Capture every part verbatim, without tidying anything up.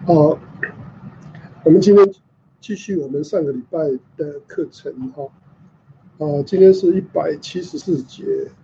好，我们今天继续我们上个礼拜的课程哈。啊，今天是一百七十四节。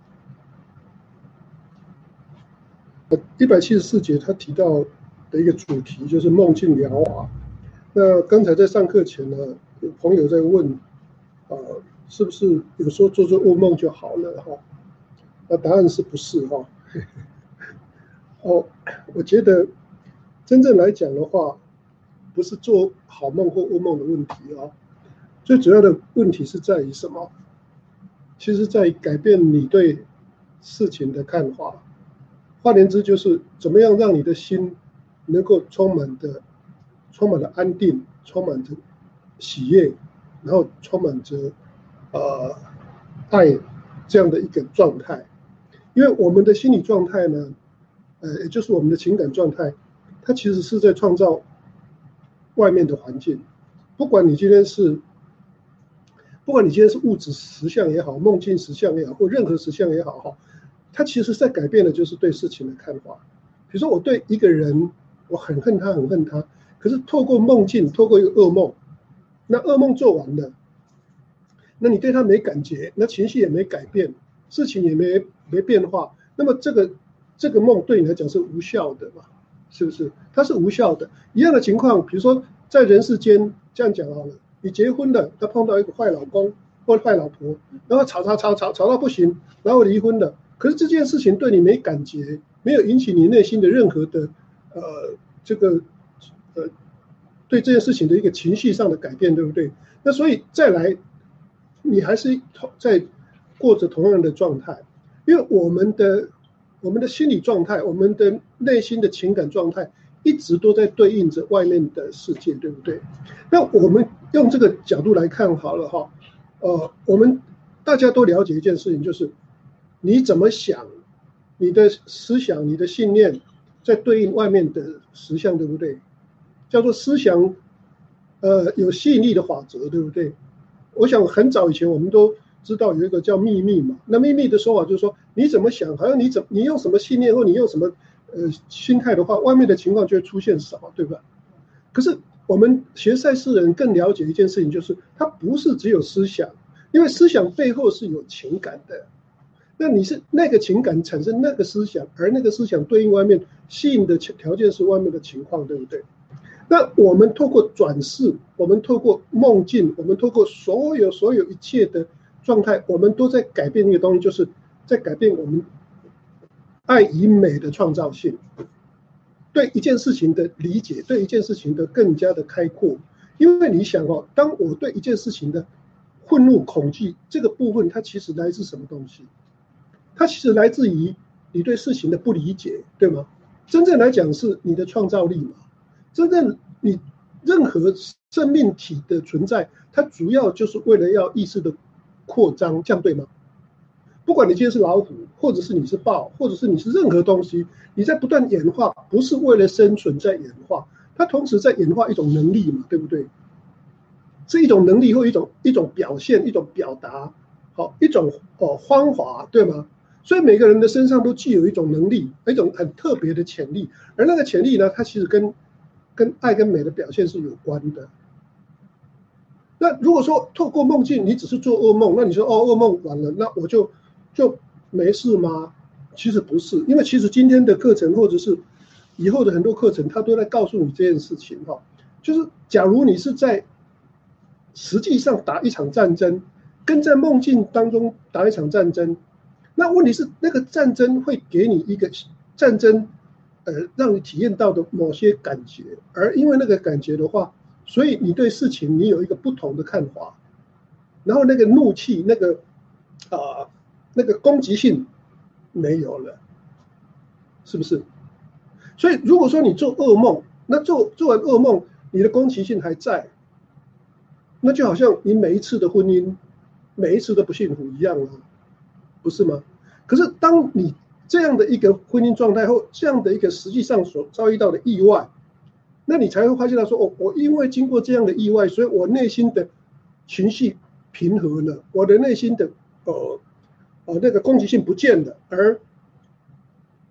一百七十四节他提到的一个主题就是梦境疗法。那刚才在上课前呢，有朋友在问，啊，是不是有时候做做噩梦就好了哈？那答案是不是哈？哦，我觉得真正来讲的话，不是做好梦或噩梦的问题啊，最主要的问题是在于什么？其实在改变你对事情的看法。换言之，就是怎么样让你的心能够充满的、充满了安定，充满着喜悦，然后充满着呃爱这样的一个状态。因为我们的心理状态呢，呃，也就是我们的情感状态，它其实是在创造外面的环境。不管你今天是，不管你今天是物质实相也好，梦境实相也好，或任何实相也好哈。它其实在改变的就是对事情的看法。比如说我对一个人，我很恨他，很恨他，可是透过梦境，透过一个噩梦，那噩梦做完了，那你对他没感觉，那情绪也没改变，事情也没没变化，那么这个这个梦对你来讲是无效的嘛？是不是？它是无效的。一样的情况，比如说在人世间这样讲好了，你结婚了，他碰到一个坏老公或坏老婆，然后吵吵吵吵吵到不行，然后离婚了。可是这件事情对你没感觉，没有引起你内心的任何的呃这个呃对这件事情的一个情绪上的改变，对不对？那所以再来，你还是在过着同样的状态，因为我们的我们的心理状态，我们的内心的情感状态，一直都在对应着外面的世界，对不对？那我们用这个角度来看好了哈，呃，我们大家都了解一件事情，就是你怎么想，你的思想、你的信念，在对应外面的实相，对不对？叫做思想，呃，有吸引力的法则，对不对？我想很早以前我们都知道有一个叫秘密嘛。那秘密的说法就是说，你怎么想，好像你怎你用什么信念或你用什么呃心态的话，外面的情况就会出现什么，对吧？可是我们学赛事人更了解一件事情，就是它不是只有思想，因为思想背后是有情感的。那你是那个情感产生那个思想，而那个思想对应外面吸引的条件是外面的情况，对不对？那我们透过转世，我们透过梦境，我们透过所有所有一切的状态，我们都在改变一个东西，就是在改变我们爱与美的创造性，对一件事情的理解，对一件事情的更加的开阔。因为你想哦，当我对一件事情的愤怒、恐惧这个部分，它其实来自什么东西？它其实来自于你对事情的不理解，对吗？真正来讲是你的创造力嘛。真正你任何生命体的存在，它主要就是为了要意识的扩张，这样对吗？不管你今天是老虎，或者是你是豹，或者是你是任何东西，你在不断演化，不是为了生存在演化，它同时在演化一种能力嘛，对不对？是一种能力或一种一种表现，一种表达，好，一种哦方法，对吗？所以每个人的身上都具有一种能力，一种很特别的潜力，而那个潜力呢，它其实跟跟爱跟美的表现是有关的。那如果说透过梦境，你只是做噩梦，那你说哦，噩梦完了，那我就就没事吗？其实不是，因为其实今天的课程或者是以后的很多课程，它都在告诉你这件事情哈，就是假如你是在实际上打一场战争，跟在梦境当中打一场战争，那问题是那个战争会给你一个战争，呃，让你体验到的某些感觉，而因为那个感觉的话，所以你对事情你有一个不同的看法，然后那个怒气、那个啊、呃、那个攻击性没有了，是不是？所以如果说你做噩梦，那做做完噩梦，你的攻击性还在。那就好像你每一次的婚姻，每一次的不幸福一样啊，不是吗？可是当你这样的一个婚姻状态或这样的一个实际上所遭遇到的意外，那你才会发现到说，哦，我因为经过这样的意外，所以我内心的情绪平和了，我的内心的呃呃那个攻击性不见了，而因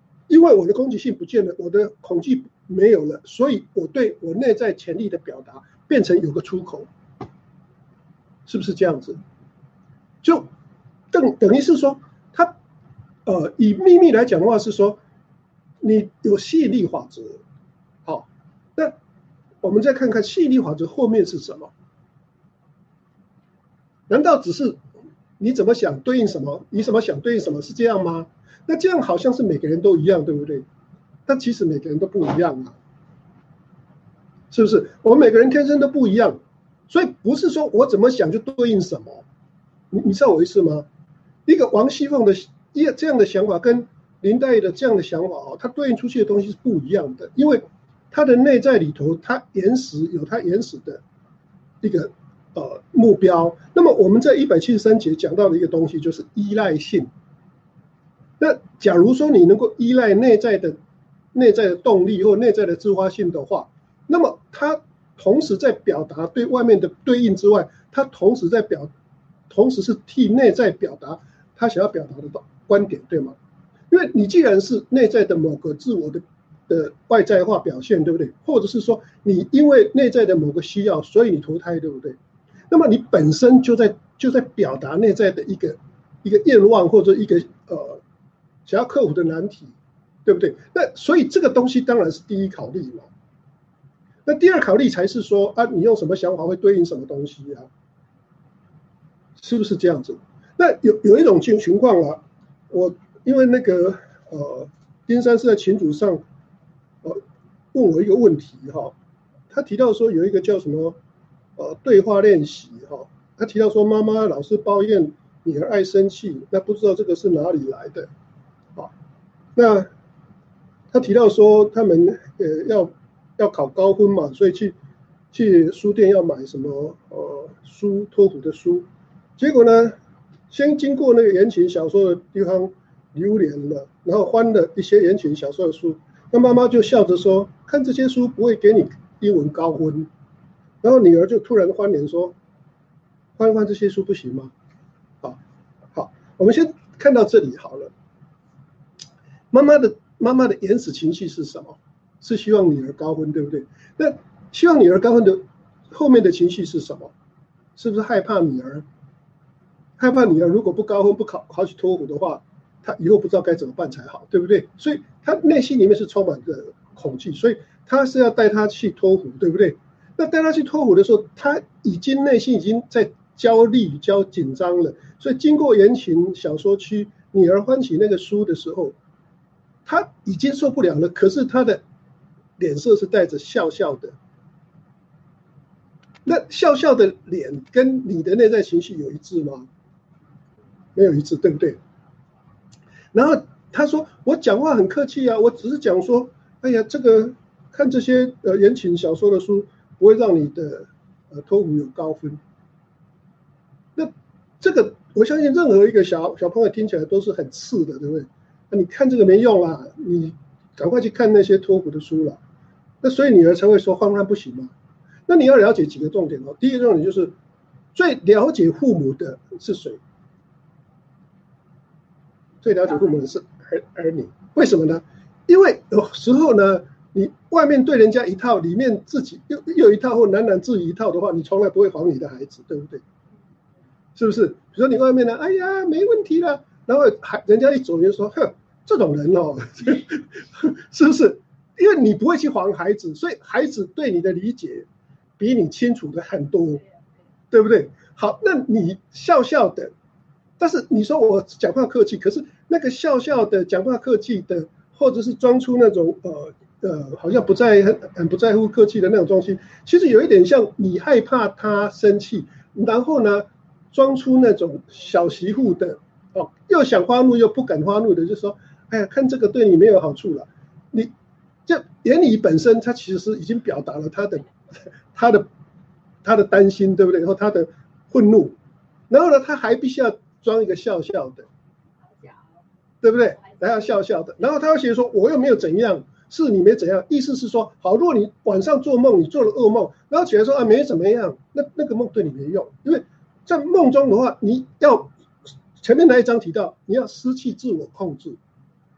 为我的攻击性不见了，我的恐惧没有了，所以我对我内在潜力的表达变成有个出口，是不是这样子？就等等于是说，他呃以秘密来讲的话是说，你有吸引力法则，好，那我们再看看吸引力法则后面是什么？难道只是你怎么想对应什么？你怎么想对应什么？是这样吗？那这样好像是每个人都一样，对不对？但其实每个人都不一样啊，是不是？我们每个人天生都不一样，所以不是说我怎么想就对应什么。你你知道我意思吗？一个王熙凤的一这样的想法跟林黛玉的这样的想法哦，它对应出去的东西是不一样的，因为它的内在里头，它原始有它原始的一个呃目标。那么我们在一百七十三节讲到的一个东西就是依赖性。那假如说你能够依赖内在的内在的动力或内在的自发性的话，那么它同时在表达对外面的对应之外，它同时在表，同时是替内在表达他想要表达的观点，对吗？因为你既然是内在的某个自我的的外在化表现，对不对？或者是说你因为内在的某个需要，所以你投胎，对不对？那么你本身就在就在表达内在的一个一个愿望或者一个呃。想要克服的难题，对不对？那所以这个东西当然是第一考虑嘛。那第二考虑才是说啊，你用什么想法会对应什么东西啊？是不是这样子？那有有一种情情况啊，我因为那个呃，丁山是在群组上呃问我一个问题哈、哦，他提到说有一个叫什么呃对话练习哈、哦，他提到说妈妈老是抱怨女儿爱生气，那不知道这个是哪里来的？那他提到说，他们呃要要考高分嘛，所以去去书店要买什么呃书，托福的书。结果呢，先经过那个言情小说的地方流连了，然后翻了一些言情小说的书。那妈妈就笑着说：“看这些书不会给你英文高分。”然后女儿就突然翻脸说：“翻翻这些书不行吗？”好，好，我们先看到这里好了。妈妈的妈妈的原始情绪是什么？是希望女儿高分，对不对？那希望女儿高分的后面的情绪是什么？是不是害怕女儿？害怕女儿如果不高分不考考取托福的话，她以后不知道该怎么办才好，对不对？所以她内心里面是充满着恐惧，所以她是要带她去托福，对不对？那带她去托福的时候，她已经内心已经在焦虑、焦紧张了。所以经过言情小说区，女儿翻起那个书的时候，他已经受不了了，可是他的脸色是带着笑笑的。那笑笑的脸跟你的内在情绪有一致吗？没有一致，对不对？然后他说：“我讲话很客气啊，我只是讲说，哎呀，这个看这些呃言情小说的书不会让你的呃托福有高分。”那这个我相信任何一个小小朋友听起来都是很刺的，对不对？你看这个没用啦，你赶快去看那些托福的书了。那所以女儿才会说翻翻不行嘛。那你要了解几个重点哦。第一个重点就是最了解父母的是谁？最了解父母的是儿儿女。为什么呢？因为有时候呢，你外面对人家一套，里面自己又又有一套，或喃喃自语一套的话，你从来不会防你的孩子，对不对？是不是？比如说你外面呢，哎呀没问题了，然后还人家一走你就说，哼。这种人哦，是不是？因为你不会去防孩子，所以孩子对你的理解比你清楚的很多，对不对？好，那你笑笑的，但是你说我讲话客气，可是那个笑笑的讲话客气的，或者是装出那种呃呃好像不在很很不在乎客气的那种东西，其实有一点像你害怕他生气，然后呢装出那种小媳妇的哦，又想发怒又不敢发怒的，就说。哎呀，看这个对你没有好处了，你这言语本身，它其实是已经表达了他的他的他的担心，对不对？然后他的愤怒，然后呢，他还必须要装一个笑笑的，对不对？还要笑笑的，然后他要写说我又没有怎样，是你没怎样，意思是说，好，如果你晚上做梦，你做了噩梦，然后起来说啊没怎么样，那那个梦对你没用，因为在梦中的话，你要前面那一章提到，你要失去自我控制。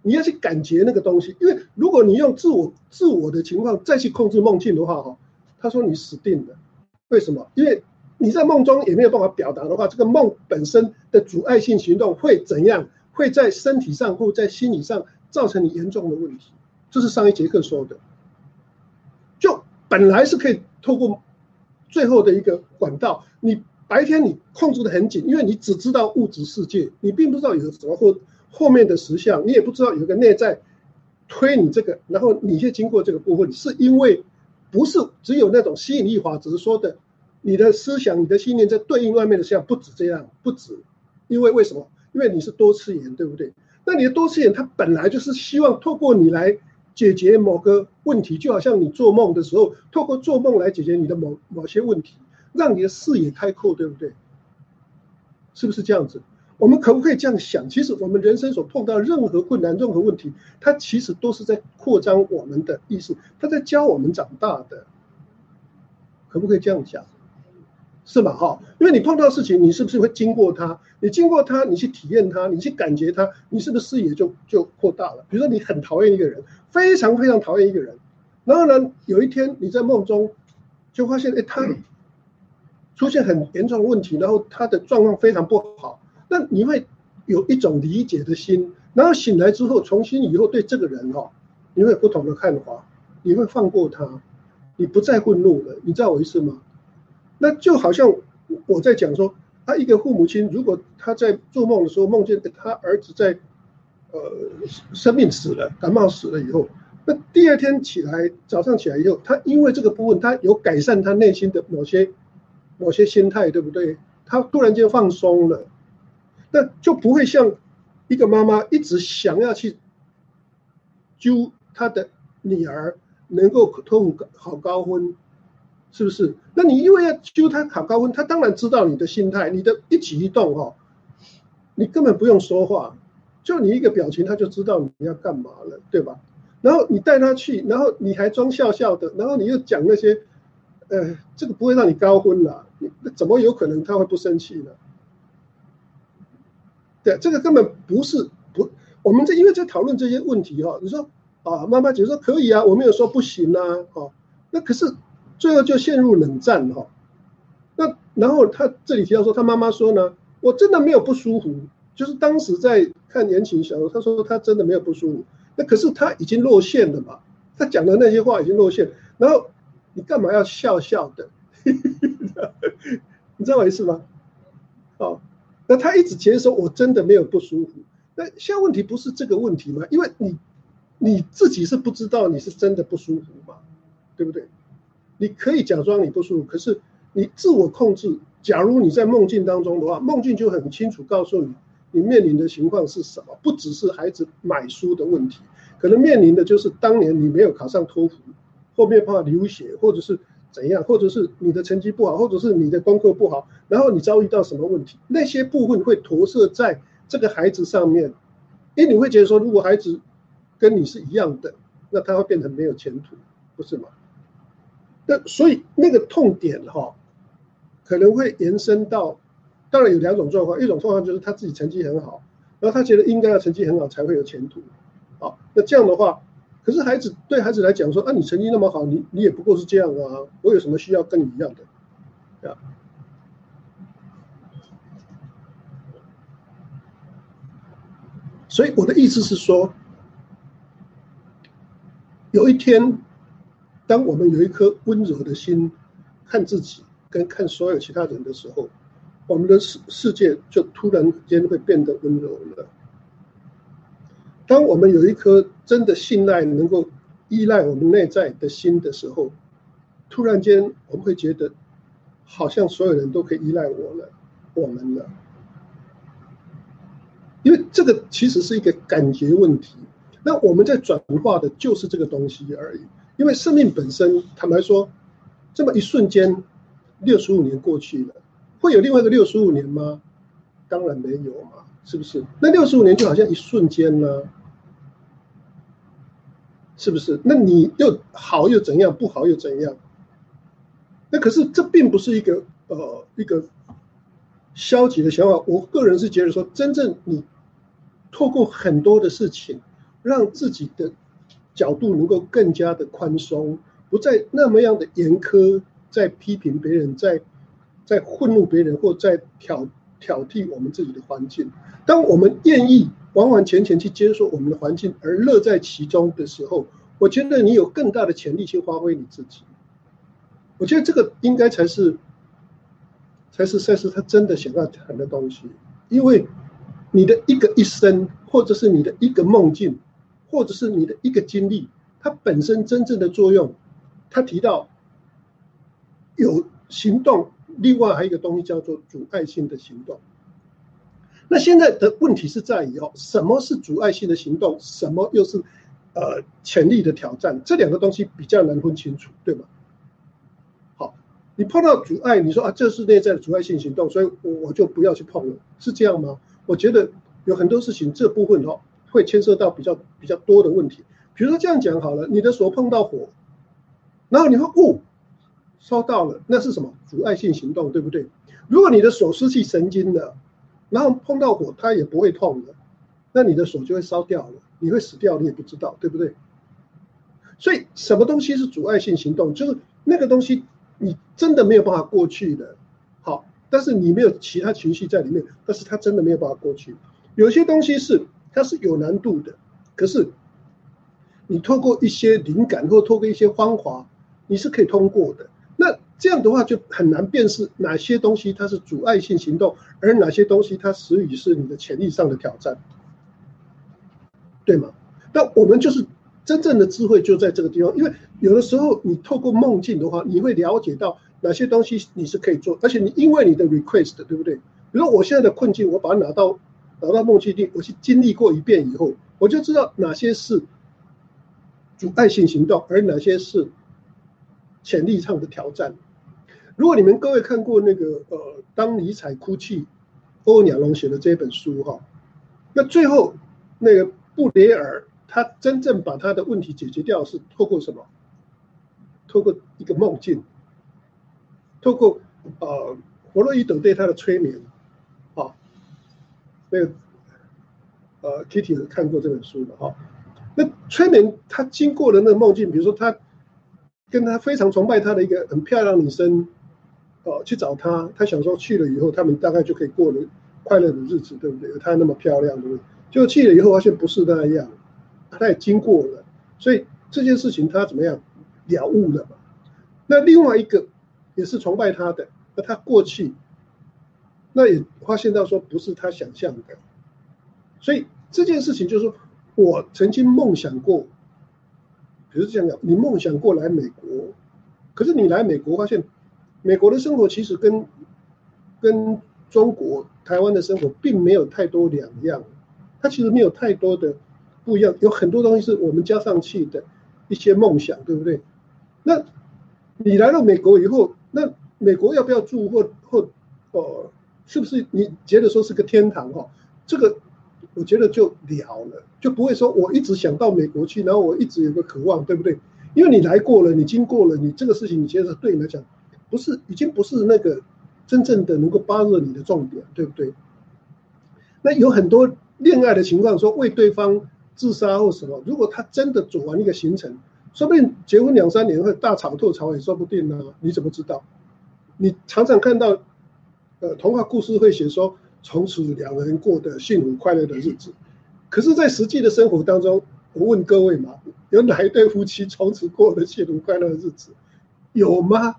你要去感觉那个东西，因为如果你用自我自我的情况再去控制梦境的话，哈，他说你死定了。为什么？因为你在梦中也没有办法表达的话，这个梦本身的阻碍性行动会怎样？会在身体上或在心理上造成你严重的问题。这是上一节课说的。就本来是可以透过最后的一个管道，你白天你控制得很紧，因为你只知道物质世界，你并不知道有什么后后面的实相，你也不知道有一个内在推你这个，然后你去经过这个部分，是因为不是只有那种吸引力法则说的，你的思想、你的信念在对应外面的实相，不止这样，不止，因为为什么？因为你是多次元，对不对？那你的多次元，它本来就是希望透过你来解决某个问题，就好像你做梦的时候，透过做梦来解决你的某某些问题，让你的视野开阔，对不对？是不是这样子？我们可不可以这样想？其实我们人生所碰到任何困难、任何问题，它其实都是在扩张我们的意识，它在教我们长大的。可不可以这样讲？是吧？哈，因为你碰到事情，你是不是会经过它？你经过它，你去体验它，你去感觉它，你是不是视野就就扩大了？比如说你很讨厌一个人，非常非常讨厌一个人，然后呢，有一天你在梦中就发现，哎，他出现很严重的问题，然后他的状况非常不好，那你会有一种理解的心，然后醒来之后，重新以后对这个人哦，你会有不同的看法，你会放过他，你不再愤怒了，你知道我意思吗？那就好像我在讲说，他一个父母亲，如果他在做梦的时候梦见他儿子在呃生病死了，感冒死了以后，那第二天起来，早上起来以后，他因为这个部分，他有改善他内心的某些某些心态，对不对？他突然间放松了，那就不会像一个妈妈一直想要去揪他的女儿能够考好高分。是不是？那你因为要揪他考高分，他当然知道你的心态，你的一举一动哦，你根本不用说话，就你一个表情，他就知道你要干嘛了，对吧？然后你带他去，然后你还装笑笑的，然后你又讲那些，呃，这个不会让你高分啦，怎么有可能他会不生气呢？对，这个根本不是不，我们这因为在讨论这些问题哦，你说啊，妈妈姐说可以啊，我没有说不行啊，哦，那可是。最后就陷入冷战哈，那然后他这里提到说，他妈妈说呢，我真的没有不舒服，就是当时在看言情小说，他说他真的没有不舒服，那可是他已经露馅了嘛，他讲的那些话已经露馅，然后你干嘛要笑笑的？你知道我意思吗？哦，那他一直觉得说我真的没有不舒服，那现在问题不是这个问题吗？因为你你自己是不知道你是真的不舒服嘛，对不对？你可以假装你不舒服，可是你自我控制。假如你在梦境当中的话，梦境就很清楚告诉你，你面临的情况是什么。不只是孩子买书的问题，可能面临的就是当年你没有考上托福，后面怕流血，或者是怎样，或者是你的成绩不好，或者是你的功课不好，然后你遭遇到什么问题，那些部分会投射在这个孩子上面，因为你会觉得说，如果孩子跟你是一样的，那他会变成没有前途，不是吗？那所以那个痛点哈、哦，可能会延伸到，当然有两种状况，一种状况就是他自己成绩很好，然后他觉得应该要成绩很好才会有前途，好，那这样的话，可是孩子对孩子来讲说，啊，你成绩那么好，你你也不过是这样啊，我有什么需要跟你一样的，啊，所以我的意思是说，有一天。当我们有一颗温柔的心看自己跟看所有其他人的时候，我们的世世界就突然间会变得温柔了。当我们有一颗真的信赖能够依赖我们内在的心的时候，突然间我们会觉得好像所有人都可以依赖我了，我们了。因为这个其实是一个感觉问题，那我们在转化的就是这个东西而已。因为生命本身，坦白说，这么一瞬间，六十五年过去了，会有另外一个六十五年吗？当然没有嘛，是不是？那六十五年就好像一瞬间呢，是不是？那你又好又怎样，不好又怎样？那可是这并不是一个呃一个消极的想法。我个人是觉得说，真正你透过很多的事情， 让自己的角度能够更加的宽松，不再那么样的严苛，在批评别人，在在愤怒别人，或在挑挑剔我们自己的环境。当我们愿意完完全全去接受我们的环境，而乐在其中的时候，我觉得你有更大的潜力去发挥你自己。我觉得这个应该才是才是赛斯他真的想要谈的东西，因为你的一个一生，或者是你的一个梦境，或者是你的一个经历，它本身真正的作用，他提到有行动，另外还有一个东西叫做阻碍性的行动。那现在的问题是在于哦，什么是阻碍性的行动，什么又是呃潜力的挑战？这两个东西比较难分清楚，对吗？好，你碰到阻碍，你说啊，这是内在的阻碍性行动，所以我我就不要去碰了，是这样吗？我觉得有很多事情这部分哦，会牵涉到比较比较多的问题。比如说这样讲好了，你的手碰到火，然后你会哦，烧到了，那是什么？阻碍性行动，对不对？如果你的手失去神经了，然后碰到火，它也不会痛的，那你的手就会烧掉了，你会死掉，你也不知道，对不对？所以什么东西是阻碍性行动？就是那个东西你真的没有办法过去的，好，但是你没有其他情绪在里面，但是它真的没有办法过去。有些东西是它是有难度的，可是你透过一些灵感或透过一些方法，你是可以通过的。那这样的话就很难辨识哪些东西它是阻碍性行动，而哪些东西它实际是你的潜力上的挑战，对吗？那我们就是真正的智慧就在这个地方，因为有的时候你透过梦境的话，你会了解到哪些东西你是可以做，而且你因为你的 request， 对不对？比如说我现在的困境，我把它拿到拿到梦境里，我去经历过一遍以后，我就知道哪些是阻碍性行动，而哪些是潜力上的挑战。如果你们各位看过那个呃，当尼采哭泣，欧鸟龙写的这本书哈，那最后那个布雷尔他真正把他的问题解决掉是透过什么？透过一个梦境，透过呃弗洛伊德对他的催眠，啊，那个呃 Kitty 看过这本书的哈，那催眠他经过了那个梦境，比如说他跟他非常崇拜他的一个很漂亮女生。哦，去找他，他想说去了以后，他们大概就可以过了快乐的日子，对不对？他那么漂亮，对不对？结果去了以后，发现不是那样，他也经过了，所以这件事情他怎么样了悟了嘛？那另外一个也是崇拜他的，那他过去，那也发现到说不是他想象的，所以这件事情就是说我曾经梦想过，比如这样讲，你梦想过来美国，可是你来美国发现。美国的生活其实跟跟中国台湾的生活并没有太多两样，它其实没有太多的不一样，有很多东西是我们加上去的一些梦想，对不对？那你来到美国以后，那美国要不要住或或呃，是不是你觉得说是个天堂哈？这个我觉得就了了，就不会说我一直想到美国去，然后我一直有个渴望，对不对？因为你来过了，你经过了，你这个事情你觉得对你来讲。不是，已经不是那个真正的能够扒热你的重点，对不对？那有很多恋爱的情况，说为对方自杀或什么，如果他真的走完一个行程，说不定结婚两三年会大吵特吵也说不定呢、啊。你怎么知道？你常常看到，呃，童话故事会写说，从此两个人过得幸福快乐的日子。可是，在实际的生活当中，我问各位嘛，有哪一对夫妻从此过得幸福快乐的日子？有吗？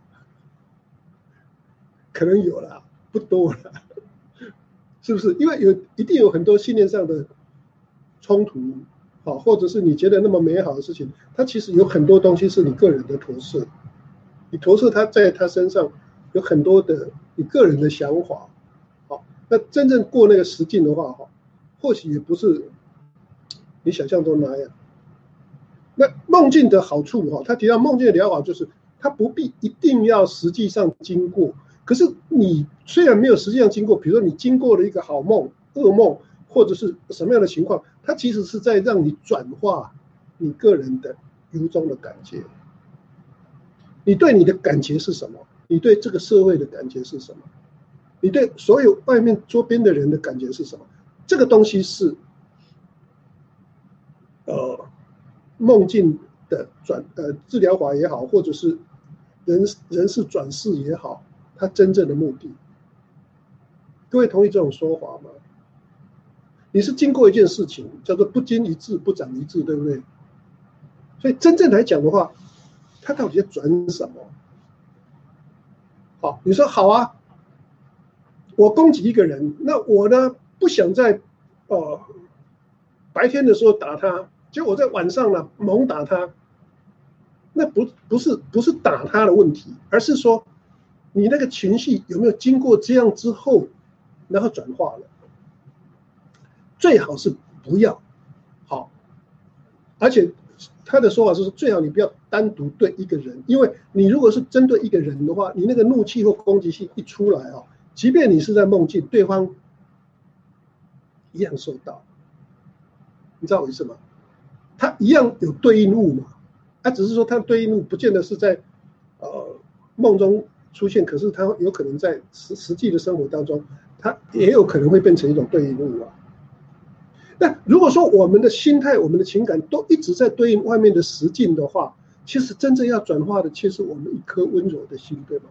可能有啦，不多啦，是不是？因为有一定有很多信念上的冲突，好，或者是你觉得那么美好的事情，它其实有很多东西是你个人的投射，你投射它在他身上有很多的你个人的想法，好，那真正过那个实境的话，哈，或许也不是你想象中那样。那梦境的好处，哈，他提到梦境的疗法就是，他不必一定要实际上经过。可是你虽然没有实际上经过，比如说你经过了一个好梦、噩梦，或者是什么样的情况，它其实是在让你转化你个人的由衷的感觉。你对你的感觉是什么？你对这个社会的感觉是什么？你对所有外面周边的人的感觉是什么？这个东西是呃梦境的转呃治疗法也好，或者是人人事转世也好，它真正的目的。各位同意这种说法吗？你是经过一件事情，叫做不经一事不长一智，对不对？所以真正来讲的话，它到底在转什么？好，你说好啊，我攻击一个人，那我呢不想在呃白天的时候打他，结果我在晚上呢猛打他，那不不是不是打他的问题，而是说你那个情绪有没有经过这样之后，然后转化了。最好是不要好，而且他的说法是说，最好你不要单独对一个人，因为你如果是针对一个人的话，你那个怒气或攻击性一出来啊，即便你是在梦境，对方一样受到。你知道我意思吗？他一样有对应物嘛，他只是说他对应物不见得是在呃梦中出现，可是他有可能在实实际的生活当中，他也有可能会变成一种对应物啊。那如果说我们的心态、我们的情感都一直在对应外面的实境的话，其实真正要转化的，却是我们一颗温柔的心，对吗？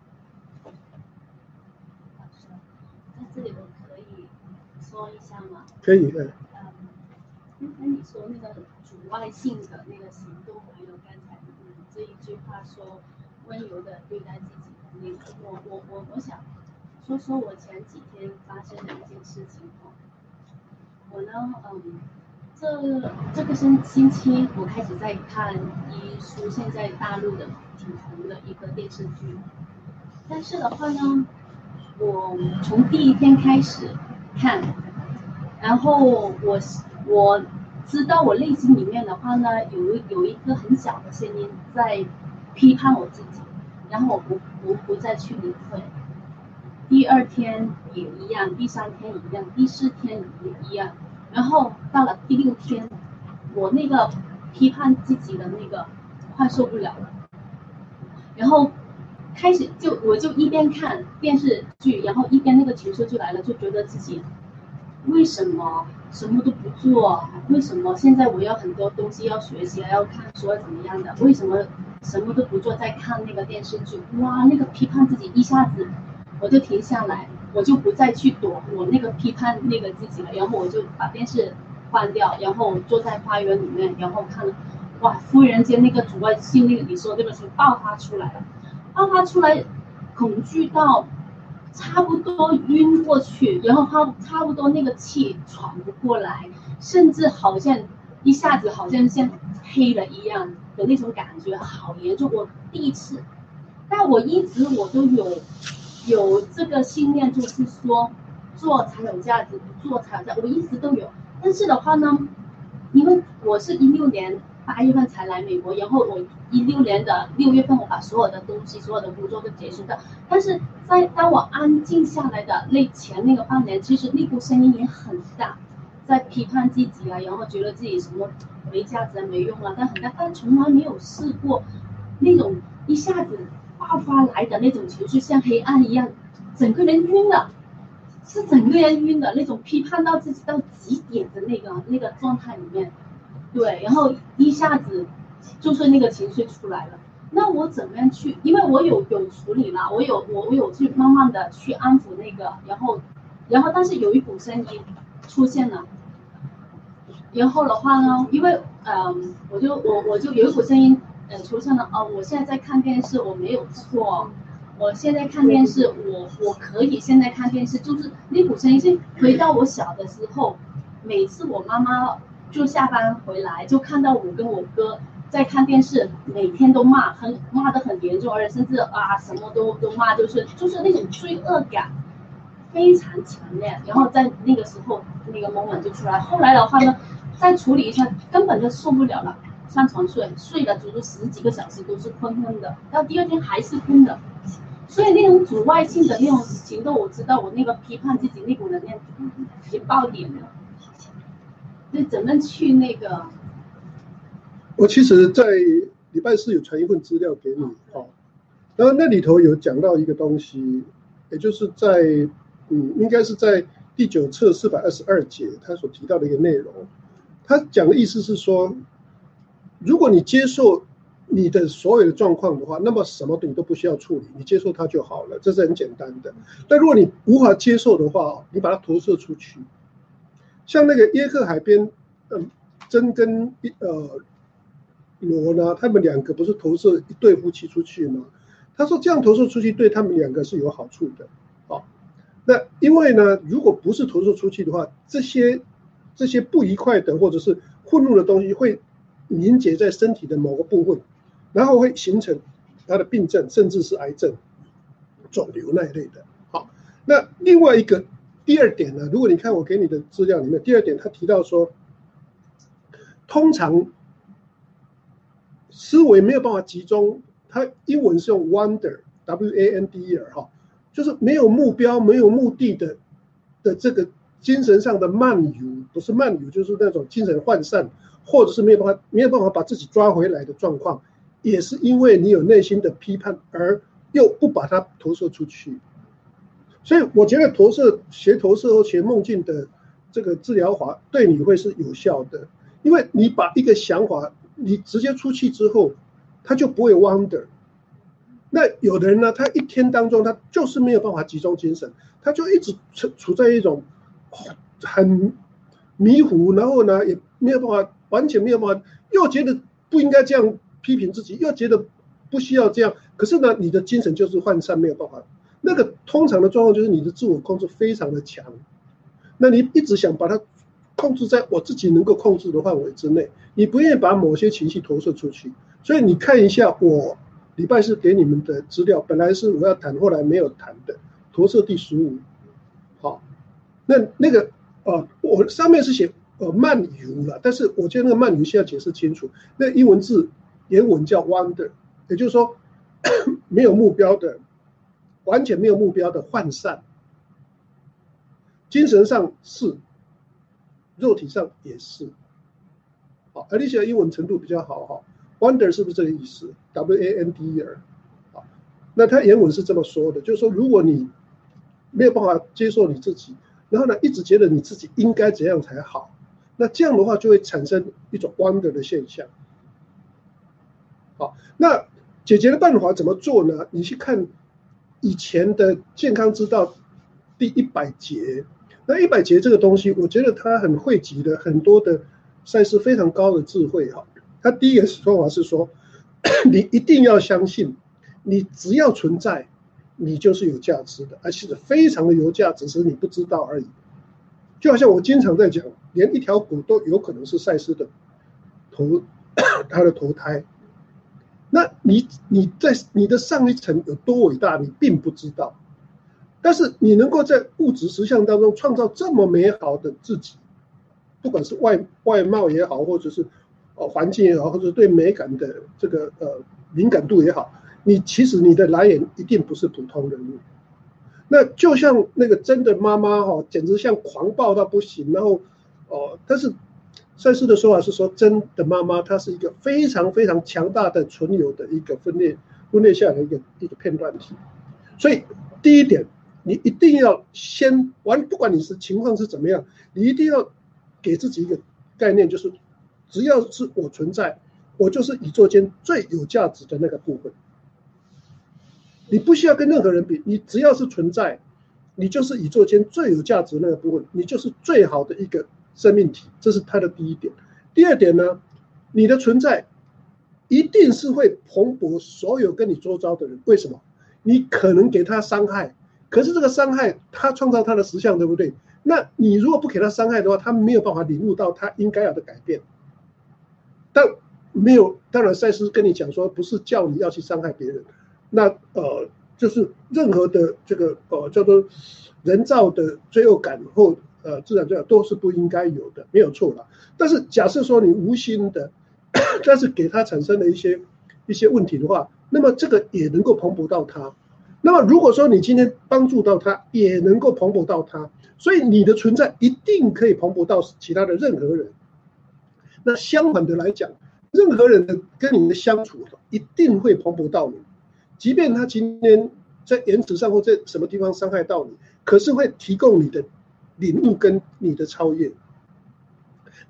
老师，在这里我可以说一下吗？ 可以，嗯。 嗯，那你说那个阻碍性的那个行动，还有刚才嗯这一句话说温柔的对待自己的那个，我我我我想说说我前几天发生的一件事情哦。我呢，嗯，这这个星星期我开始在看一出现在大陆的挺红的一个电视剧，但是的话呢，我从第一天开始看，然后我我知道我内心里面的话呢，有有一个很小的声音在批判我自己，然后我不不不再去理会。第二天也一样，第三天一样，第四天也一样，然后到了第六天，我那个批判自己的那个快受不了了，然后开始就我就一边看电视剧，然后一边那个情绪就来了，就觉得自己为什么什么都不做？为什么现在我要很多东西要学习，要看书怎么样的？为什么什么都不做，在看那个电视剧？哇，那个批判自己一下子。我就停下来，我就不再去躲我那个批判那个自己了，然后我就把电视关掉，然后坐在花园里面，然后看了，哇，忽然间那个阻碍性那个你说这个是爆发出来了，爆发出来，恐惧到差不多晕过去，然后他差不多那个气喘不过来，甚至好像一下子好像像黑了一样的那种感觉，好严重。我第一次，但我一直我都有。有这个信念，就是说做才有价值，不做才有价值，我一直都有。但是的话呢，因为我是一六年八月份才来美国，然后我一六年的六月份我把所有的东西、所有的工作都结束掉。但是在当我安静下来的那前那个半年，其实那股声音也很大，在批判自己啊，然后觉得自己什么没价值、没用啊，但很大，但从来没有试过那种一下子。爆发来的那种情绪像黑暗一样，整个人晕了，是整个人晕的那种批判到自己到极点的那个那个状态里面，对，然后一下子就是那个情绪出来了。那我怎么样去？因为我有有处理了，我有我我有去慢慢的去安抚那个，然后然后但是有一股声音出现了，然后的话呢，因为嗯、呃，我就我我就有一股声音。呃，出现了哦！我现在在看电视，我没有错。我现在看电视，我我可以现在看电视，就是那股声音是回到我小的时候，每次我妈妈就下班回来，就看到我跟我哥在看电视，每天都骂，很骂得很严重，而且甚至啊什么都都骂，就是就是那种罪恶感非常强烈。然后在那个时候，那个 moment 就出来。后来的话呢，再处理一下，根本就受不了了。上床睡，睡了足足十几个小时都是昏昏的，到第二天还是昏的，所以那种阻碍性的那种行动，我知道我那个批判自己那股能量也爆点了，就怎么去那个？ 我其实，在礼拜四有传一份资料给你，哦，然后那里头有讲到一个东西，也就是在嗯，应该是在第九册四百二十二节他所提到的一个内容。 他讲的意思是说，如果你接受你的所有的状况的话，那么什么你都不需要处理，你接受它就好了，这是很简单的。但如果你无法接受的话，你把它投射出去，像那个耶克海边，嗯，真跟呃罗呢，他们两个不是投射一对夫妻出去吗？他说这样投射出去对他们两个是有好处的。好，那因为呢，如果不是投射出去的话，这些这些不愉快的或者是愤怒的东西会凝结在身体的某个部分。然后会形成他的病症，甚至是癌症、肿瘤那一类的。好，那另外一个第二点呢，如果你看我给你的资料里面，第二点他提到说，通常思维没有办法集中，他英文是用 wander，W A N D E R 哈，就是没有目标、没有目的的的这个精神上的漫游，不是漫游，就是那种精神涣散，或者是没有办法没有办法把自己抓回来的状况。也是因为你有内心的批判，而又不把它投射出去，所以我觉得投射学投射或学梦境的这个治疗法对你会是有效的，因为你把一个想法你直接出去之后，他就不会 wander。那有的人呢，他一天当中他就是没有办法集中精神，他就一直处处在一种很迷糊，然后呢也没有办法，完全没有办法，又觉得不应该这样。批评自己又觉得不需要这样，可是呢，你的精神就是涣散，没有办法。那个通常的状况就是你的自我控制非常的强，那你一直想把它控制在我自己能够控制的范围之内，你不愿意把某些情绪投射出去。所以你看一下我礼拜四给你们的资料，本来是我要谈，后来没有谈的投射第十五。好，那那个呃，我上面是写呃漫游了，但是我觉得那个漫游需要解释清楚，那英文字。原文叫 wander， 也就是说没有目标的，完全没有目标的涣散，精神上是，肉体上也是。好，而且现在英文程度比较好哈 ，wander 是不是这个意思 ？W A N D E R。好，那它原文是这么说的，就是说如果你没有办法接受你自己，然后呢一直觉得你自己应该怎样才好，那这样的话就会产生一种 wander 的现象。好，那解决的办法怎么做呢？你去看以前的健康之道第一百节，那一百节这个东西，我觉得它很汇集了很多的赛事非常高的智慧哈。它第一个说法是说，你一定要相信，你只要存在，你就是有价值的，而且是非常的有价值，只是你不知道而已。就好像我经常在讲，连一条狗都有可能是赛斯的投它的投胎。那你你在你的上一层有多伟大，你并不知道，但是你能够在物质实相当中创造这么美好的自己，不管是外外貌也好，或者是呃环境也好，或者是对美感的这个呃敏感度也好，你其实你的来源一定不是普通人物。那就像那个真的妈妈哈、哦，简直像狂暴到不行，然后哦，但是。赛斯的说法是说，真的妈妈她是一个非常非常强大的存有的一个分裂分裂下来的一个一个片段体。所以第一点，你一定要先完，不管你是情况是怎么样，你一定要给自己一个概念，就是只要是我存在，我就是宇宙间最有价值的那个部分。你不需要跟任何人比，你只要是存在，你就是宇宙间最有价值的那个部分，你就是最好的一个生命体，这是它的第一点。第二点呢，你的存在一定是会蓬勃所有跟你周遭的人。为什么？你可能给他伤害，可是这个伤害他创造他的实相，对不对？那你如果不给他伤害的话，他没有办法领悟到他应该要的改变。但没有，当然赛斯跟你讲说，不是叫你要去伤害别人，那呃，就是任何的这个呃叫做人造的罪恶感或呃自然罪恶都是不应该有的，没有错了。但是假设说你无心的，但是给他产生了一些一些问题的话，那么这个也能够蓬勃到他。那么如果说你今天帮助到他，也能够蓬勃到他，所以你的存在一定可以蓬勃到其他的任何人。那相反的来讲，任何人的跟你的相处一定会蓬勃到你，即便他今天在言辞上或在什么地方伤害到你，可是会提供你的领悟跟你的超越。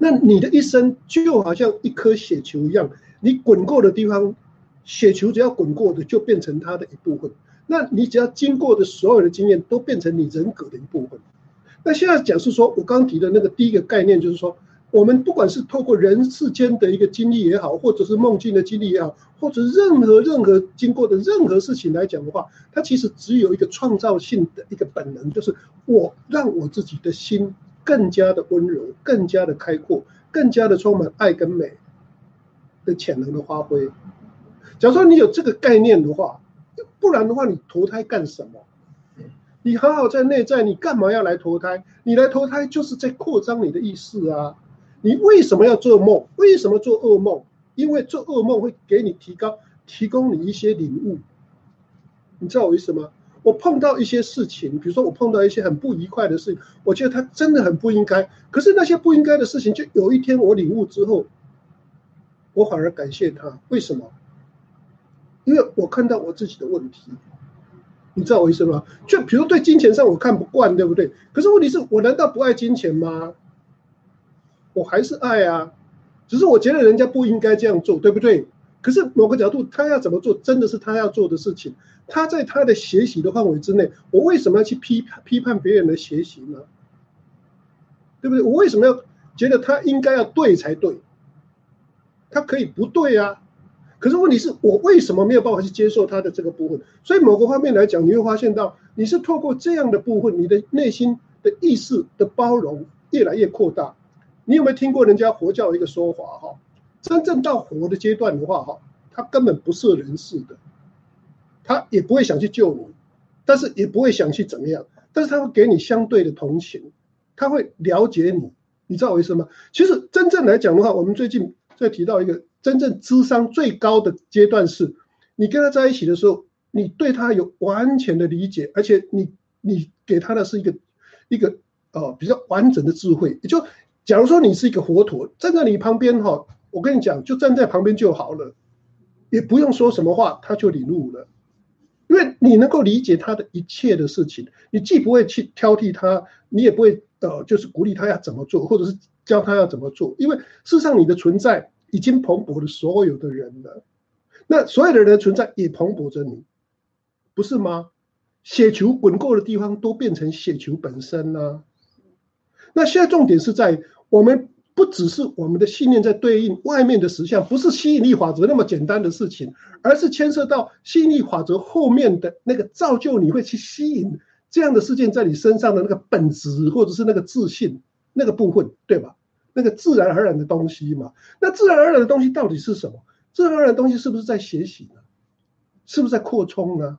那你的一生就好像一颗血球一样，你滚过的地方，血球只要滚过的就变成它的一部分。那你只要经过的所有的经验都变成你人格的一部分。那现在讲是说，我刚刚提的那个第一个概念就是说，我们不管是透过人世间的一个经历也好，或者是梦境的经历也好，或者任何任何经过的任何事情来讲的话，它其实只有一个创造性的一个本能，就是我让我自己的心更加的温柔，更加的开阔，更加的充满爱跟美的潜能的发挥。假如说你有这个概念的话，不然的话你投胎干什么？你好好在内在，你干嘛要来投胎？你来投胎就是在扩张你的意识啊。你为什么要做梦？为什么做噩梦？因为做噩梦会给你提高，提供你一些领悟。你知道我意思吗？我碰到一些事情，比如说我碰到一些很不愉快的事情，我觉得它真的很不应该。可是那些不应该的事情，就有一天我领悟之后，我反而感谢它。为什么？因为我看到我自己的问题。你知道我意思吗？就比如对金钱上我看不惯，对不对？可是问题是我难道不爱金钱吗？我还是爱啊，只是我觉得人家不应该这样做，对不对？可是某个角度他要怎么做真的是他要做的事情，他在他的学习的范围之内，我为什么要去批批判别人的学习呢？对不对？我为什么要觉得他应该要对才对？他可以不对啊，可是问题是我为什么没有办法去接受他的这个部分？所以某个方面来讲，你会发现到你是透过这样的部分，你的内心的意识的包容越来越扩大。你有没有听过人家佛教一个说法哈？真正到佛的阶段的话哈，他根本不涉人事的，他也不会想去救你，但是也不会想去怎么样，但是他会给你相对的同情，他会了解你，你知道我意思吗？其实真正来讲的话，我们最近在提到一个真正智商最高的阶段是，你跟他在一起的时候，你对他有完全的理解，而且你你给他的是一个一个呃比较完整的智慧。也就假如说你是一个佛陀，站在你旁边哈，我跟你讲，就站在旁边就好了，也不用说什么话，他就领悟了。因为你能够理解他的一切的事情，你既不会去挑剔他，你也不会呃就是鼓励他要怎么做，或者是教他要怎么做，因为事实上你的存在已经蓬勃了所有的人了，那所有的人的存在也蓬勃着你，不是吗？血球滚过的地方都变成血球本身啊。那现在重点是在我们不只是我们的信念在对应外面的实相，不是吸引力法则那么简单的事情，而是牵涉到吸引力法则后面的那个造就你会去吸引这样的事件在你身上的那个本质，或者是那个自信那个部分，对吧？那个自然而然的东西嘛。那自然而然的东西到底是什么？自然而然的东西是不是在学习呢？是不是在扩充呢？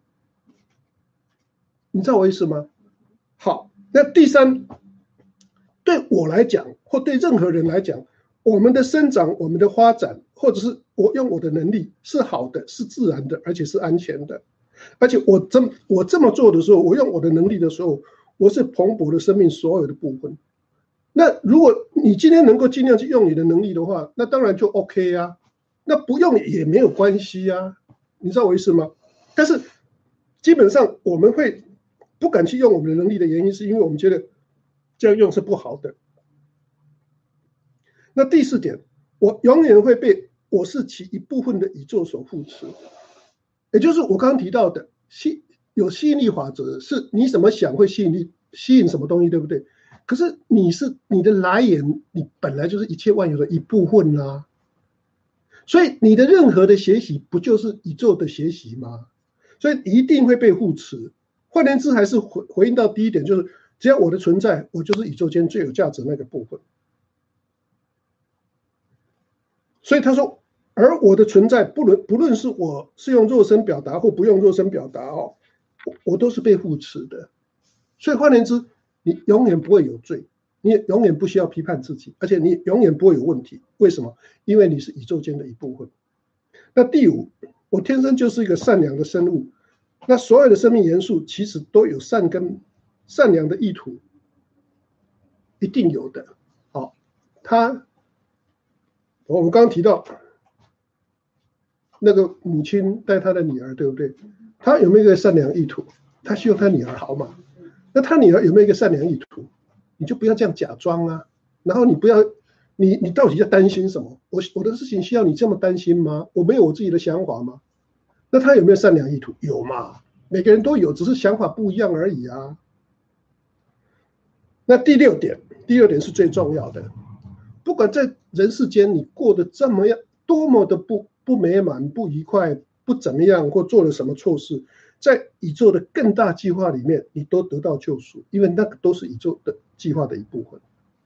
你知道我意思吗？好，那第三，对我来讲，或对任何人来讲，我们的生长、我们的发展，或者是我用我的能力是好的，是自然的，而且是安全的。而且我这我这么做的时候，我用我的能力的时候，我是蓬勃的生命所有的部分。那如果你今天能够尽量去用你的能力的话，那当然就 OK 啊。那不用也没有关系啊，你知道我意思吗？但是基本上我们会不敢去用我们的能力的原因，是因为我们觉得这样用是不好的。那第四点，我永远会被我是其一部分的宇宙所扶持，也就是我刚刚提到的吸有吸引力法则，是你怎么想会吸引力吸引什么东西，对不对？可是你是你的来源，你本来就是一切万有的一部分啊。所以你的任何的学习不就是宇宙的学习吗？所以一定会被护持。换言之，还是回回应到第一点，就是只要我的存在，我就是宇宙间最有价值那个部分。所以他说，而我的存在，不论不论是我是用肉身表达或不用肉身表达哦，我我都是被护持的。所以换言之，你永远不会有罪。你也永远不需要批判自己，而且你永远不会有问题。为什么？因为你是宇宙间的一部分。那第五，我天生就是一个善良的生物。那所有的生命元素其实都有善跟善良的意图，一定有的。好，他我们刚刚提到那个母亲带他的女儿，对不对？他有没有一个善良意图？他希望他女儿好嘛？那他女儿有没有一个善良意图？你就不要这样假装啊，然后你不要你你到底在担心什么？我我的事情需要你这么担心吗？我没有我自己的想法吗？那他有没有善良意图？有嘛？每个人都有，只是想法不一样而已啊。那第六点，第六点是最重要的。不管在人世间你过得这么样，多么的不不美满、不愉快、不怎么样，或做了什么错事，在宇宙的更大计划里面，你都得到救赎，因为那个都是宇宙的计划的一部分。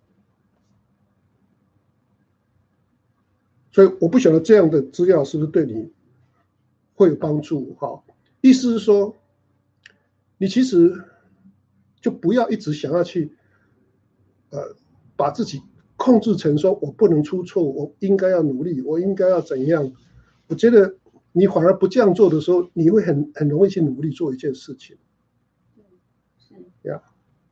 所以我不晓得这样的资料是不是对你会有帮助哈？意思是说，你其实就不要一直想要去呃把自己控制成说我不能出错，我应该要努力，我应该要怎样？我觉得你反而不这样做的时候，你会很很容易去努力做一件事情。 是呀，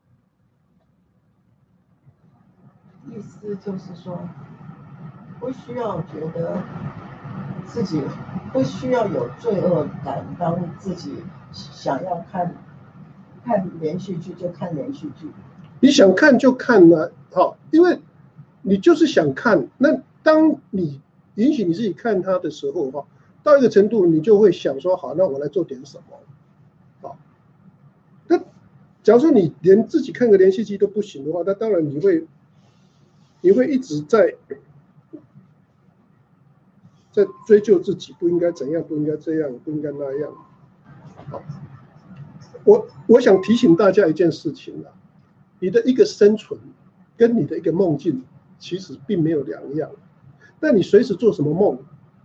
意思就是说，不需要觉得自己不需要有罪恶感，当自己想要看看连续剧就看连续剧。 你想看就看了，好，因为你就是想看。那当你允许你自己看它的时候，哈，到一个程度，你就会想说，好，那我来做点什么，好。那假如说你连自己看个连续剧都不行的话，那当然你会，你会一直在在追究自己不应该怎样，不应该这样，不应该那样。好，我我想提醒大家一件事情啊。你的一个生存跟你的一个梦境其实并没有两样，那你随时做什么梦，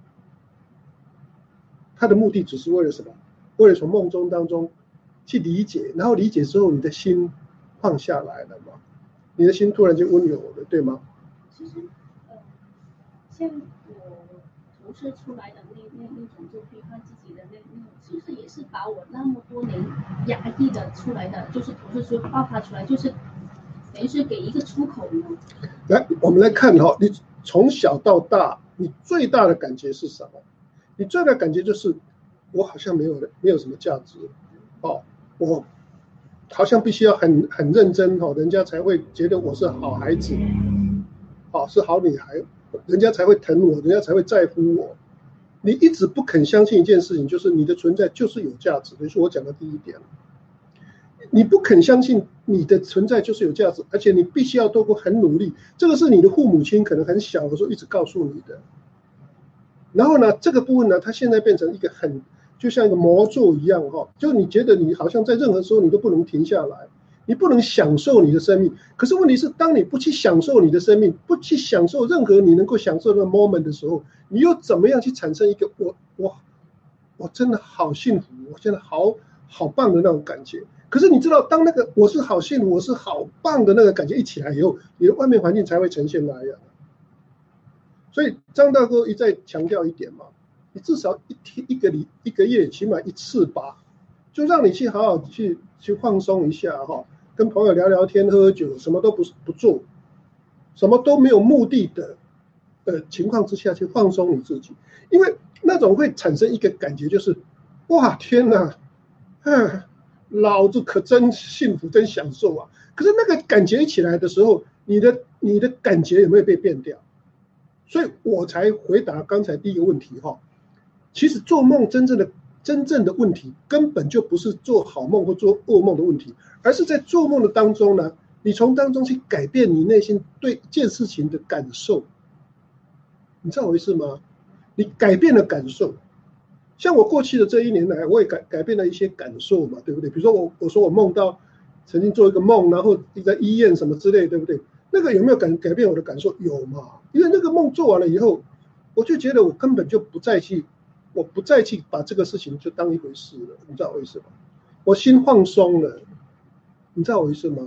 它的目的只是为了什么？为了从梦中当中去理解，然后理解之后你的心放下来了嘛，你的心突然就温柔了，对吗？ 其实呃像我投射出来的那那那种就批判自己的那那种，其实也是把我那么多年压抑的出来的，就是投射出爆发出来，就是等于是给一个出口呢。 来，我们来看哈，你从小到大，你最大的感觉是什么？你最大的感觉就是我好像没有没有什么价值，哦，我好像必须要很很认真哦，人家才会觉得我是好孩子，哦，是好女孩，人家才会疼我，人家才会在乎我。你一直不肯相信一件事情，就是你的存在就是有价值，这是我讲的第一点。你不肯相信你的存在就是有价值，而且你必须要透过很努力，这个是你的父母亲可能很小的时候一直告诉你的。然后呢，这个部分呢，它现在变成一个很就像一个魔咒一样哈，就你觉得你好像在任何时候你都不能停下来，你不能享受你的生命。可是问题是，当你不去享受你的生命，不去享受任何你能够享受的 moment 的时候，你又怎么样去产生一个我我我真的好幸福，我现在好好棒的那种感觉？可是你知道，当那个我是好幸福，我是好棒的那个感觉一起来以后，你的外面环境才会呈现那样。所以张大哥一再强调一点嘛，你至少一天一个礼一个月起码一次吧，就让你去好好去去放松一下哈，跟朋友聊聊天、喝喝酒，什么都不不做，什么都没有目的的呃情况之下去放松你自己，因为那种会产生一个感觉就是，哇天哪，啊，老子可真幸福，真享受啊！可是那个感觉起来的时候，你的你的感觉有没有被变掉？所以我才回答刚才第一个问题哈。其实做梦真正的真正的问题，根本就不是做好梦或做噩梦的问题，而是在做梦的当中呢，你从当中去改变你内心对一件事情的感受。你知道我意思吗？你改变了感受。像我过去的这一年来，我也改改变了一些感受嘛，对不对？比如说我我说我梦到曾经做一个梦，然后在医院什么之类，对不对？那个有没有改改变我的感受？有嘛？因为那个梦做完了以后，我就觉得我根本就不再去，我不再去把这个事情就当一回事了，你知道我意思吗？我心放松了，你知道我意思吗？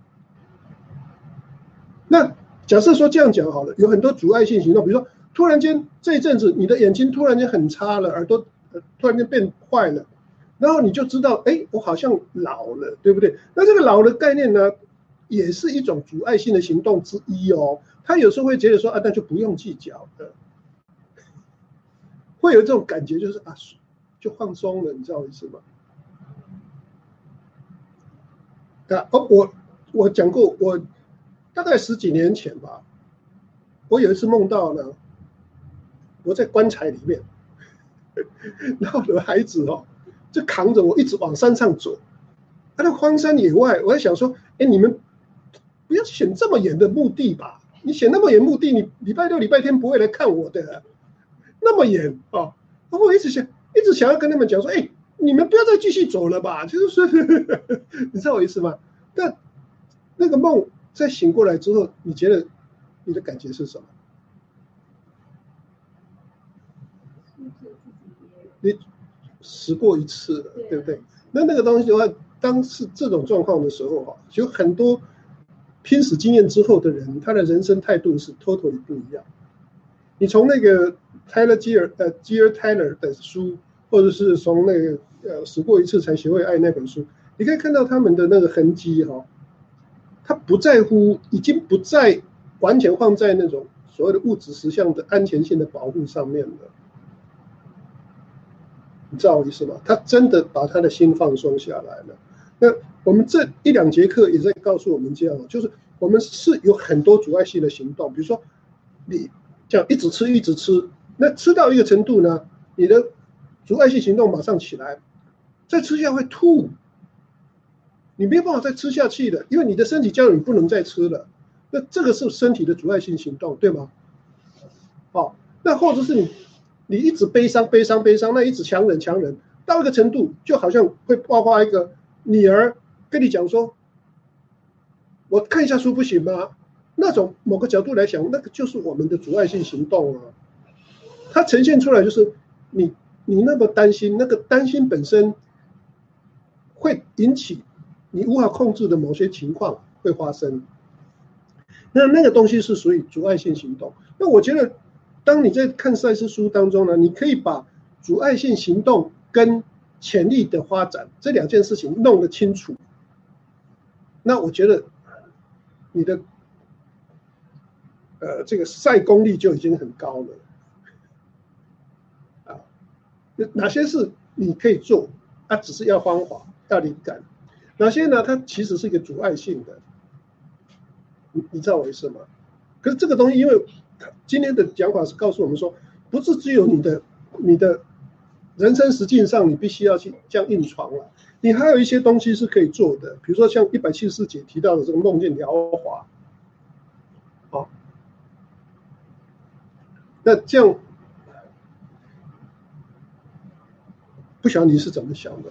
那假设说这样讲好了，有很多阻碍性行动，比如说突然间这一阵子你的眼睛突然间很差了，耳朵突然间变坏了，然后你就知道，哎，我好像老了，对不对？那这个老的概念呢，也是一种阻碍性的行动之一哦。他有时候会觉得说啊，那就不用计较的，会有这种感觉，就是啊，就放松了，你知道我意思吗？啊，哦，我我讲过，我大概十几年前吧， 我有一次梦到呢，我在棺材里面，然后我的孩子哦，就扛着我一直往山上走。他在荒山野外，我在想说，哎，你们不要选这么远的墓地吧？你选那么远墓地，你礼拜六、礼拜天不会来看我的，那么远哦。然后我一直想，一直想要跟他们讲说，哎，你们不要再继续走了吧？就是你知道我意思吗？但那个梦在醒过来之后，你觉得你的感觉是什么？你死过一次了，对不对？那那个东西的话，当是这种状况的时候哈，有很多拼死经验之后的人，他的人生态度是 totally 不一样。你从那个 Tyler Gear 呃 Gear Tyler 的书，或者是从那个呃死过一次才学会爱那本书，你可以看到他们的那个痕迹哈，他不在乎，已经不再完全放在那种所谓的物质实相的安全性的保护上面了。你知道我意思吗？他真的把他的心放松下来了。那我们这一两节课也在告诉我们这样，就是我们是有很多阻碍性的行动，比如说你这样一直吃一直吃，那吃到一个程度呢，你的阻碍性行动马上起来，再吃下会吐，你没有办法再吃下去了，因为你的身体叫你不能再吃了。那这个是身体的阻碍性行动，对吗？哦，那或者是你。你一直悲伤悲伤悲伤，那一直强忍强忍，到一个程度，就好像会爆发一个女儿跟你讲说：“我看一下书不行吗？”那种某个角度来讲，那个就是我们的阻碍性行动啊。它呈现出来就是你你那么担心，那个担心本身会引起你无法控制的某些情况会发生。那那个东西是属于阻碍性行动。那我觉得。当你在看赛斯书当中呢，你可以把阻碍性行动跟潜力的发展这两件事情弄得清楚，那我觉得你的呃这个赛功力就已经很高了啊。哪些是你可以做，它、啊、只是要方法、要灵感；哪些呢，它其实是一个阻碍性的。你你知道我意思吗？可是这个东西，因为今天的讲法是告诉我们说，不是只有你的你的人生实境上你必须要去这样硬闯了，你还有一些东西是可以做的，比如说像一百七十四节提到的这个梦见辽华，好，那这样不晓得你是怎么想的？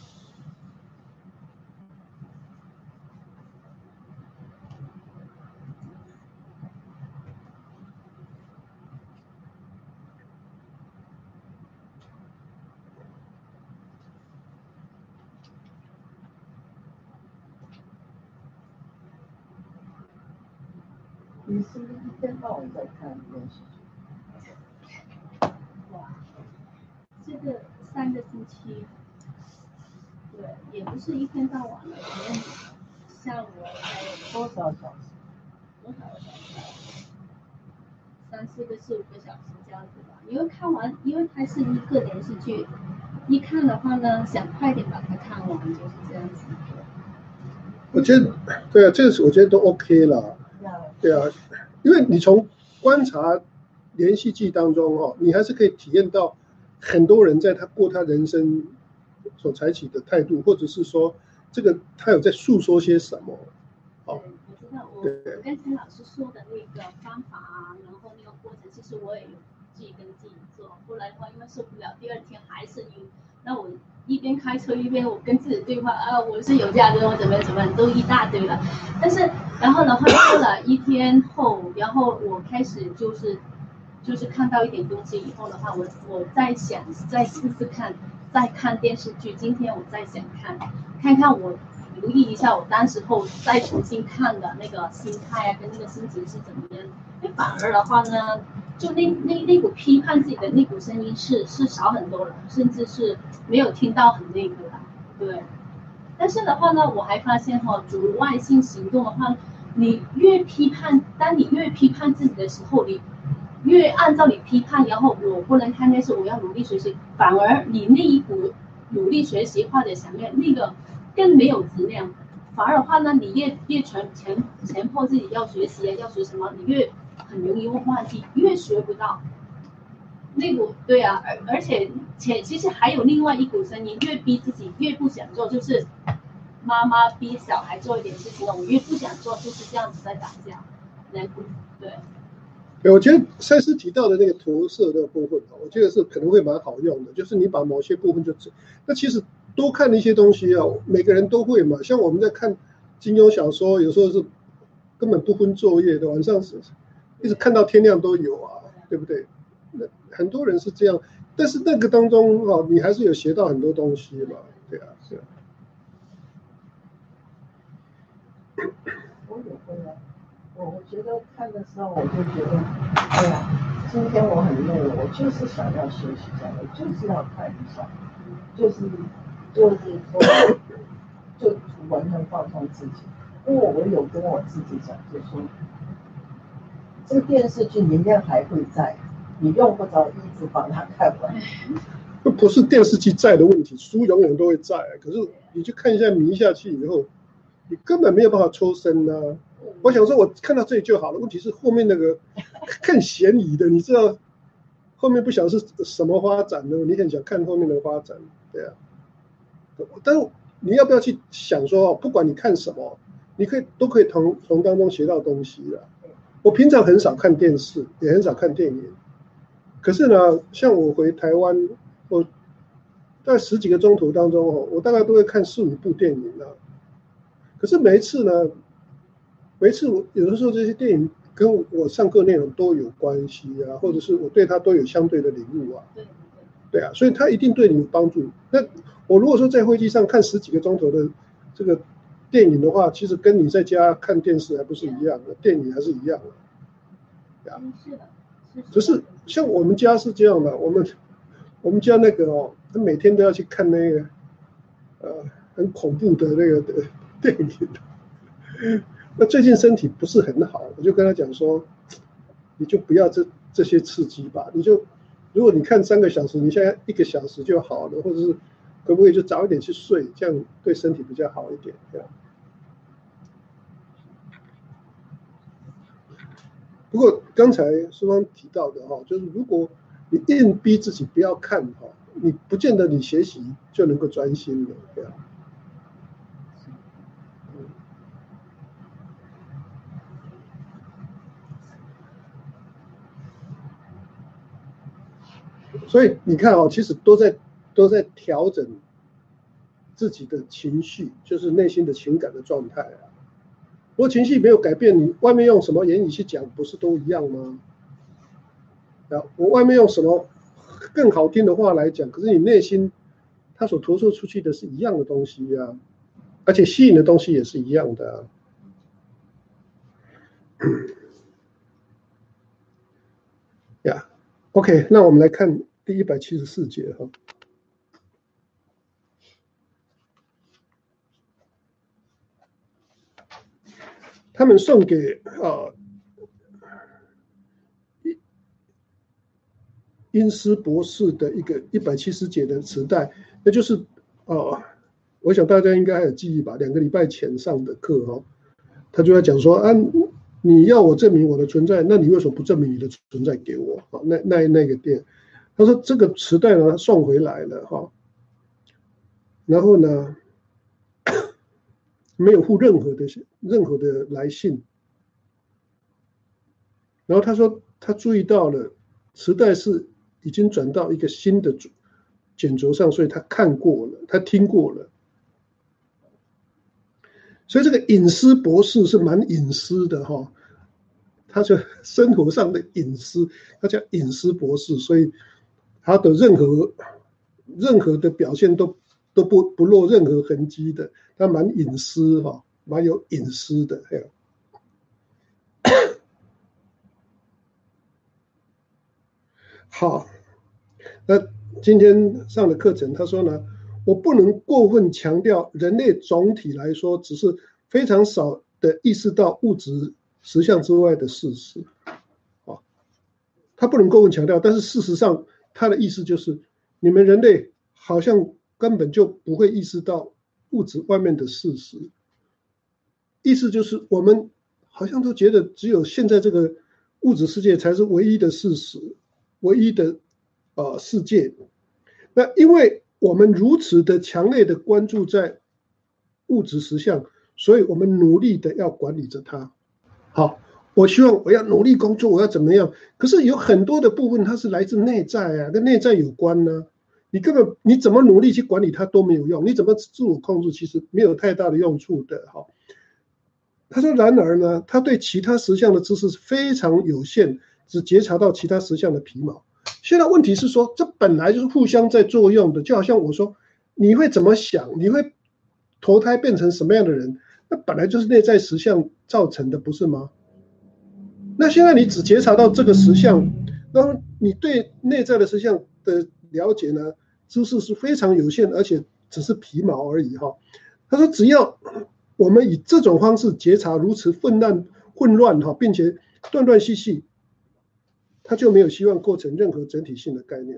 你是不是一天到晚在看电视剧？ 哇，这个三个星期，对，也不是一天到晚的，可能像我在多少小时？ 多少个小时？三四个、四五个小时这样子吧。因为看完，因为它是一个连续剧，一看的话呢，想快点把它看完，就是这样子。 我觉得，对啊，这个我觉得都 OK 了。对啊，因为你从观察连续剧当中哦，你还是可以体验到很多人在他过他人生所采取的态度，或者是说这个他有在诉说些什么。 哦，我知道，我我刚才老师说的那个方法啊，然后那个过程，其实我也有自己跟自己做，后来的话因为受不了，第二天还是晕，那我一边开车一边我跟自己对话啊，我是有价值，我怎么怎么都一大堆了，但是然后的话过了一天后，然后我开始就是就是看到一点东西以后的话，我我再想再试试看，再看电视剧，今天我再想看看看我留意一下我当时候再重新看的那个心态啊跟那个心情是怎么样，因为反而的话呢，就那那那股批判自己的那股声音是是少很多了，甚至是没有听到很那个了，对。但是的话呢，我还发现哈、哦，阻碍性行动的话，你越批判，当你越批判自己的时候，你越按照你批判，然后我不能看电视，我要努力学习，反而你那一股努力学习或者想要那个更没有质量。反而的话呢，你越越强强强迫自己要学习啊，要学什么，你越很容易忘记，越学不到。那股对啊，而而且且其实还有另外一股声音，越逼自己越不想做，就是妈妈逼小孩做一点事情，我越不想做，就是这样子在打架。那股对。 对，我觉得赛斯提到的那个投射的部分，我觉得是可能会蛮好用的，就是你把某些部分就，那其实多看一些东西啊，每个人都会嘛。像我们在看金庸小说，有时候是根本不分昼夜的，晚上是一直看到天亮都有啊，对不对？那很多人是这样，但是那个当中哦，你还是有学到很多东西嘛，对啊，是啊。 我也会啊。我我觉得看的时候，我就觉得，哎呀，今天我很累了，我就是想要休息一下，我就是要看一下，就是就是说，就完全放松自己。因为我有跟我自己讲，就说，这个电视剧明天还会在，你用不着一直把它看完。 不是电视机在的问题，书永远都会在。可是你去看一下迷下去以后，你根本没有办法抽身啊。我想说，我看到这里就好了。问题是后面那个更悬疑的，你知道后面不晓得是什么发展的，你很想看后面的发展，对啊。但是你要不要去想说，不管你看什么，你可以都可以从从当中学到东西啦。我平常很少看电视，也很少看电影，可是呢，像我回台湾，我在十几个中途当中哦，我大概都会看四五部电影啊。可是每一次呢，每一次我有的时候这些电影跟我上课内容都有关系啊，或者是我对它都有相对的领悟啊。 对对啊，所以它一定对你有帮助。那我如果说在飞机上看十几个钟头的这个电影的话，其实跟你在家看电视还不是一样的，电影还是一样的。对啊， 是的， 只是像我们家是这样的，我们我们家那个哦，他每天都要去看那个呃很恐怖的那个的电影。那最近身体不是很好，我就跟他讲说，你就不要这这些刺激吧，你就如果你看三个小时，你现在一个小时就好了，或者是可不可以就早一点去睡，这样对身体比较好一点。这样。不过刚才苏芳提到的哈，就是如果你硬逼自己不要看哈，你不见得你学习就能够专心了，这样。所以你看哦，其实都在都在调整自己的情绪，就是内心的情感的状态啊。如果情绪没有改变，你外面用什么言语去讲，不是都一样吗？啊，我外面用什么更好听的话来讲，可是你内心它所投射出去的是一样的东西啊，而且吸引的东西也是一样的啊。呀、yeah. ，OK， 那我们来看第一百七十四节哈。他们送给啊因斯博士的一个一百七十节的磁带，那就是呃，我想大家应该还有记忆吧，两个礼拜前上的课哈、哦，他就在讲说啊，你要我证明我的存在，那你为什么不证明你的存在给我？啊，那那那个店，他说这个磁带呢送回来了哈、哦，然后呢没有附任何的任何的来信，然后他说他注意到了磁带是已经转到一个新的卷轴上，所以他看过了，他听过了。所以这个隐私博士是蛮隐私的哈、哦，他就生活上的隐私，他叫隐私博士，所以他的任何任何的表现都都不不落任何痕迹的，他蛮隐私哈、哦，蛮有隐私的。好，那今天上的课程，他说呢，我不能过分强调人类总体来说只是非常少的意识到物质实相之外的事实，啊，他不能过分强调，但是事实上他的意思就是，你们人类好像根本就不会意识到物质外面的事实，意思就是我们好像都觉得只有现在这个物质世界才是唯一的事实，唯一的呃世界。那因为我们如此的强烈的关注在物质实相，所以我们努力的要管理着它。好，我希望我要努力工作，我要怎么样？可是有很多的部分它是来自内在啊，跟内在有关呢。你根本你怎么努力去管理它都没有用，你怎么自我控制其实没有太大的用处的。哈，他说，然而呢，他对其他实相的知识非常有限，只觉察到其他实相的皮毛。现在问题是说，这本来就是互相在作用的，就好像我说，你会怎么想，你会投胎变成什么样的人，那本来就是内在实相造成的，不是吗？那现在你只觉察到这个实相，然后你对内在的实相的了解呢，知识是非常有限，而且只是皮毛而已哈。他说，只要我们以这种方式觉察如此混乱混乱哈，并且断断续续，他就没有希望构成任何整体性的概念。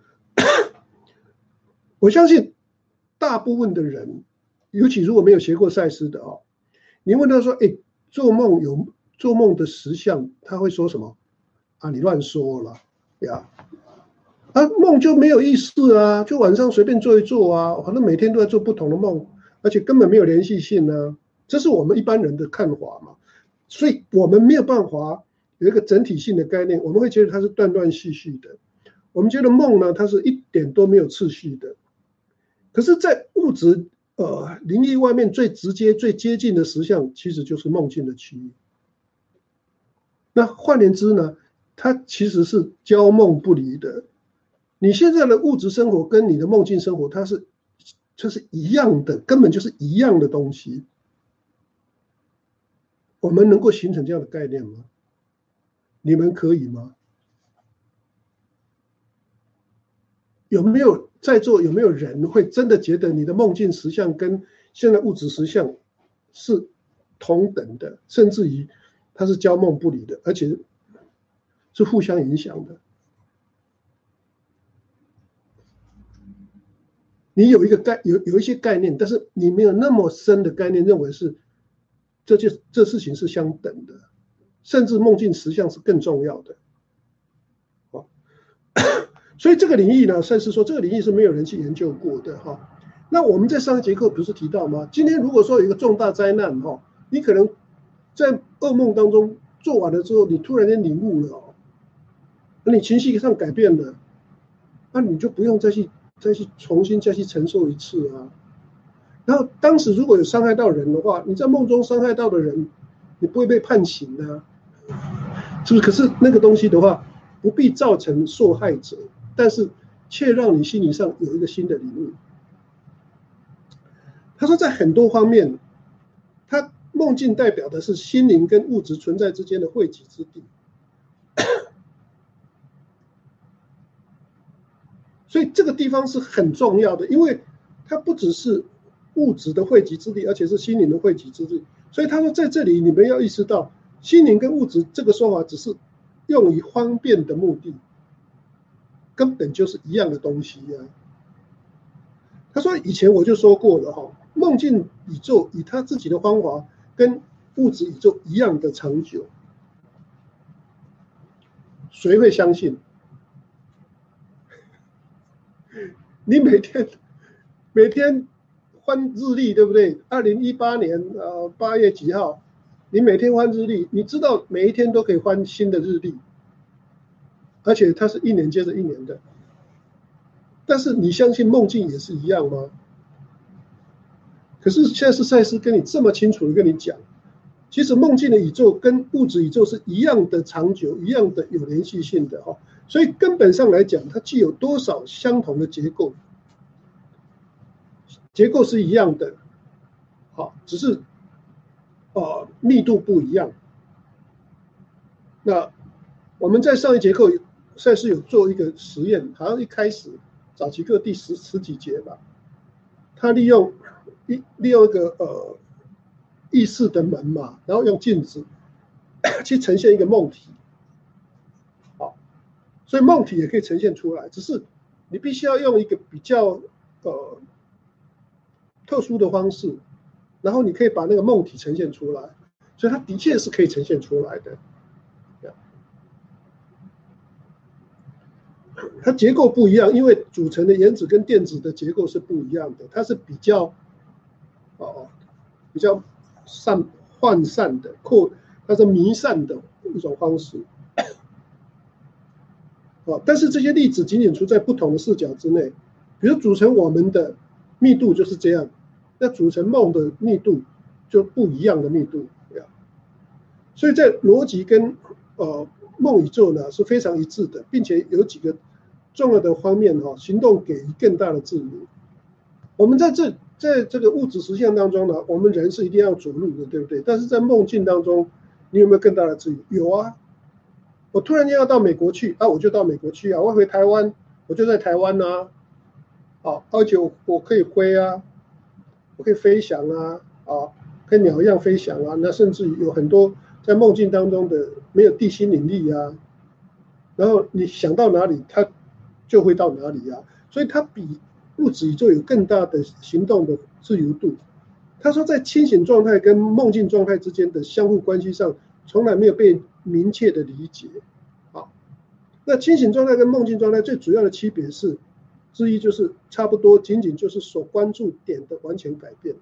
我相信大部分的人，尤其如果没有学过赛斯的哦，你问他说，哎，做梦有做梦的实相，他会说什么？啊，你乱说了呀！啊，梦就没有意思啊，就晚上随便做一做啊，反正每天都在做不同的梦，而且根本没有联系性呢。这是我们一般人的看法嘛，所以我们没有办法有一个整体性的概念，我们会觉得它是断断续续的。我们觉得梦呢，它是一点都没有次序的。可是，在物质呃灵异外面最直接、最接近的实相，其实就是梦境的区域。那换言之呢，它其实是交梦不离的。你现在的物质生活跟你的梦境生活，它是这是一样的，根本就是一样的东西。我们能够形成这样的概念吗？你们可以吗？有没有在座有没有人会真的觉得你的梦境实相跟现在物质实相是同等的，甚至于它是交梦不离的，而且是互相影响的？你有一个概有有一些概念，但是你没有那么深的概念，认为是这就这事情是相等的，甚至梦境实相是更重要的。哦，所以这个领域呢，赛斯说这个领域是没有人去研究过的哈。那我们在上一节课不是提到吗？今天如果说有一个重大灾难哈，你可能在噩梦当中做完了之后，你突然间领悟了哦，那你情绪上改变了，那你就不用再去。再去重新再去承受一次啊！然后当时如果有伤害到人的话，你在梦中伤害到的人，你不会被判刑的啊，是不是？可是那个东西的话，不必造成受害者，但是却让你心理上有一个新的领悟。他说，在很多方面，他梦境代表的是心灵跟物质存在之间的汇集之地。所以这个地方是很重要的，因为它不只是物质的汇集之地，而且是心灵的汇集之地。所以他说，在这里你们要意识到，心灵跟物质这个说法只是用于方便的目的，根本就是一样的东西啊。他说，以前我就说过了哈，梦境宇宙以他自己的方法跟物质宇宙一样的长久，谁会相信？你每天每天换日历，对不对？二零一八年呃八月几号，你每天换日历，你知道每一天都可以换新的日历，而且它是一年接着一年的。但是你相信梦境也是一样吗？可是现在是赛斯跟你这么清楚的跟你讲，其实梦境的宇宙跟物质宇宙是一样的长久，一样的有连续性的哈。所以根本上来讲，它具有多少相同的结构，结构是一样的，好，只是呃密度不一样。那我们在上一节课赛斯有做一个实验，好像一开始早期课第十十几节吧，他利用一利用一个呃意识的门嘛，然后用镜子去呈现一个梦体。所以梦体也可以呈现出来，只是你必须要用一个比较呃特殊的方式，然后你可以把那个梦体呈现出来，所以它的确是可以呈现出来的。 它结构不一样，因为组成的原子跟电子的结构是不一样的，它是比较哦比较散涣散的，扩它是弥散的一种方式。哦，但是这些粒子仅仅处在不同的视角之内，比如组成我们的密度就是这样，那组成梦的密度就不一样的密度。所以在逻辑跟呃梦宇宙呢是非常一致的，并且有几个重要的方面哈、哦，行动给予更大的自由。我们在这在这个物质实相当中呢，我们人是一定要着陆的，对不对？但是在梦境当中，你有没有更大的自由？有啊，我突然间要到美国去啊，我就到美国去啊，我回台湾，我就在台湾啊，啊，而且我我可以飞啊，我可以飞翔啊，啊，跟鸟一样飞翔啊，那甚至有很多。在梦境当中的没有地心引力啊，然后你想到哪里，它就会到哪里啊，所以它比物质宇宙有更大的行动的自由度。他说，在清醒状态跟梦境状态之间的相互关系上，从来没有被明确的理解。好，那清醒状态跟梦境状态最主要的区别是之一，就是差不多仅仅就是所关注点的完全改变。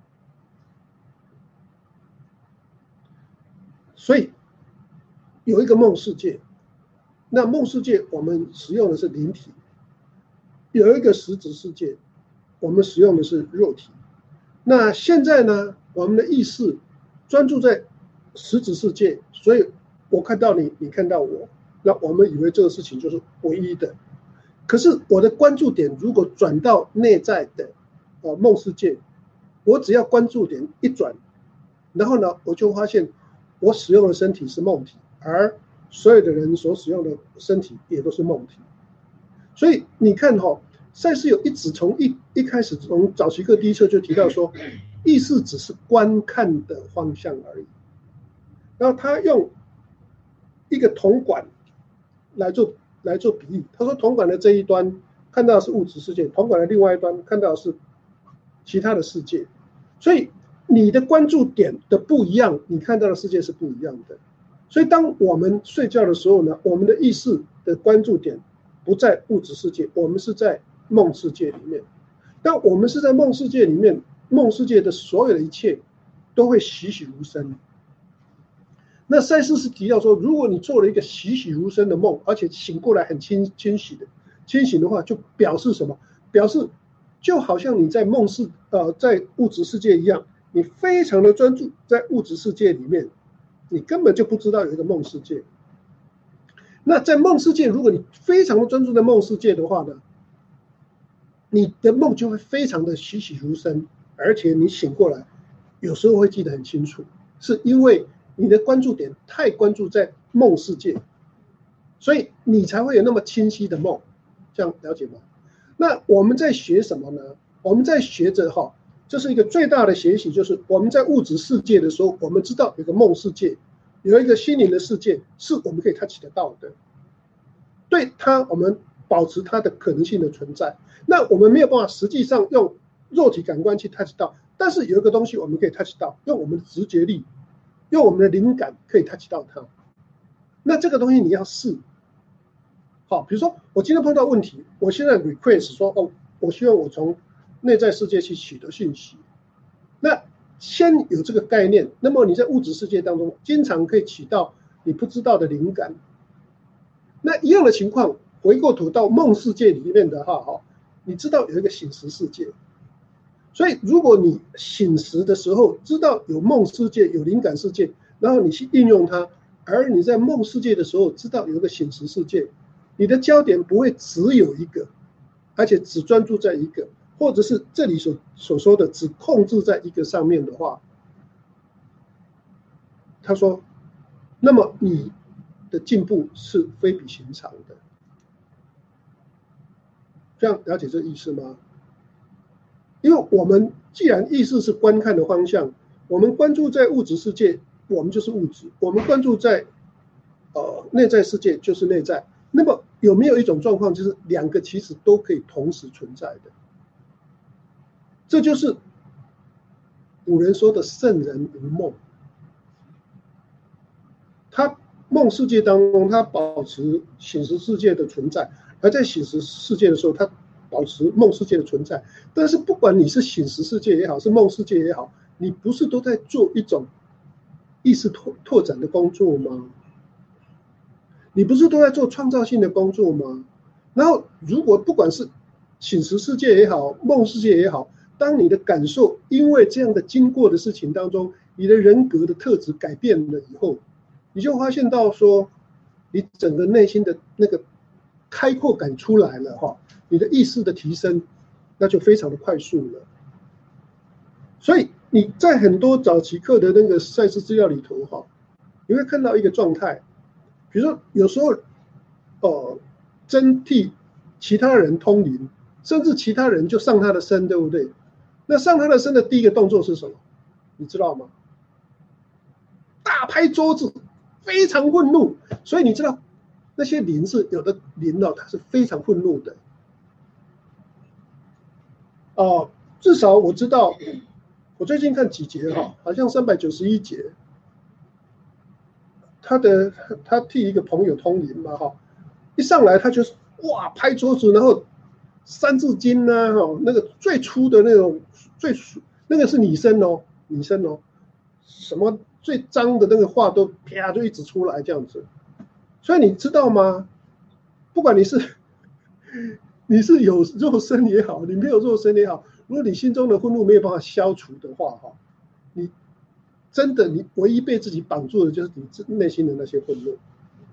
所以有一个梦世界，那梦世界我们使用的是灵体；有一个实质世界，我们使用的是肉体。那现在呢，我们的意识专注在实质世界，所以我看到你，你看到我，那我们以为这个事情就是唯一的。可是我的关注点如果转到内在的呃梦世界，我只要关注点一转，然后呢，我就发现。我使用的身体是梦体，而所有的人所使用的身体也都是梦体。所以你看哈、哦，赛斯有一直从一一开始从早期课第一册就提到说，意识只是观看的方向而已。然后他用一个铜管来做来做比喻，他说铜管的这一端看到的是物质世界，铜管的另外一端看到的是其他的世界，所以。你的关注点的不一样，你看到的世界是不一样的。所以当我们睡觉的时候呢，我们的意识的关注点不在物质世界，我们是在梦世界里面。当我们是在梦世界里面，梦世界的所有的一切都会栩栩如生。那赛斯是提到说，如果你做了一个栩栩如生的梦，而且醒过来很清清晰的清醒的话，就表示什么？表示就好像你在梦世呃在物质世界一样。你非常的专注在物质世界里面，你根本就不知道有一个梦世界。那在梦世界，如果你非常的专注在梦世界的话呢，你的梦就会非常的栩栩如生，而且你醒过来，有时候会记得很清楚，是因为你的关注点太关注在梦世界，所以你才会有那么清晰的梦。这样了解吗？那我们在学什么呢？我们在学着哈。这是一个最大的学习，就是我们在物质世界的时候，我们知道有个梦世界，有一个心灵的世界是我们可以 touch 得到的，对它我们保持它的可能性的存在。那我们没有办法实际上用肉体感官去 touch 到，但是有一个东西我们可以 touch 到，用我们的直觉力，用我们的灵感可以 touch 到它。那这个东西你要试。好，比如说我今天碰到问题，我现在 request 说，哦，我希望我从内在世界去取得讯息，那先有这个概念，那么你在物质世界当中经常可以取到你不知道的灵感。那一样的情况，回过头到梦世界里面的哈，你知道有一个醒时世界，所以如果你醒时的时候知道有梦世界、有灵感世界，然后你去运用它，而你在梦世界的时候知道有一个醒时世界，你的焦点不会只有一个，而且只专注在一个。或者是这里所所说的只控制在一个上面的话，他说，那么你的进步是非比寻常的。这样了解这意思吗？因为我们既然意识是观看的方向，我们关注在物质世界，我们就是物质；我们关注在呃内在世界，就是内在。那么有没有一种状况，就是两个其实都可以同时存在的？这就是古人说的圣人无梦。他梦世界当中，他保持醒时世界的存在， 还在醒时世界的时候，他保持梦世界的存在。但是不管你是醒时世界也好，是梦世界也好，你不是都在做一种意识拓拓展的工作吗？你不是都在做创造性的工作吗？然后如果不管是醒时世界也好，梦世界也好，当你的感受因为这样的经过的事情当中，你的人格的特质改变了以后，你就发现到说，你整个内心的那个开阔感出来了哈，你的意识的提升，那就非常的快速了。所以你在很多早期课的那个赛事资料里头哈，你会看到一个状态，比如说有时候，呃，真替其他人通灵，甚至其他人就上他的身，对不对？那上他的身的第一个动作是什么？你知道吗？大拍桌子，非常愤怒。所以你知道那些灵是有的灵哦，它是非常愤怒的。哦、呃，至少我知道，我最近看几节哈，好像三百九十一节，他的他替一个朋友通灵嘛哈，一上来他就是哇拍桌子，然后三字经啊哈，那个最粗的那种最那个是女生哦，女生哦，什么最脏的那个话都啪就一直出来这样子。所以你知道吗？不管你是你是有肉身也好，你没有肉身也好，如果你心中的愤怒没有办法消除的话哈，你真的你唯一被自己绑住的就是你内心的那些愤怒。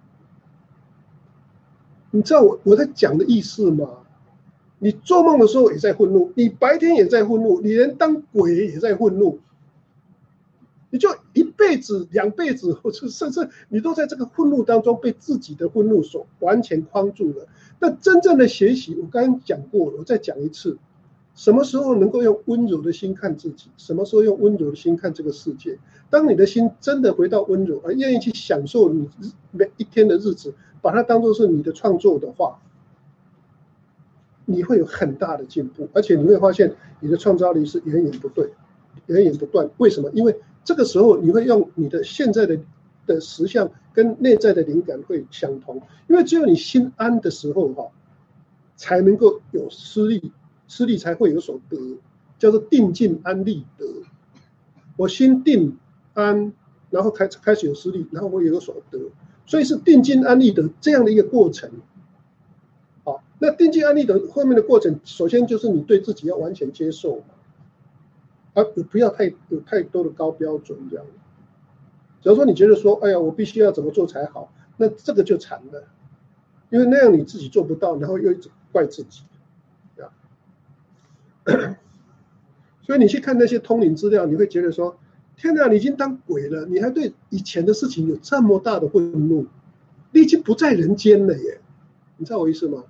你知道我我在讲的意思吗？你做梦的时候也在愤怒，你白天也在愤怒，你连当鬼也在愤怒，你就一辈子、两辈子，或者甚至你都在这个愤怒当中被自己的愤怒所完全框住了。那真正的学习，我刚刚讲过了，我再讲一次，什么时候能够用温柔的心看自己？什么时候用温柔的心看这个世界？当你的心真的回到温柔，而愿意去享受你每一天的日子，把它当作是你的创作的话，你会有很大的进步，而且你会发现你的创造力是源源不断、源源不断。为什么？因为这个时候你会用你的现在的的实相跟内在的灵感会相同，因为只有你心安的时候哈，才能够有施力，施力才会有所得，叫做定静安立得。我心定安，然后开开始有施力，然后我有所得，所以是定静安立得这样的一个过程。好，那定静安立得后面的过程，首先就是你对自己要完全接受嘛。而不要太有太多的高标准这样。假如说你觉得说，哎呀，我必须要怎么做才好，那这个就惨了，因为那样你自己做不到，然后又一直怪自己，这样。所以你去看那些通灵资料，你会觉得说，天哪，你已经当鬼了，你还对以前的事情有这么大的愤怒，你已经不在人间了耶，你知道我意思吗？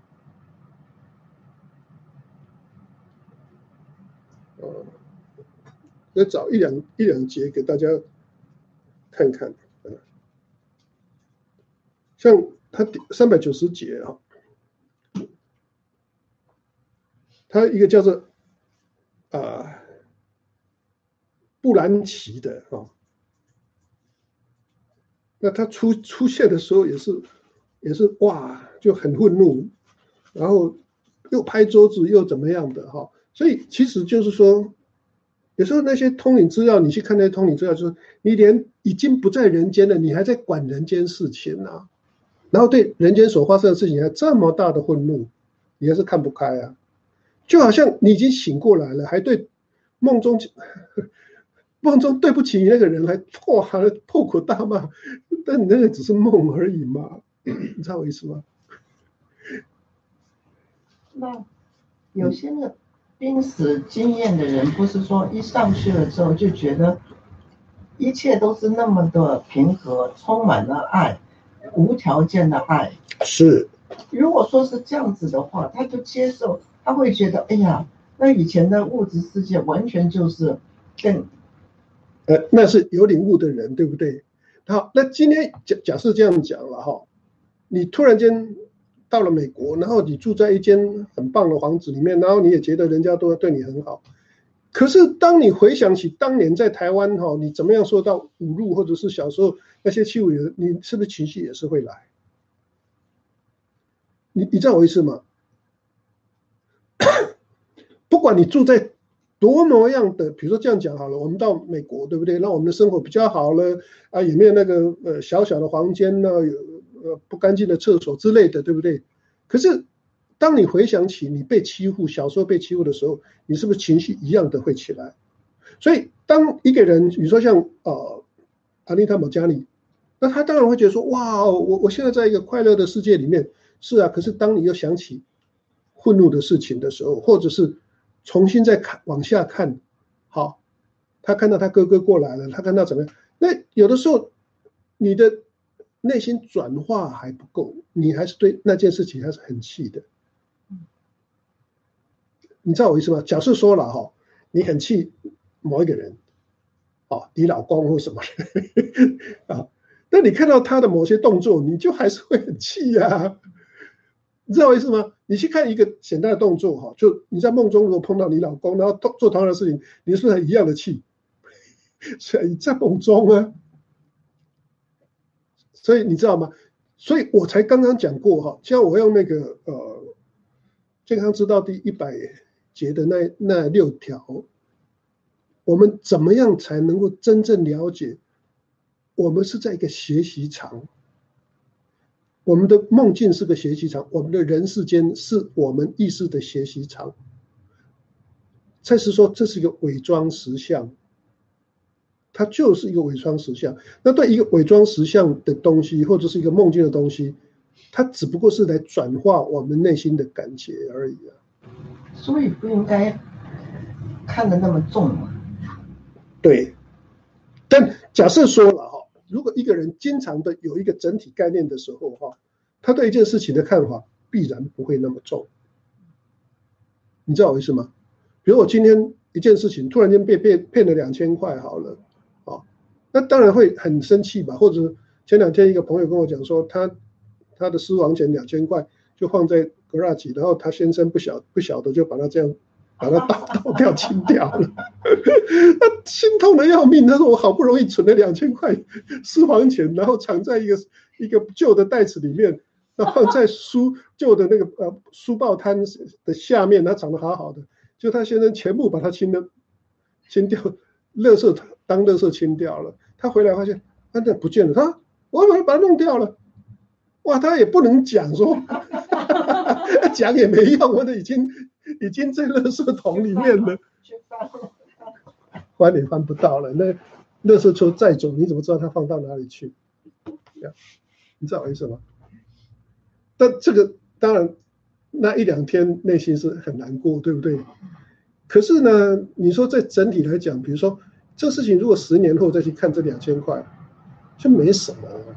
呃要找一两一两节给大家看看，像他三百九十节啊，他一个叫做啊、呃、布兰奇的啊，那他出出现的时候也是也是哇就很愤怒，然后又拍桌子又怎么样的哈，所以其实就是说。有时候那些通灵资料，你去看那些通灵资料，就是你连已经不在人间了，你还在管人间事情啊，然后对人间所发生的事情还这么大的愤怒，你还是看不开啊。就好像你已经醒过来了，还对梦中梦中对不起你那个人还哇破口大骂，但你那个只是梦而已嘛，你知道我意思吗？ 那有些人。濒死经验的人，不是说一上去了之后就觉得一切都是那么的平和，充满了爱，无条件的爱。 是。 如果说是这样子的话，他就接受，他会觉得，哎呀，那以前的物质世界完全就是更， 呃，那是有领悟的人，对不对？好，那今天假假设这样讲了哈，你突然间。到了美国，然后你住在一间很棒的房子里面，然后你也觉得人家都对你很好。可是当你回想起当年在台湾哈，你怎么样受到侮辱，或者是小时候那些欺负人，你是不是情绪也是会来？ 你你知道我意思吗？不管你住在多么样的，比如说这样讲好了，我们到美国，对不对？让我们的生活比较好了啊，也没有那个呃小小的房间呢，有呃不干净的厕所之类的，对不对？可是当你回想起你被欺负，小时候被欺负的时候，你是不是情绪一样的会起来？所以当一个人，比如说像呃阿妮塔·莫加尼，那他当然会觉得说，哇，我我现在在一个快乐的世界里面，是啊。可是当你又想起愤怒的事情的时候，或者是重新再看往下看，好，他看到他哥哥过来了，他看到怎么样？那有的时候你的内心转化还不够，你还是对那件事情还是很气的。你知道我意思吗？假设说了哈，你很气某一个人，啊，你老公或什么啊，那你看到他的某些动作，你就还是会很气呀、啊。你知道我意思吗？你去看一个简单的动作哈，就你在梦中如果碰到你老公，然后做同样的事情，你是不是一样的气？所以在梦中啊，所以你知道吗？所以我才刚刚讲过哈，像我用那个呃健康之道第一百节的那那六条，我们怎么样才能够真正了解，我们是在一个学习场。我们的梦境是个学习场，我们的人世间是我们意识的学习场。蔡司说这是一个伪装实相，它就是一个伪装实相。那对一个伪装实相的东西，或者是一个梦境的东西，它只不过是来转化我们内心的感觉而已啊。 所以不应该看得那么重嘛。 对，但假设说了哈，如果一个人经常的有一个整体概念的时候哈，他对一件事情的看法必然不会那么重。你知道我意思吗？比如我今天一件事情突然间被被骗了两千块好了，啊，那当然会很生气吧。或者前两天一个朋友跟我讲说，他他的私房钱两千块就放在 garage， 然后他先生不晓不晓得就把他这样把它倒倒掉清掉了，他心痛的要命。他说我好不容易存了两千块私房钱，然后藏在一个一个旧的袋子里面。然后放在书旧的那个呃书报摊的下面，它藏得好好的，就他先生全部把它清了，清掉，垃圾当垃圾清掉了。他回来发现，啊，那不见了，他我把它弄掉了。哇，他也不能讲说，讲也没用，我都已经已经在垃圾桶里面了，翻也翻不到了。那垃圾车再走，你怎么知道他放到哪里去？你知道我意思吗？但这个当然，那一两天内心是很难过，对不对？可是呢，你说在整体来讲，比如说这事情，如果十年后再去看这两千块，就没什么了。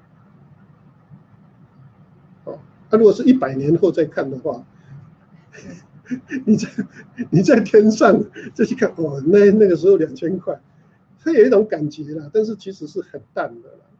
哦，那、啊、如果是一百年后再看的话，你在你在天上再去看，哦，那那个时候两千块，它有一种感觉啦，但是其实是很淡的啦。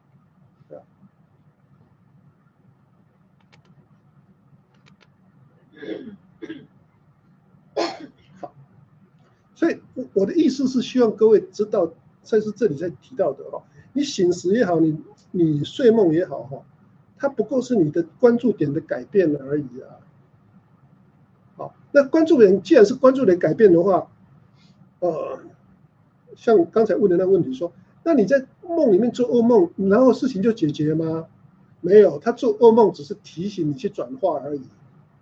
好，所以我的意思是希望各位知道，才是这里在提到的哈，你醒时也好，你你睡梦也好哈，它不过是你的关注点的改变而已啊。好，那关注点既然是关注点改变的话，呃，像刚才问的那个问题说，那你在梦里面做噩梦，然后事情就解决吗？没有，他做噩梦只是提醒你去转化而已。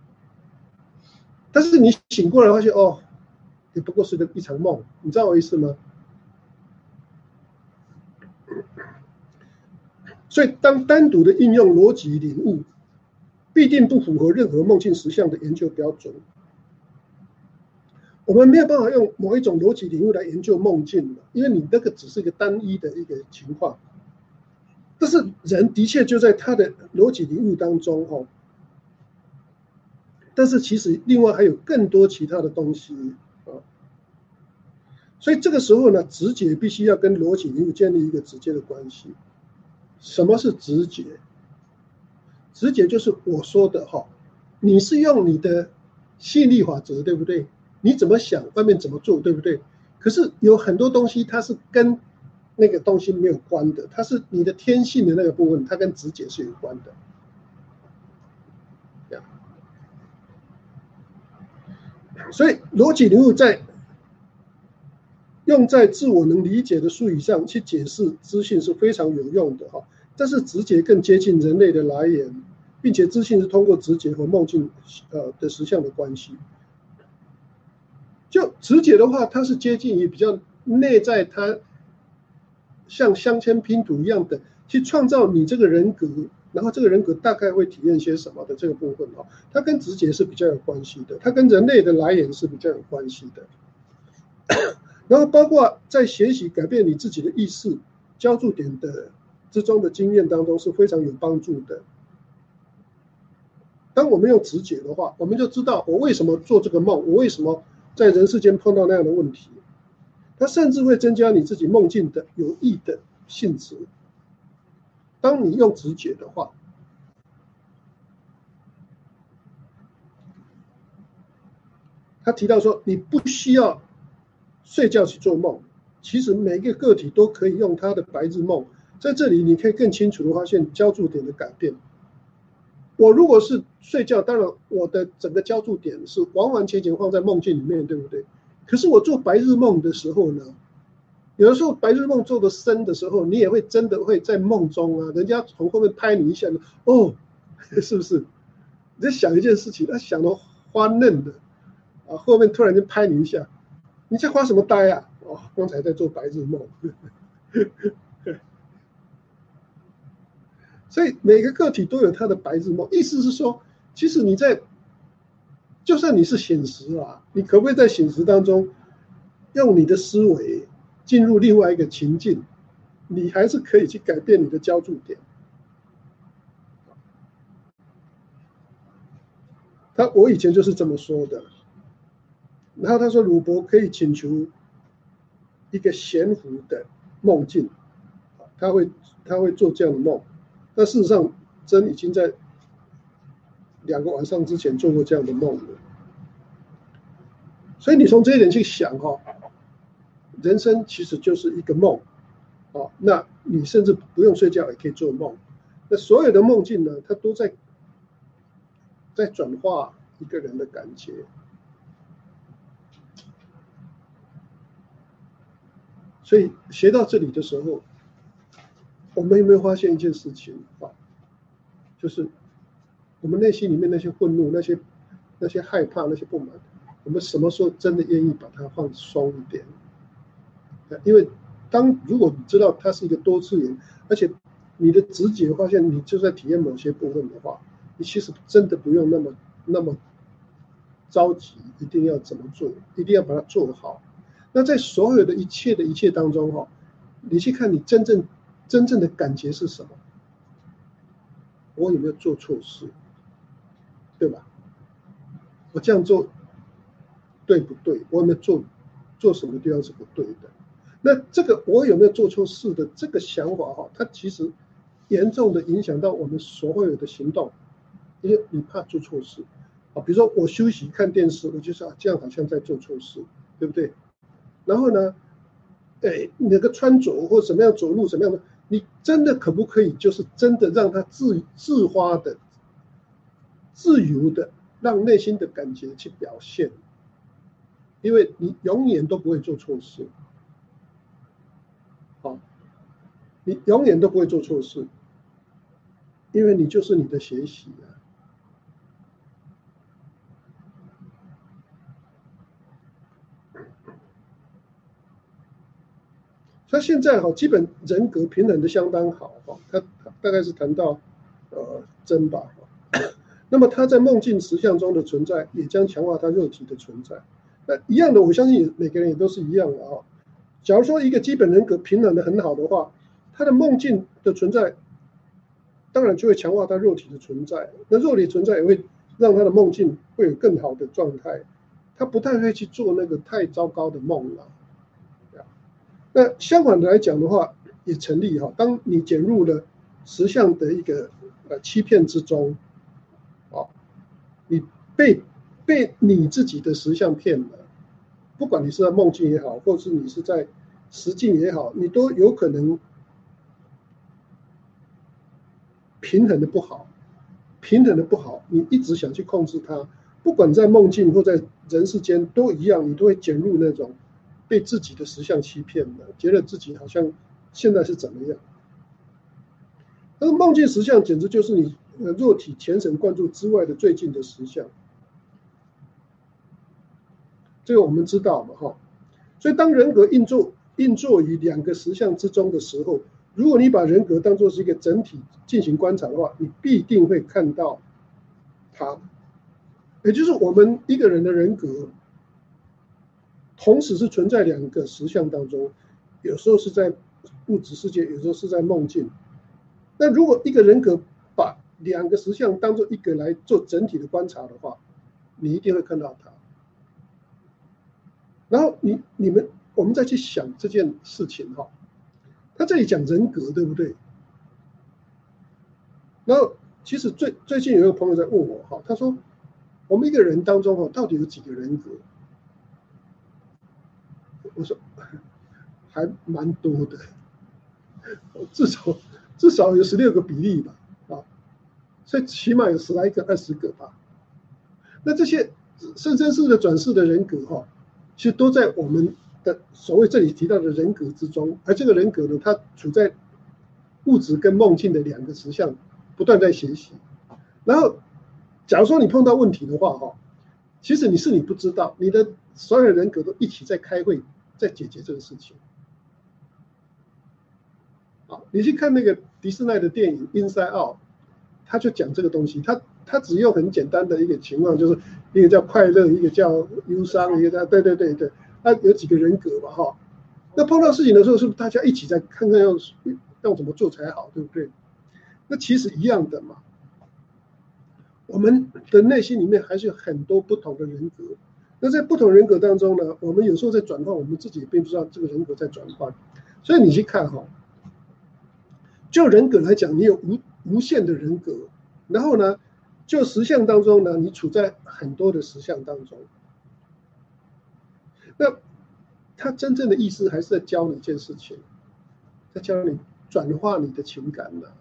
但是你醒过来发现，哦，也不过是个一场梦，你知道我意思吗？所以当单独的应用逻辑领悟，必定不符合任何梦境实相的研究标准。我们没有办法用某一种逻辑领悟来研究梦境，因为你那个只是一个单一的一个情况。但是人的确就在他的逻辑领悟当中哦，但是其实另外还有更多其他的东西啊，所以这个时候呢，直觉必须要跟逻辑领悟建立一个直接的关系。什么是直觉？直觉就是我说的哈，你是用你的吸引力法则，对不对？你怎么想，外面怎么做，对不对？可是有很多东西它是跟那个东西没有关的，它是你的天性的那个部分，它跟直觉是有关的。 所以逻辑领悟在用在自我能理解的术语上去解释资讯是非常有用的哈。但是直觉更接近人类的来源，并且资讯是通过直觉和梦境呃的实相的关系。就直觉的话，它是接近于比较内在，它像镶嵌拼图一样的去创造你这个人格，然后这个人格大概会体验些什么的这个部分哦，它跟直觉是比较有关系的，它跟人类的来源是比较有关系的。然后包括在学习改变你自己的意识交注点的之中的经验当中是非常有帮助的。当我们用直觉的话，我们就知道我为什么做这个梦，我为什么在人世间碰到那样的问题。它甚至会增加你自己梦境的有益的性质。当你用直觉的话，他提到说，你不需要睡觉去做梦，其实每个个体都可以用他的白日梦。在这里，你可以更清楚的发现交注点的改变。我如果是睡觉，当然我的整个交注点是完完全全放在梦境里面，对不对？可是我做白日梦的时候呢，有的时候白日梦做的深的时候，你也会真的会在梦中啊，人家从后面拍你一下，哦，是不是？你在想一件事情，他想的花嫩的啊，后面突然间拍你一下，你在发什么呆啊？哦，刚才在做白日梦。所以每个个体都有他的白日梦，意思是说，其实你在，就算你是醒时啊，你可不可以在醒时当中，用你的思维进入另外一个情境，你还是可以去改变你的交注点。他我以前就是这么说的。然后他说，鲁伯可以请求一个悬浮的梦境，他会他会做这样的梦。但事实上，真已经在两个晚上之前做过这样的梦了。所以你从这一点去想哈，人生其实就是一个梦，哦，那你甚至不用睡觉也可以做梦。那所有的梦境呢，它都在在转化一个人的感觉。所以学到这里的时候，我们有没有发现一件事情啊？就是我们内心里面那些愤怒、那些那些害怕、那些不满，我们什么时候真的愿意把它放松一点？因为当如果你知道它是一个多次元，而且你的直觉发现你就在体验某些部分的话，你其实真的不用那么那么着急，一定要怎么做，一定要把它做好。那在所有的一切的一切当中哈，你去看你真正真正的感觉是什么？我有没有做错事？对吧？我这样做对不对？我有没有做做什么地方是不对的？那这个我有没有做错事的这个想法哈，它其实严重的影响到我们所有的行动，因为你怕做错事啊。比如说我休息看电视，我就说啊，这样好像在做错事，对不对？然后呢，哎，那个穿着或怎么样走路怎么样的，你真的可不可以就是真的让它自自发的、自由的让内心的感觉去表现？因为你永远都不会做错事，好，你永远都不会做错事，因为你就是你的学习啊。所以现在哈，基本人格平衡的相当好哈，他大概是谈到呃真吧。那么他在梦境实相中的存在，也将强化他肉体的存在。那一样的，我相信每个人也都是一样的啊。假如说一个基本人格平衡的很好的话，他的梦境的存在，当然就会强化他肉体的存在。那肉体存在也会让他的梦境会有更好的状态，他不太会去做那个太糟糕的梦了。那相反的来讲的话，也成立哈。当你卷入了实相的一个呃欺骗之中，哦，你被被你自己的实相骗了，不管你是在梦境也好，或是你是在实境也好，你都有可能平衡的不好，平衡的不好，你一直想去控制它， 不管在梦境或在人世间都一样，你都会卷入那种被自己的实相欺骗的，觉得自己好像现在是怎么样。但是梦境实相简直就是你呃肉体全神贯注之外的最近的实相，这个我们知道嘛哈。所以当人格运作运作于两个实相之中的时候，如果你把人格当作是一个整体进行观察的话，你必定会看到它。也就是我们一个人的人格，同时是存在两个实相当中，有时候是在物质世界，有时候是在梦境。那如果一个人格把两个实相当作一个来做整体的观察的话，你一定会看到它。然后你你们我们再去想这件事情哈，他这里讲人格对不对？然后其实最最近有一个朋友在问我哈，他说我们一个人当中哈，到底有几个人格？我说还蛮多的，至少至少有十六个比例吧，啊，所以起码有十来个、二十个吧。那这些生生世的转世的人格哈，其实都在我们的所谓这里提到的人格之中，而这个人格呢，它处在物质跟梦境的两个实相，不断在学习。然后，假如说你碰到问题的话哈，其实你是你不知道，你的所有人格都一起在开会，在解决这个事情。啊，你去看那个迪士尼的电影《Inside Out》，他就讲这个东西，他他只用很简单的一个情况，就是一个叫快乐，一个叫忧伤，一个叫对对对对，他有几个人格嘛哈。那碰到事情的时候，是不是大家一起在看看要要怎么做才好，对不对？那其实一样的嘛。我们的内心里面还是有很多不同的人格，那在不同人格当中呢，我们有时候在转换，我们自己也并不知道这个人格在转换。所以你去看哈，就人格来讲，你有无无限的人格，然后呢，就实相当中呢，你处在很多的实相当中。那他真正的意思还是在教你一件事情，在教你转化你的情感呢。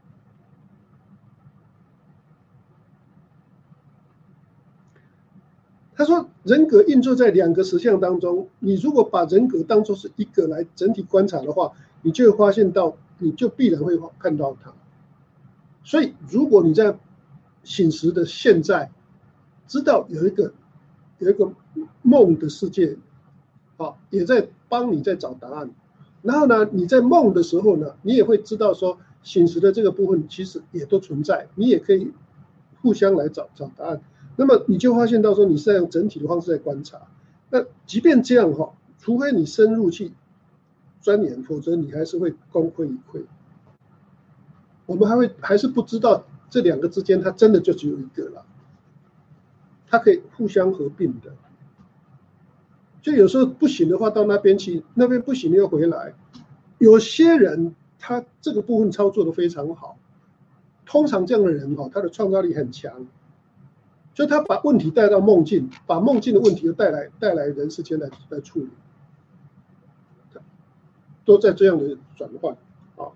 他说，人格运作在两个实相当中，你如果把人格当作是一个来整体观察的话，你就会发现到，你就必然会看到它。所以，如果你在醒时的现在，知道有一个有一个梦的世界，啊，也在帮你在找答案。然后呢，你在梦的时候呢，你也会知道说，醒时的这个部分其实也都存在，你也可以互相来找找答案。那么你就发现到说，你是在用整体的方式在观察。那即便这样哈，除非你深入去钻研，否则你还是会功亏一篑。我们还会还是不知道这两个之间，它真的就只有一个了，它可以互相合并的。就有时候不行的话，到那边去，那边不行又回来。有些人他这个部分操作的非常好，通常这样的人哈，他的创造力很强。所以他把问题带到梦境，把梦境的问题又带来带来人世间来来处理，都在这样的转换啊。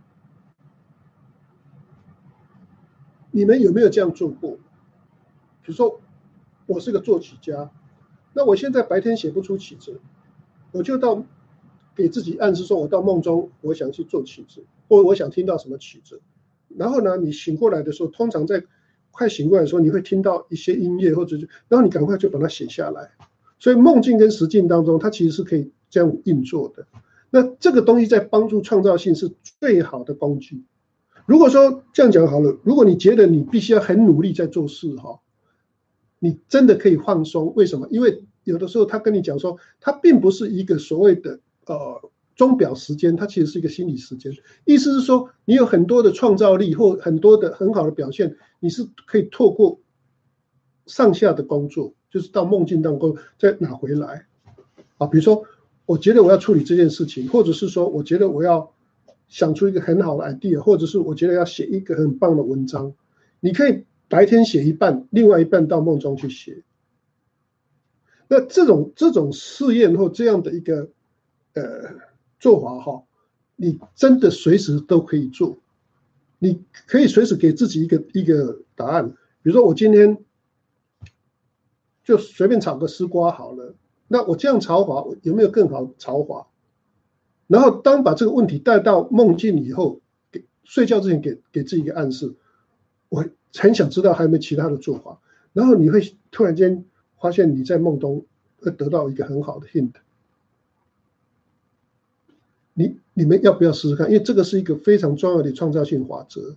你们有没有这样做过？比如说，我是个作曲家，那我现在白天写不出曲子，我就到给自己暗示说，我到梦中我想去做曲子，或我想听到什么曲子。然后呢，你醒过来的时候，通常在快醒过来的时候，你会听到一些音乐，或者是，然后你赶快就把它写下来。所以梦境跟实境当中，它其实是可以这样运作的。那这个东西在帮助创造性是最好的工具。如果说这样讲好了，如果你觉得你必须要很努力在做事哈，你真的可以放松。为什么？因为有的时候他跟你讲说，它并不是一个所谓的呃钟表时间，它其实是一个心理时间。意思是说，你有很多的创造力或很多的很好的表现，你是可以透过上下的工作，就是到梦境当中再拿回来啊。比如说，我觉得我要处理这件事情，或者是说，我觉得我要想出一个很好的 idea， 或者是我觉得要写一个很棒的文章，你可以白天写一半，另外一半到梦中去写。那这种这种试验或这样的一个呃做法哈，你真的随时都可以做，你可以随时给自己一个一个答案。比如说我今天就随便炒个丝瓜好了。那我这样炒法有没有更好炒法？然后当把这个问题带到梦境以后，给睡觉之前给给自己一个暗示，我很想知道还有没有其他的做法。然后你会突然间发现你在梦中会得到一个很好的 hint。你你们要不要试试看？因为这个是一个非常重要的创造性法则。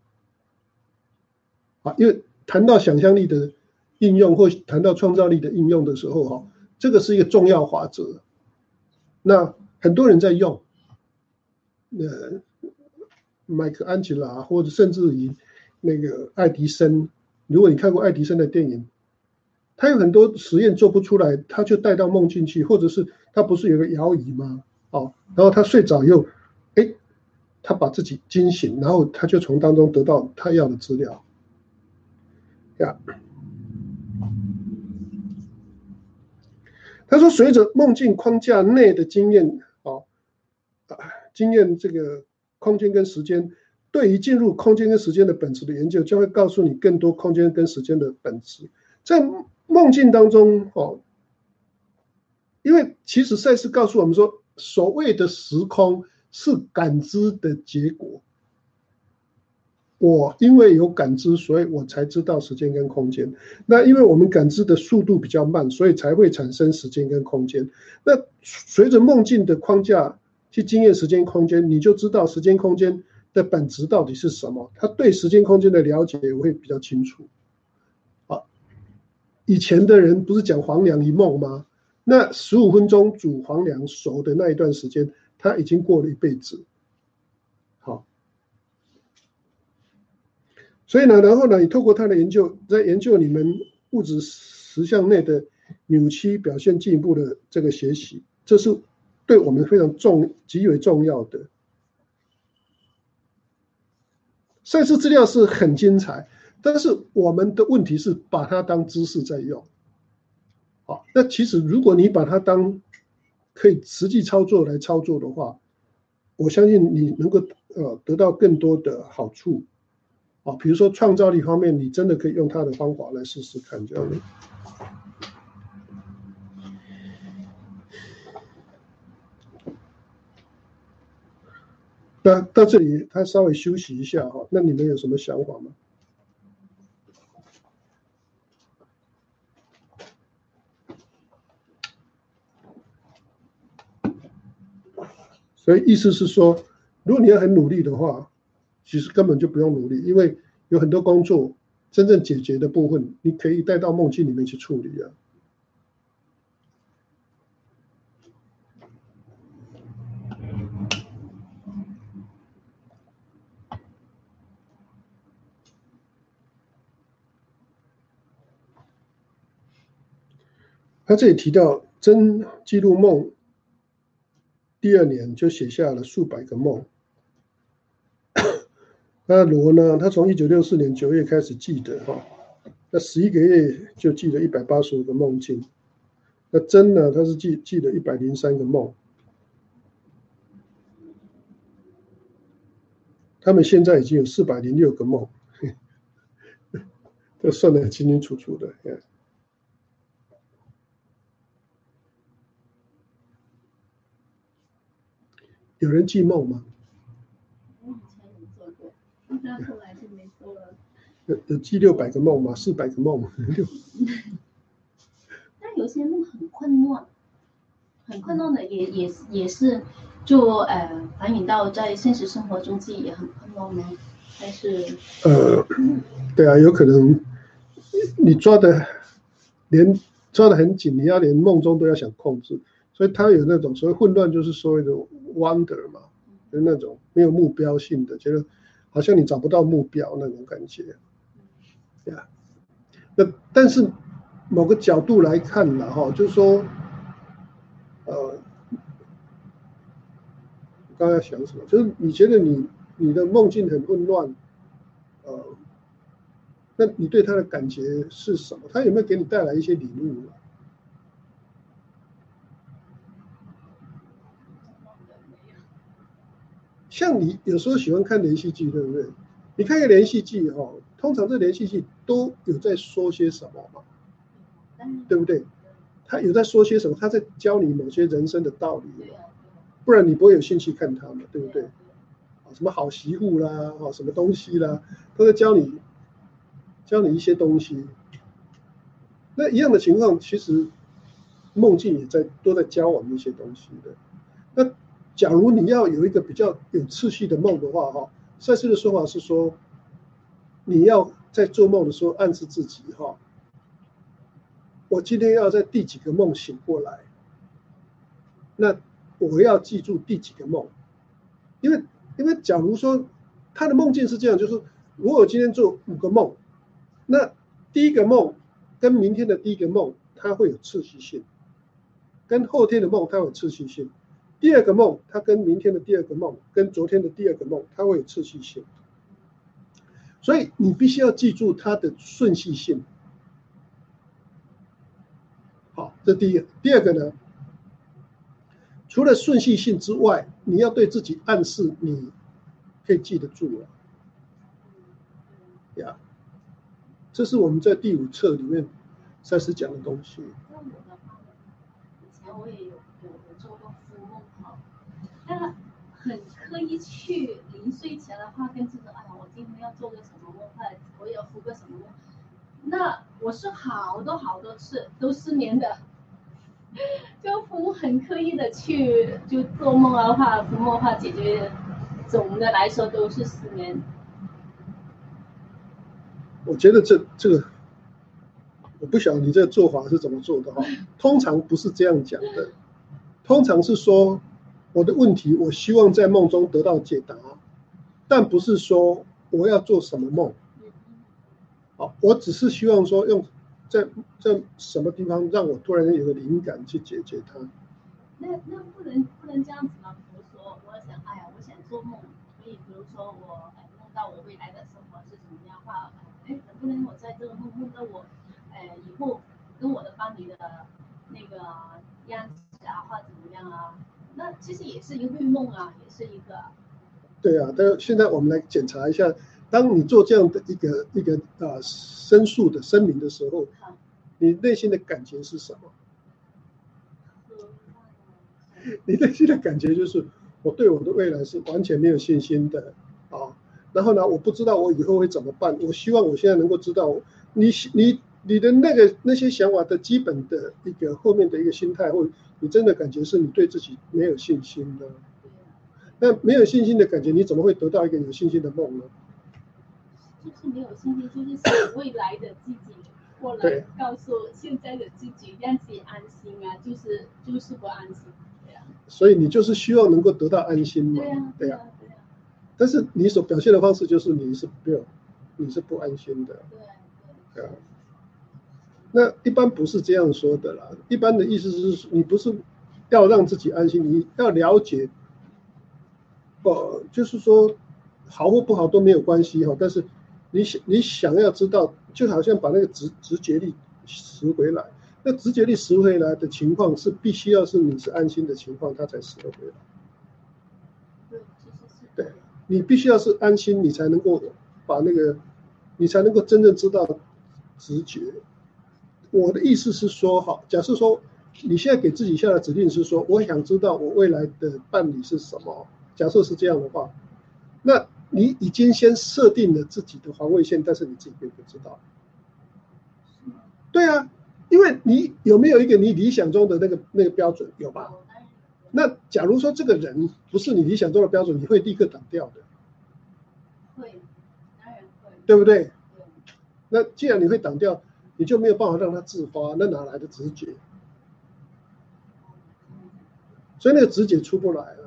啊，因为谈到想象力的应用或谈到创造力的应用的时候，哈，这个是一个重要法则。那很多人在用，呃，麦克安吉拉或者甚至于那个爱迪生，如果你看过爱迪生的电影，他有很多实验做不出来，他就带到梦境去，或者是他不是有个摇椅吗？哦，然后他睡着又，哎，他把自己惊醒，然后他就从当中得到他要的资料。呀，他说，随着梦境框架内的经验，哦，经验这个空间跟时间，对于进入空间跟时间的本质的研究，将会告诉你更多空间跟时间的本质。在梦境当中，哦，因为其实赛斯告诉我们说，所谓的时空是感知的结果。我因为有感知，所以我才知道时间跟空间。那因为我们感知的速度比较慢，所以才会产生时间跟空间。那随着梦境的框架去经验时间空间，你就知道时间空间的本质到底是什么。他对时间空间的了解也会比较清楚。啊，以前的人不是讲黄粱一梦吗？那十五分钟煮黄粱熟的那一段时间，他已经过了一辈子。好。所以呢，然后呢，你透过他的研究，在研究你们物质实相内的扭曲表现进一步的这个学习，这是对我们非常重、极为重要的。赛事资料是很精彩，但是我们的问题是把它当知识在用。好，那其实如果你把它当可以实际操作来操作的话，我相信你能够呃得到更多的好处。啊，比如说创造力方面，你真的可以用他的方法来试试看，这样的。那到这里，他稍微休息一下哈。那你们有什么想法吗？所以意思是说，如果你要很努力的话，其实根本就不用努力，因为有很多工作真正解决的部分，你可以带到梦境里面去处理啊。他这里提到真记录梦，第二年就写下了数百个梦。那罗呢？他从一九六四年九月开始记的哈，那十一个月就记了一百八十五个梦境。那真呢？他是记记了一百零三个梦。他们现在已经有四百零六个梦，这算得很清清楚楚的。有人记梦吗？ 我以前有做过，但后来就没做了。 有有记六百个梦吗？四百个梦？ 但有些梦很混乱，很混乱的也也也是就呃反映到在现实生活中自己也很混乱吗？还是呃，对啊，有可能你抓的连抓得很紧，你要连梦中都要想控制，所以他有那种所谓混乱，就是所谓的 wonder 嘛，就是那种没有目标性的，觉得好像你找不到目标那种感觉。呀，那但是某个角度来看了哈，就是说，呃，刚才想什么？就是你觉得你你的梦境很混乱，呃，那你对他的感觉是什么？他有没有给你带来一些领悟？像你有时候喜欢看连续剧，对不对？你看个连续剧哈，通常这连续剧都有在说些什么嘛？ 对不对？他有在说些什么？他在教你某些人生的道理，不然你不会有兴趣看他嘛，对不对？什么好媳妇啦，什么东西啦，都在教你教你一些东西。那一样的情况，其实梦境也在都在教我们一些东西的。那假如你要有一个比较有次序的梦的话，哈，赛斯的说法是说，你要在做梦的时候暗示自己，哈，我今天要在第几个梦醒过来，那我要记住第几个梦，因为因为假如说他的梦境是这样，就是如果今天做五个梦，那第一个梦跟明天的第一个梦它会有次序性，跟后天的梦它有次序性。第二个梦，它跟明天的第二个梦，跟昨天的第二个梦，它会有次序性，所以你必须要记住它的顺序性。好，这第一个。第二个呢，除了顺序性之外，你要对自己暗示你可以记得住了。呀，这是我们在第五册里面赛斯讲的东西。 以前我也有有有做过敷梦哈，那很刻意去临睡前的话，跟自己说，哎呀，我今天要做个什么梦，或者我要敷个什么梦。那我是好多好多次都失眠的，就敷很刻意的去就做梦的话，敷梦的话解决，总的来说都是失眠。 我觉得这这个。我不晓得你这个做法是怎么做的哈，通常不是这样讲的，通常是说我的问题，我希望在梦中得到解答，但不是说我要做什么梦，好，我只是希望说用在在什么地方让我突然有个灵感去解决它。 那那不能不能这样子吗？比如说，我想，哎呀，我想做梦，所以比如说我哎梦到我未来的生活是什么样的话，哎，能不能我在这个梦梦到我。呃，以后跟我的伴侣的那个样子啊，或怎么样啊？那其实也是一个预梦啊，也是一个。 对啊，但现在我们来检查一下，当你做这样的一个一个啊、呃、申诉的声明的时候，你内心的感觉是什么？你内心的感觉就是我对我的未来是完全没有信心的啊。然后呢，我不知道我以后会怎么办。我希望我现在能够知道你你。你的那个那些想法的基本的一个后面的一个心态，或你真的感觉是你对自己没有信心的，那没有信心的感觉，你怎么会得到一个有信心的梦呢？ 就是没有信心，就是想未来的自己过来告诉现在的自己，让自己安心啊，就是就是不安心，对啊。所以你就是希望能够得到安心嘛？ 对呀、啊，对呀、啊，对呀、啊。 但是你所表现的方式就是你是没有，你是不安心的。 对对。对啊。那一般不是这样说的啦，一般的意思是你不是要让自己安心，你要了解，呃，就是说好或不好都没有关系哈，但是你想你想要知道，就好像把那个直直觉力拾回来，那直觉力拾回来的情况是必须要是你是安心的情况，它才拾得回来。 对，其实是。 对，你必须要是安心，你才能够把那个，你才能够真正知道直觉。我的意思是说，哈，假设说你现在给自己下的指令是说，我想知道我未来的伴侣是什么。假设是这样的话，那你已经先设定了自己的防卫线，但是你自己并不知道。对啊，因为你有没有一个你理想中的那个那个标准？有吧？那假如说这个人不是你理想中的标准，你会立刻挡掉的。 会，当然会。 对不对？那既然你会挡掉，你就没有办法让他自发，那哪来的直觉？所以那个直觉出不来了。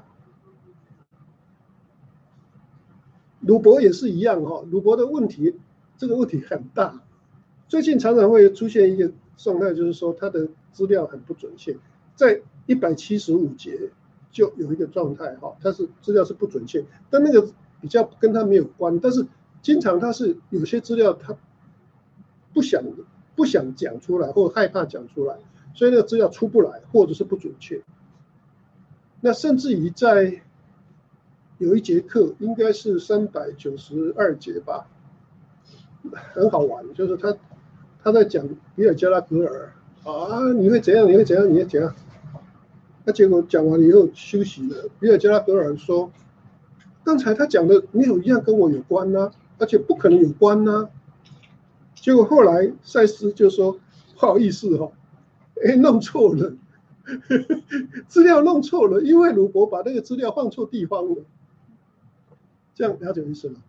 鲁伯也是一样哈，鲁伯的问题，这个问题很大。最近常常会出现一个状态，就是说他的资料很不准确，在一百七十五节就有一个状态哈，他是资料是不准确，但那个比较跟他没有关，但是经常他是有些资料他不想不想讲出来，或害怕讲出来，所以那个资料出不来，或者是不准确。那甚至于在有一节课，应该是三百九十二节吧，很好玩，就是他他在讲比尔加拉格尔啊，你会怎样？你会怎样？你会怎样？那结果讲完以后休息了，比尔加拉格尔说，刚才他讲的没有一样跟我有关啊，而且不可能有关啊。结果后来赛斯就说不好意思哦，哎，弄错了，资料弄错了，因为鲁伯把那个资料放错地方了。这样了解意思吗？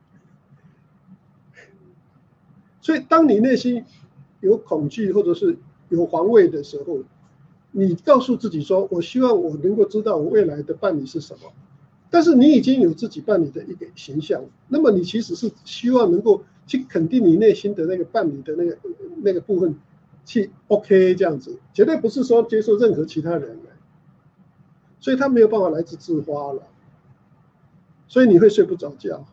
所以当你内心有恐惧或者是有防卫的时候，你告诉自己说，我希望我能够知道我未来的伴侣是什么。但是你已经有自己伴侣的一个形象，那么你其实是希望能够去肯定你内心的那个伴侣的那个那个部分，去 OK 这样子，绝对不是说接受任何其他人的，所以他没有办法来自自发了，所以你会睡不着觉，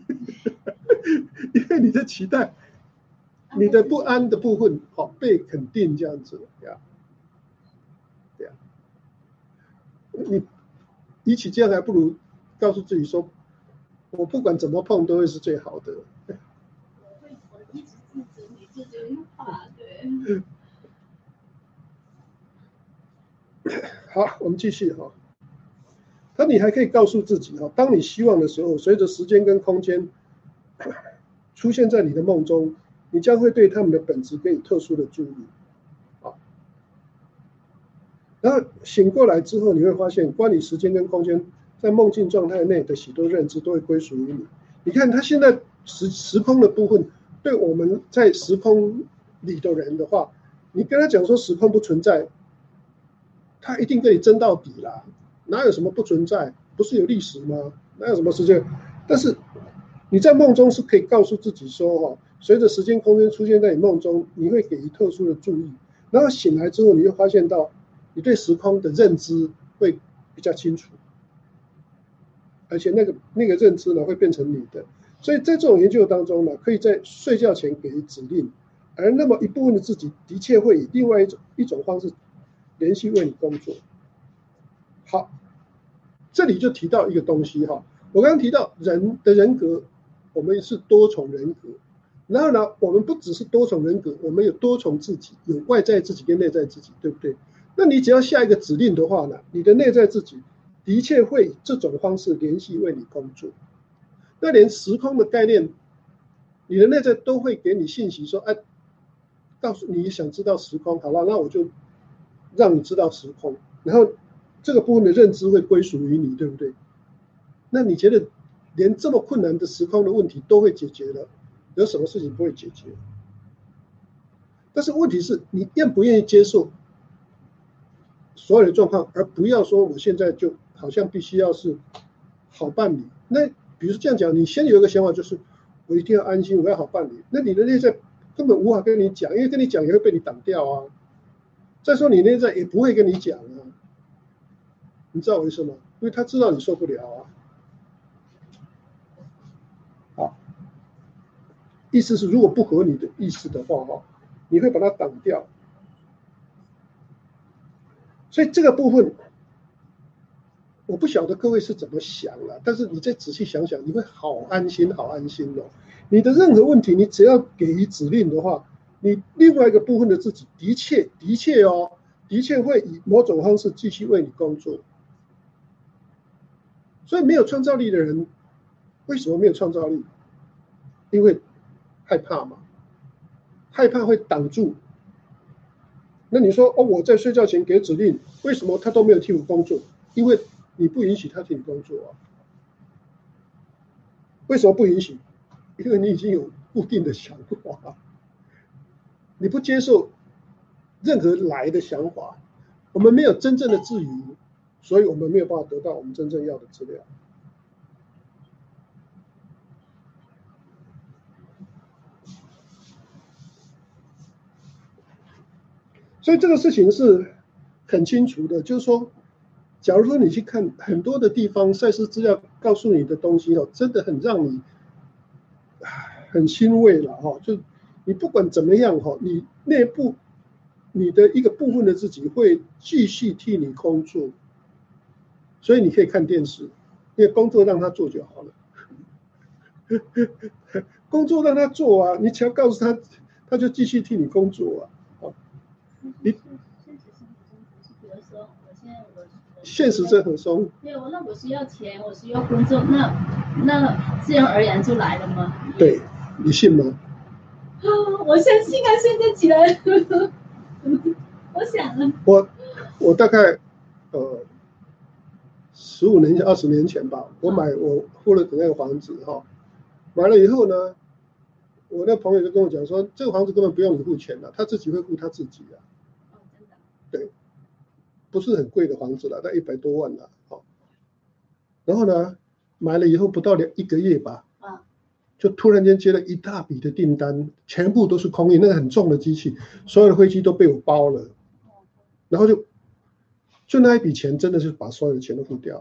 因为你的期待，你的不安的部分好被肯定这样子，对呀，对呀，你比起这样还不如告诉自己说，我不管怎么碰都会是最好的。 我会，我一直自责，你自责又怕，对。 好，我们继续哈。那你还可以告诉自己哈，当你希望的时候，随着时间跟空间出现在你的梦中，你将会对他们的本质给予特殊的注意。啊，然后醒过来之后，你会发现，关于时间跟空间在梦境状态内的许多认知都会归属于你。你看，他现在时时空的部分，对我们在时空里的人的话，你跟他讲说时空不存在，他一定跟你争到底啦。哪有什么不存在？不是有历史吗？哪有什么时间？但是你在梦中是可以告诉自己说，哈，随着时间空间出现在你梦中，你会给予特殊的注意。然后醒来之后，你会发现到你对时空的认知会比较清楚，而且那个那个认知呢会变成你的。所以在这种研究当中呢，可以在睡觉前给予指令，而那么一部分的自己的确会以另外一种一种方式联系为你工作。好，这里就提到一个东西哈，我刚刚提到人的人格，我们是多重人格，然后呢，我们不只是多重人格，我们有多重自己，有外在自己跟内在自己，对不对？那你只要下一个指令的话呢，你的内在自己的确会以这种方式联系为你工作。那连时空的概念，你的内在都会给你信息说，哎，告诉你想知道时空，好了，那我就让你知道时空，然后这个部分的认知会归属于你，对不对？那你觉得连这么困难的时空的问题都会解决了，有什么事情不会解决？但是问题是你愿不愿意接受所有的状况，而不要说我现在就好像必须要是好伴侣。那比如这样讲，你先有一个想法，就是我一定要安心，我要好伴侣。那你的内在根本无法跟你讲，因为跟你讲也会被你挡掉啊。再说你内在也不会跟你讲啊，你知道为什么？因为他知道你受不了啊。好，意思是如果不合你的意思的话，哈，你会把它挡掉。所以这个部分，我不晓得各位是怎么想啊，但是你再仔细想想，你会好安心，好安心哦。你的任何问题，你只要给予指令的话，你另外一个部分的自己，的确，的确哦，的确会以某种方式继续为你工作。所以没有创造力的人，为什么没有创造力？因为害怕嘛，害怕会挡住。那你说哦，我在睡觉前给指令，为什么他都没有替我工作？因为你不允许他替你工作啊。为什么不允许？因为你已经有固定的想法，你不接受任何来的想法。我们没有真正的自由，所以我们没有办法得到我们真正要的资料。所以这个事情是很清楚的，就是说，假如说你去看很多的地方，赛事资料告诉你的东西哦，真的很让你很欣慰了哈。就你不管怎么样哈，你内部你的一个部分的自己会继续替你工作，所以你可以看电视，因为工作让他做就好了。工作让他做啊，你只要告诉他，他就继续替你工作啊。 你现实生活中不是，比如说我现在我现实真很松。 对，我那我需要钱，我需要工作，那那自然而然就来了吗？ 对，你信吗？ 啊，我相信啊，现在起来，我想了， 我我大概呃十五年前、二十年前吧，我买我付了的那个房子哈，买了以后呢，我那朋友就跟我讲说，这个房子根本不用你付钱了，他自己会付他自己啊。 哦，真的。 对，不是很贵的房子了，大概一百多万了，好。然后呢，买了以后不到两一个月吧， 啊， 就突然间接了一大笔的订单，全部都是空运，那个很重的机器，所有的飞机都被我包了，然后就就那一笔钱真的是把所有的钱都付掉了。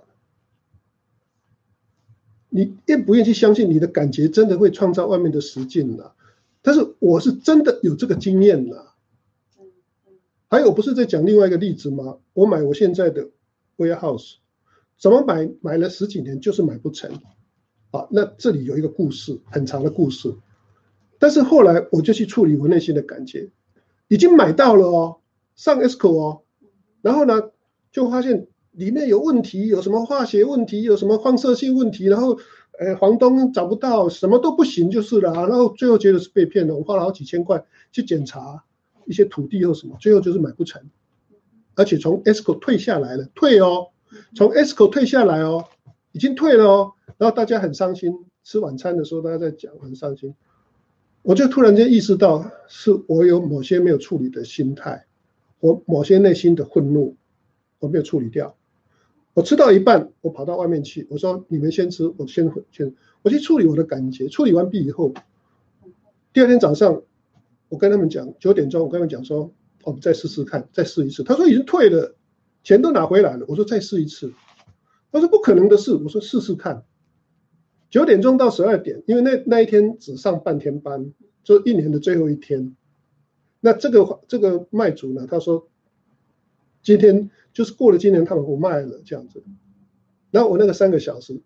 你愿不愿意去相信你的感觉真的会创造外面的实境呢？但是我是真的有这个经验了。还有不是在讲另外一个例子吗？我买我现在的 warehouse， 怎么买买了十几年就是买不成。啊，那这里有一个故事，很长的故事。但是后来我就去处理我内心的感觉，已经买到了哦，上 Escrow 哦，然后呢就发现里面有问题，有什么化学问题，有什么放射性问题，然后呃房东找不到，什么都不行就是了，然后最后觉得是被骗了，我花了好几千块去检查一些土地或什么，最后就是买不成，而且从 Escrow 退下来了，退哦，从 Escrow 退下来哦，已经退了哦，然后大家很伤心，吃晚餐的时候大家在讲很伤心，我就突然间意识到是我有某些没有处理的心态，我某些内心的愤怒我没有处理掉，我吃到一半我跑到外面去，我说你们先吃，我先先我去处理我的感觉，处理完毕以后，第二天早上我跟他们讲九点钟我跟他们讲说我们再试试看，再试一次，他说已经退了，钱都拿回来了，我说再试一次，他说不可能的事，我说试试看。九点钟到十二点，因为那那一天只上半天班，就一年的最后一天。那这个这个卖主呢，他说今天就是过了今年他们不卖了这样子。然后我那个三个小时，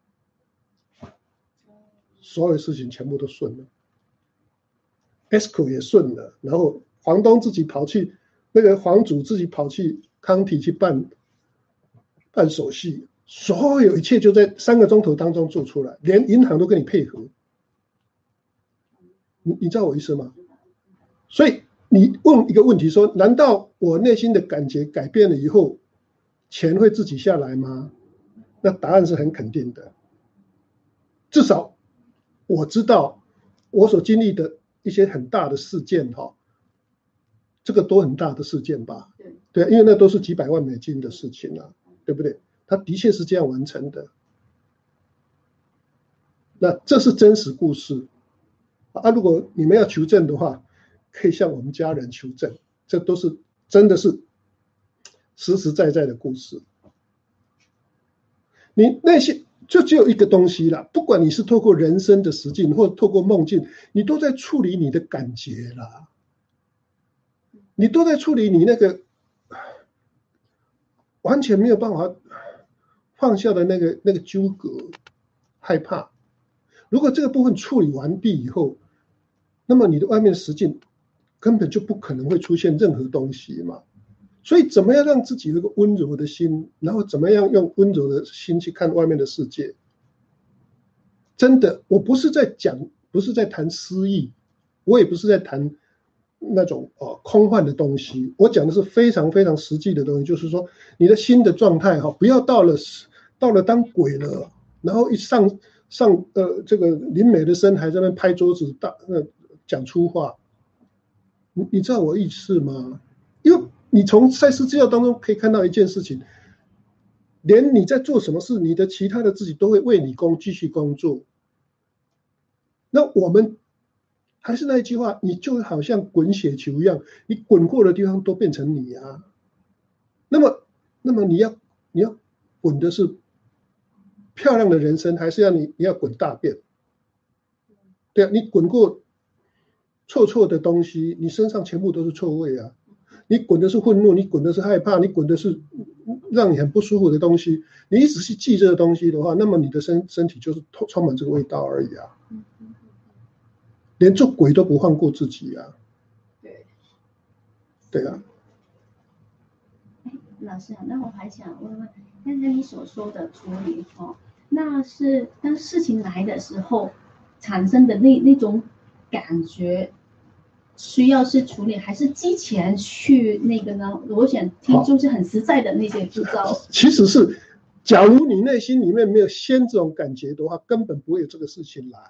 所有事情全部都顺了 ，Escrow 也顺了，然后房东自己跑去，那个房主自己跑去康体去办办手续。所有一切就在三个钟头当中做出来，连银行都跟你配合，你你知道我意思吗？所以你问一个问题说，难道我内心的感觉改变了以后，钱会自己下来吗？那答案是很肯定的，至少我知道我所经历的一些很大的事件哈，这个都很大的事件吧？对，因为那都是几百万美金的事情啊，对不对？他的确是这样完成的，那这是真实故事啊！如果你们要求证的话，可以向我们家人求证，这都是真的是实实在在的故事。你那些就只有一个东西啦，不管你是透过人生的实境或透过梦境，你都在处理你的感觉啦，你都在处理你那个完全没有办法放下的那个那个纠葛、害怕。如果这个部分处理完毕以后，那么你的外面实境根本就不可能会出现任何东西嘛。所以怎么样让自己有一个温柔的心，然后怎么样用温柔的心去看外面的世界？真的，我不是在讲，不是在谈诗意，我也不是在谈那种呃空幻的东西，我讲的是非常非常实际的东西，就是说你的心的状态哈，不要到了到了当鬼了，然后一上上呃这个林美的身还在那拍桌子大呃讲粗话，你你知道我意思吗？因为你从赛事资料当中可以看到一件事情，连你在做什么事，你的其他的自己都会为你工继续工作。那我们还是那一句话，你就好像滚雪球一样，你滚过的地方都变成你啊。那么，那么你要你要滚的是漂亮的人生，还是要你你要滚大便？对啊，你滚过臭臭的东西，你身上全部都是臭味啊。你滚的是愤怒，你滚的是害怕，你滚的是让你很不舒服的东西。你一直去记这个东西的话，那么你的身身体就是充满这个味道而已啊。连做鬼都不放过自己啊。对，对啊。 老师啊，那我还想问问，刚才你所说的处理哦，那是当事情来的时候产生的那那种感觉，需要是处理，还是之前去那个呢？我想听就是很实在的那些制造。 其实是，假如你内心里面没有先这种感觉的话，根本不会有这个事情来。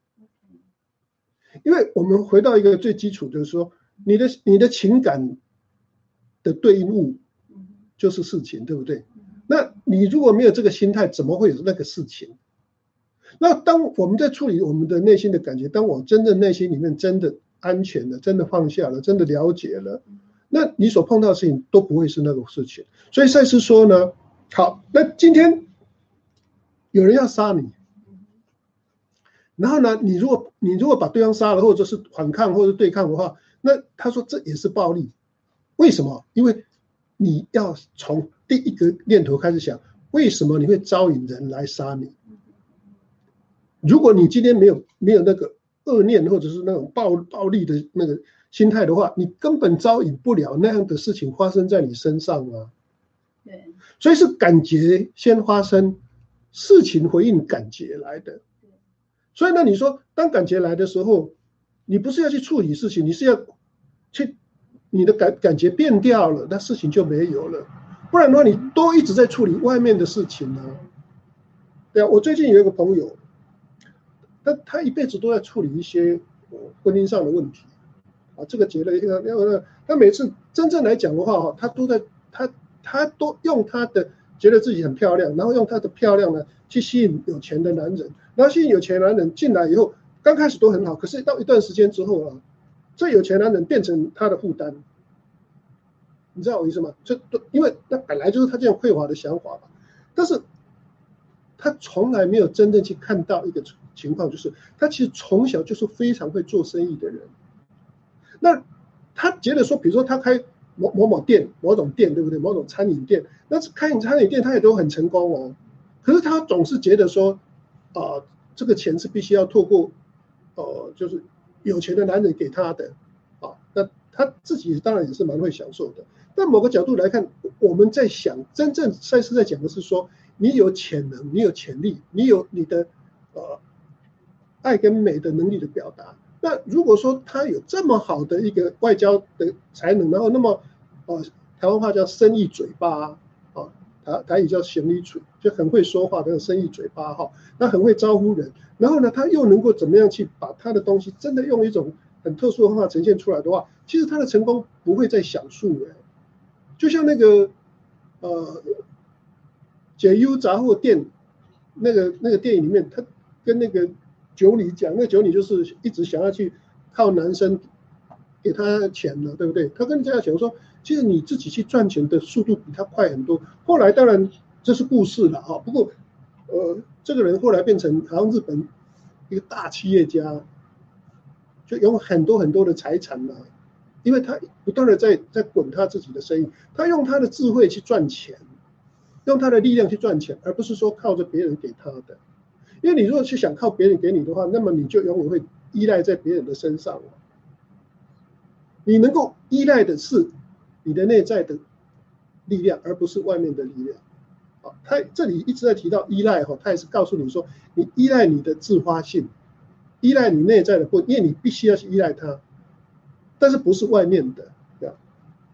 因为我们回到一个最基础，就是说，你的你的情感的对应物就是事情，对不对？那你如果没有这个心态，怎么会有那个事情？那当我们在处理我们的内心的感觉，当我真的内心里面真的安全了，真的放下了，真的了解了，那你所碰到的事情都不会是那种事情。所以赛斯说呢，好，那今天有人要杀你。然后呢，你如果你如果把对方杀了，或者是反抗或者对抗的话，那他说这也是暴力。为什么？因为你要从第一个念头开始想，为什么你会招引人来杀你？如果你今天没有没有那个恶念或者是那种暴暴力的那个心态的话，你根本招引不了那样的事情发生在你身上啊。 对， 所以是感觉先发生，事情回应感觉来的。所以呢，你说当感觉来的时候，你不是要去处理事情，你是要去你的感感觉变掉了，那事情就没有了。不然的话，你都一直在处理外面的事情呢、啊。对啊，我最近有一个朋友，他他一辈子都在处理一些婚姻上的问题啊，这个结了一个，然后呢，他每次真正来讲的话哈，他都在他他都用他的觉得自己很漂亮，然后用他的漂亮呢去吸引有钱的男人。然后吸引有钱男人进来以后，刚开始都很好，可是到一段时间之后啊，这有钱男人变成他的负担，你知道我意思吗？这因为那本来就是他这样匮乏的想法吧，但是他从来没有真正去看到一个情况，就是他其实从小就是非常会做生意的人。那他觉得说，比如说他开某某某店、某种店，对不对？某种餐饮店，那开餐饮店他也都很成功哦，可是他总是觉得说。啊、呃，这个钱是必须要透过，呃，就是有钱的男人给他的，啊，那他自己当然也是蛮会享受的。但某个角度来看，我们在想，真正赛斯在讲的是说，你有潜能，你有潜力，你有你的呃爱跟美的能力的表达。那如果说他有这么好的一个外交的才能，然后那么呃台湾话叫生意嘴巴啊。台台语叫行李嘴，就很会说话的生意嘴巴哈，他很会招呼人，然后呢，他又能够怎么样去把他的东西真的用一种很特殊的方法呈现出来的话，其实他的成功不会在小数哎，就像那个呃解忧杂货店那个那个电影里面，他跟那个九女讲，那九女就是一直想要去靠男生给他钱了，对不对？他跟人家讲说。其实你自己去赚钱的速度比他快很多。后来当然这是故事了哈，不过呃，这个人后来变成好像日本一个大企业家，就有很多很多的财产了，因为他不断的在在滚他自己的生意，他用他的智慧去赚钱，用他的力量去赚钱，而不是说靠着别人给他的。因为你如果去想靠别人给你的话，那么你就永远会依赖在别人的身上。你能够依赖的是你的内在的力量，而不是外面的力量。啊，他这里一直在提到依赖哈，他也是告诉你说，你依赖你的自发性，依赖你内在的部分，因为你必须要去依赖它，但是不是外面的，对吧？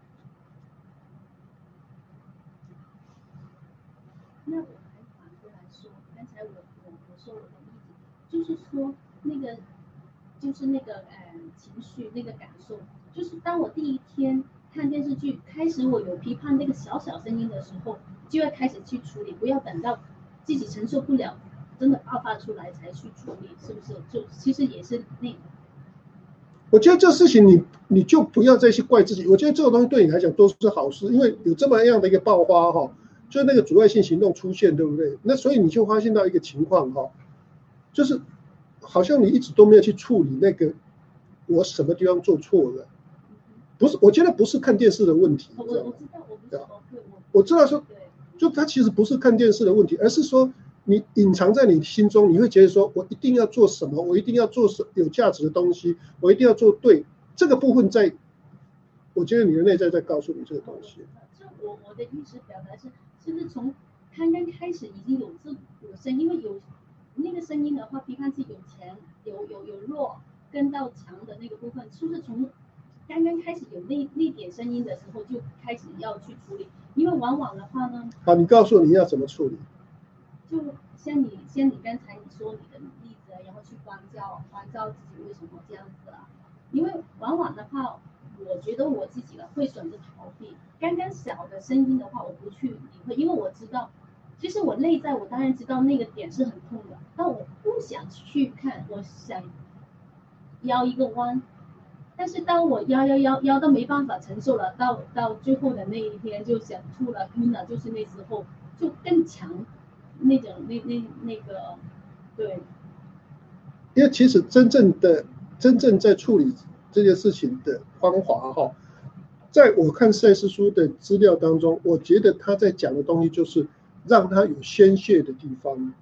那我还反过来说，刚才我我我说我的例子，就是说那个就是那个呃情绪那个感受，就是当我第一天。看电视剧，开始我有批判那个小小声音的时候，就要开始去处理，不要等到自己承受不了，真的爆发出来才去处理，是不是？就其实也是那个。 我觉得这事情你你就不要再去怪自己，我觉得这个东西对你来讲都是好事，因为有这么样的一个爆发哈，就那个阻碍性行动出现，对不对？那所以你就发现到一个情况哈，就是好像你一直都没有去处理那个我什么地方做错了。不是，我觉得不是看电视的问题。 我我知道，我不是我知道说，就他其实不是看电视的问题，而是说你隐藏在你心中，你会觉得说我一定要做什么，我一定要做有价值的东西，我一定要做对。这个部分在我觉得你的内在在告诉你这个东西。 就我我的意思表达是，是不是从刚刚开始已经有这有声音，因为有那个声音的话，批判是有强有有有弱跟到强的那个部分，是不是从刚刚开始有那那点声音的时候就开始要去处理？因为往往的话呢， 好，你告诉我你要怎么处理？ 就像你像你刚才你说你的例子，然后去关照关照自己为什么这样子啊？因为往往的话，我觉得我自己呢会选择逃避。刚刚小的声音的话，我不去理会，因为我知道，其实我内在我当然知道那个点是很痛的，但我不想去看，我想腰一个弯。但是当我腰腰腰腰到没办法承受了，到到最后的那一天就想吐了晕了，就是那时候就更强那种那那那个对。 因为其实真正的真正在处理这件事情的方法哈，在我看赛斯书的资料当中，我觉得他在讲的东西就是让他有宣泄的地方，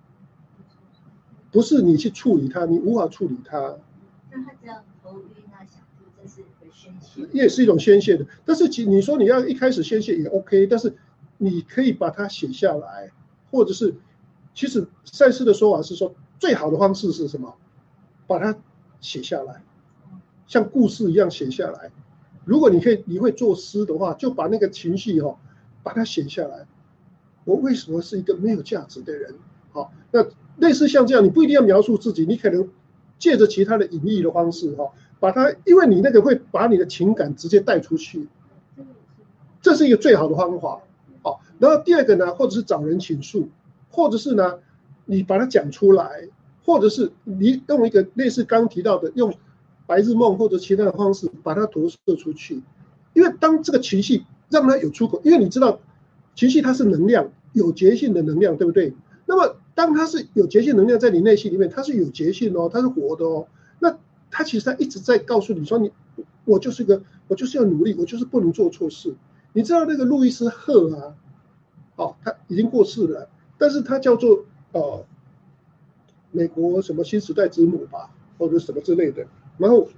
不是你去处理它，你无法处理它。 那他这样头晕啊、想吐，这是个宣泄， 也是一种宣泄的。但是其你说你要一开始宣泄也 OK， 但是你可以把它写下来，或者是其实赛斯的说法是说，最好的方式是什么？把它写下来，像故事一样写下来。如果你可以，你会作诗的话，就把那个情绪哈、哦，把它写下来。我为什么是一个没有价值的人？好，那类似像这样，你不一定要描述自己，你可能借着其他的隐喻的方式哈、哦，把它，因为你那个会把你的情感直接带出去，这是一个最好的方法。好，然后第二个呢，或者是找人倾诉，或者是呢，你把它讲出来，或者是你用一个类似刚提到的，用白日梦或者其他的方式把它投射出去。因为当这个情绪让它有出口，因为你知道情绪它是能量，有节性的能量，对不对？那么当它是有节性能量在你内心里面，它是有节性哦，它是活的哦。那它其实它一直在告诉你说你，我就是个，我就是要努力，我就是不能做错事。你知道那个路易斯赫啊，哦，他已经过世了，但是他叫做呃美国什么新时代之母吧，或者什么之类的。然后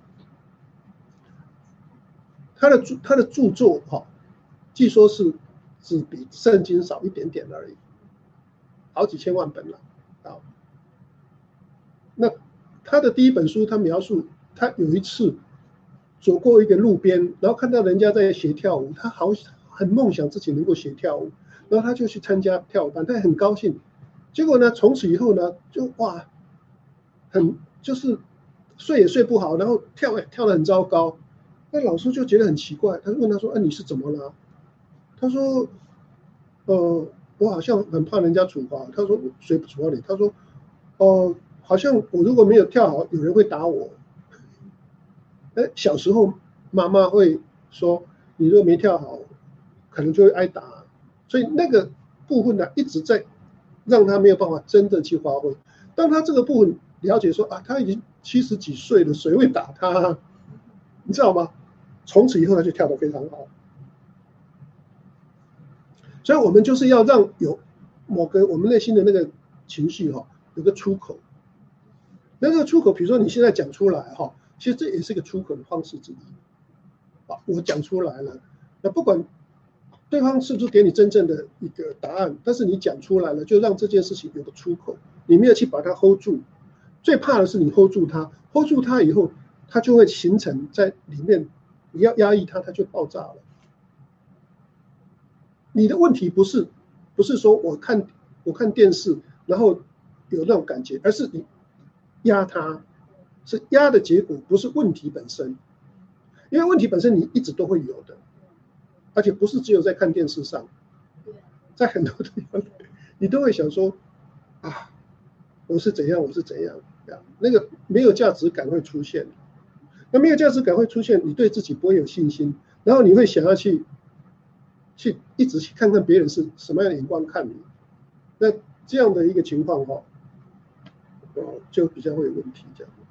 他的著他的著作哈、哦，据说是只比圣经少一点点而已，好几千万本了啊。那他的第一本书，他描述他有一次走过一个路边，然后看到人家在学跳舞，他好很梦想自己能够学跳舞，然后他就去参加跳舞班，他很高兴。结果呢，从此以后呢，就哇，很就是睡也睡不好，然后跳也跳得很糟糕。那老师就觉得很奇怪，他就问他说：“啊，你是怎么了？”他说：“呃，我好像很怕人家处罚。”他说：“谁不处罚你？”他说：“哦、呃，好像我如果没有跳好，有人会打我。”哎，小时候妈妈会说，你如果没跳好，可能就会挨打，所以那个部分呢，一直在让他没有办法真的去发挥。当他这个部分了解说啊，他已经七十几岁了，谁会打他？你知道吗？从此以后他就跳得非常好。所以我们就是要让有某个我们内心的那个情绪哈、哦，有个出口。那个出口，比如说你现在讲出来哈、哦，其实这也是一个出口的方式之一。啊，我讲出来了，那不管对方是不是给你真正的一个答案，但是你讲出来了，就让这件事情有个出口，你没有去把它 hold 住。最怕的是你 hold 住它 ，hold 住它以后，它就会形成在里面，你要压抑它，它就爆炸了。你的问题不是不是说我看我看电视，然后有那种感觉，而是你压它，是压的结果，不是问题本身。因为问题本身你一直都会有的，而且不是只有在看电视上，在很多地方你都会想说啊，我是怎样，我是怎样，那个没有价值感会出现。那没有价值感会出现，你对自己不会有信心，然后你会想要去去一直去看看别人是什么样的眼光看你，那这样的一个情况哈、哦，就比较会有问题这样。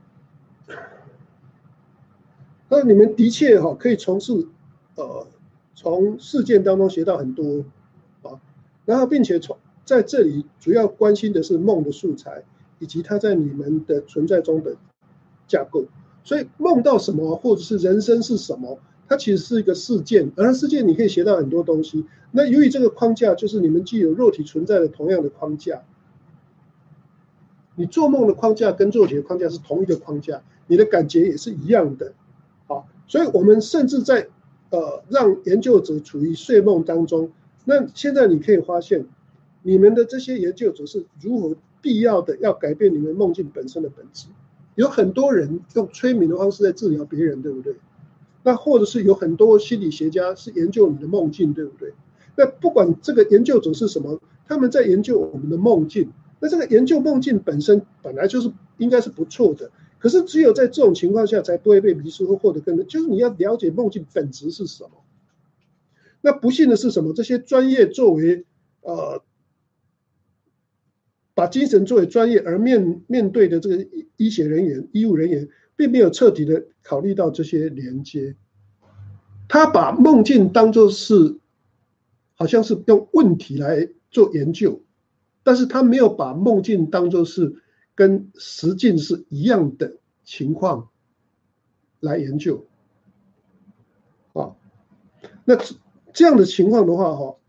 那你们的确哈、哦、可以从事呃从事件当中学到很多啊，然后并且从在这里主要关心的是梦的素材，以及它在你们的存在中的架构。所以梦到什么，或者是人生是什么，它其实是一个事件，而事件你可以学到很多东西。那由于这个框架就是你们既有肉体存在的同样的框架，你做梦的框架跟做解的框架是同一个框架，你的感觉也是一样的。好，所以我们甚至在呃让研究者处于睡梦当中。那现在你可以发现，你们的这些研究者是如何必要的要改变你们梦境本身的本质。有很多人用催眠的方式在治疗别人，对不对？那或者是有很多心理学家是研究你的梦境，对不对？那不管这个研究者是什么，他们在研究我们的梦境。那这个研究梦境本身本来就是应该是不错的，可是只有在这种情况下才不会被迷失或获得更多，就是你要了解梦境本质是什么。那不幸的是什么？这些专业作为呃把精神作为专业而面面对的这个医学人员、医务人员，并没有彻底的考虑到这些连接。他把梦境当作是好像是用问题来做研究，但是他没有把梦境当作是跟实境是一样的情况来研究。啊，那这样的情况的话，哈。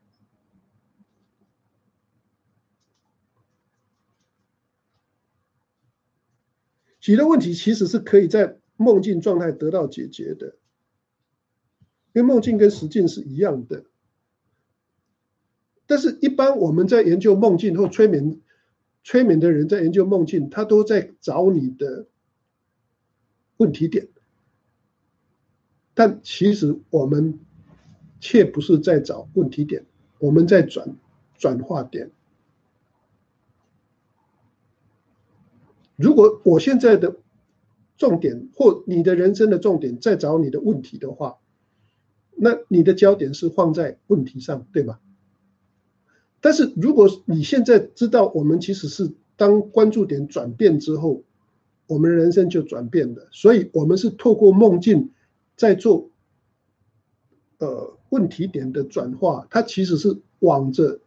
许多问题其实是可以在梦境状态得到解决的，因为梦境跟实境是一样的。但是，一般我们在研究梦境或催眠，催眠的人在研究梦境，他都在找你的问题点，但其实我们却不是在找问题点，我们在转转化点。如果我现在的重点或你的人生的重点在找你的问题的话，那你的焦点是放在问题上，对吧？但是如果你现在知道我们其实是当关注点转变之后，我们的人生就转变了。所以我们是透过梦境在做呃问题点的转化，它其实是往着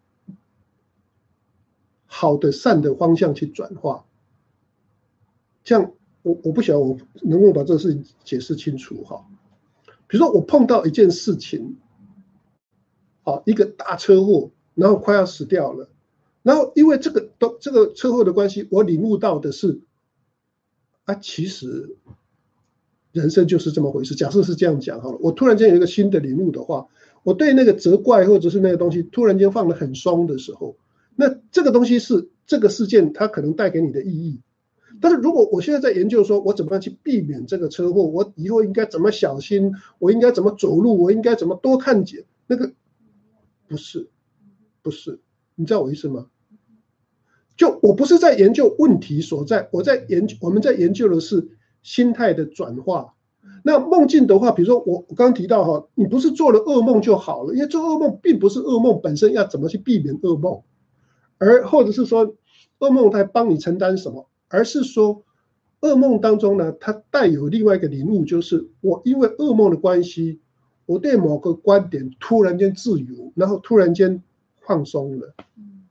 好的善的方向去转化。这样我我不晓得我能不能把这个事情解释清楚哈。比如说我碰到一件事情，好，一个大车祸，然后快要死掉了，然后因为这个都这个车祸的关系，我领悟到的是，啊，其实人生就是这么回事。假设是这样讲好了，我突然间有一个新的领悟的话，我对那个责怪或者是那个东西突然间放得很松的时候，那这个东西是这个事件它可能带给你的意义。但是如果我现在在研究说我怎么样去避免这个车祸，我以后应该怎么小心，我应该怎么走路，我应该怎么多看见，那个不是不是，你知道我意思吗？就我不是在研究问题所在，我在研究我们在研究的是心态的转化。那梦境的话，比如说我我刚刚提到哈，你不是做了噩梦就好了，因为做噩梦并不是噩梦本身要怎么去避免噩梦，而或者是说噩梦它帮你承担什么。而是说噩梦当中呢，它带有另外一个领悟，就是我因为噩梦的关系，我对某个观点突然间自由，然后突然间放松了。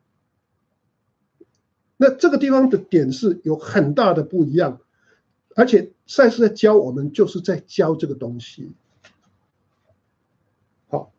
那这个地方的点是有很大的不一样，而且赛斯在教我们就是在教这个东西。好，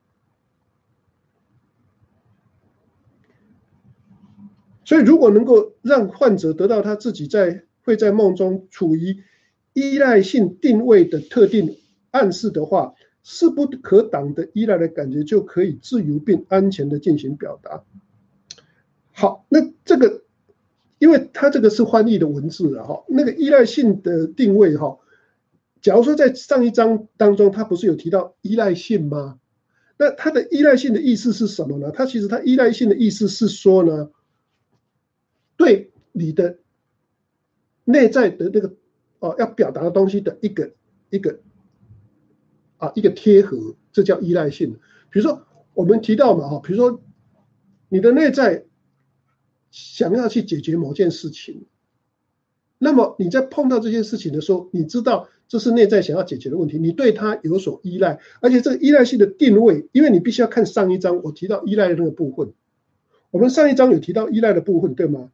所以如果能够让患者得到他自己在会在梦中处于依赖性定位的特定暗示的话，势不可挡的依赖的感觉就可以自由并安全的进行表达。好，那这个因为它这个是翻译的文字啊，哈，那个依赖性的定位哈，假如说在上一章当中，他不是有提到依赖性吗？那它的依赖性的意思是什么呢？它其实它依赖性的意思是说呢，对你的内在的那个哦要表达的东西的一个一个啊一个贴合，这叫依赖性。比如说我们提到嘛哈，比如说你的内在想要去解决某件事情，那么你在碰到这件事情的时候，你知道这是内在想要解决的问题，你对它有所依赖，而且这个依赖性的定位，因为你必须要看上一章我提到依赖的那个部分，我们上一章有提到依赖的部分，对吗？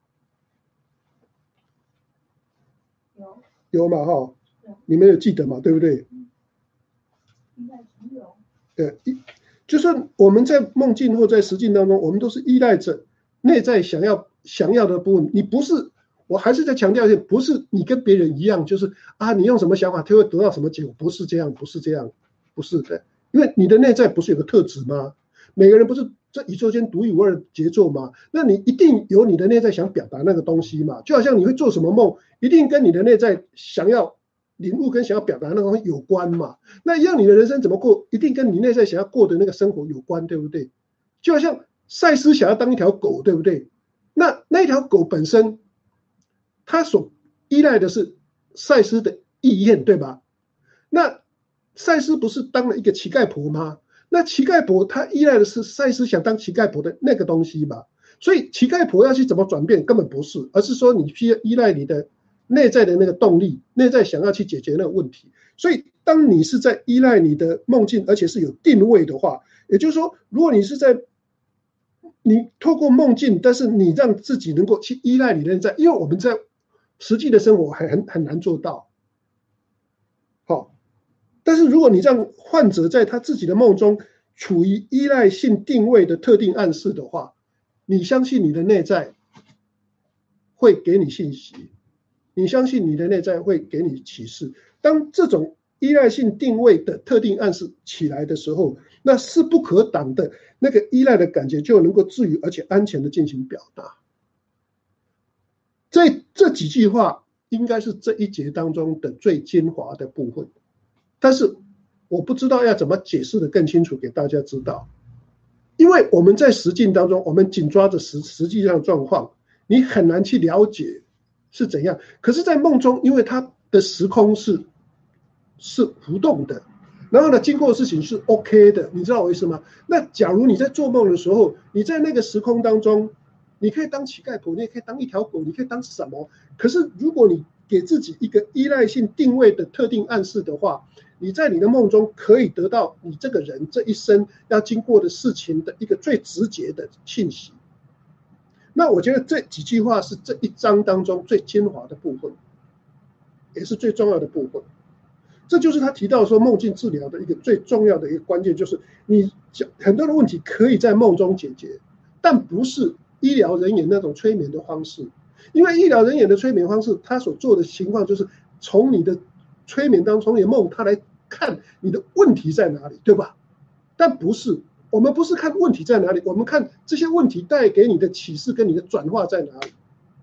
有有嘛哈？你们有记得嘛？对不对？ 依赖存有。 对，就是我们在梦境或在实境当中，我们都是依赖着内在想要想要的部分。你不是，我还是在强调一下，不是你跟别人一样，就是啊，你用什么想法，就会得到什么结果，不是这样，不是这样，不是的，因为你的内在不是有个特质吗？每个人不是这宇宙间独一无二的杰作吗？那你一定有你的内在想表达那个东西嘛？就好像你会做什么梦，一定跟你的内在想要领悟跟想要表达的那个东西有关嘛？那一样你的人生怎么过，一定跟你内在想要过的那个生活有关，对不对？就好像赛斯想要当一条狗，对不对？那那条狗本身，它所依赖的是赛斯的意愿，对吧？那赛斯不是当了一个乞丐婆吗？那乞丐婆她依赖的是赛斯想当乞丐婆的那个东西嘛？所以乞丐婆要去怎么转变，根本不是，而是说你需要依赖你的内在的那个动力，内在想要去解决那个问题。所以当你是在依赖你的梦境，而且是有定位的话，也就是说，如果你是在你透过梦境，但是你让自己能够去依赖你的内在，因为我们在实际的生活很很很难做到。好，但是如果你让患者在他自己的梦中处于依赖性定位的特定暗示的话，你相信你的内在会给你信息，你相信你的内在会给你启示。当这种依赖性定位的特定暗示起来的时候，那势不可挡的那个依赖的感觉就能够自由而且安全的进行表达。这这几句话应该是这一节当中的最精华的部分，但是我不知道要怎么解释的更清楚给大家知道，因为我们在实境当中，我们紧抓着实实际上状况，你很难去了解是怎样。可是，在梦中，因为它的时空是是浮动的，然后呢，经过的事情是 OK 的，你知道我意思吗？那假如你在做梦的时候，你在那个时空当中，你可以当乞丐婆，你也可以当一条狗，你可以当什么？可是如果你给自己一个依赖性定位的特定暗示的话，你在你的梦中可以得到你这个人这一生要经过的事情的一个最直接的信息。那我觉得这几句话是这一章当中最精华的部分，也是最重要的部分。这就是他提到说梦境治疗的一个最重要的一个关键，就是你很多的问题可以在梦中解决，但不是医疗人员那种催眠的方式。因为医疗人员的催眠方式，他所做的情况就是从你的催眠当中，从你的梦，他来看你的问题在哪里，对吧？但不是，我们不是看问题在哪里，我们看这些问题带给你的启示跟你的转化在哪里。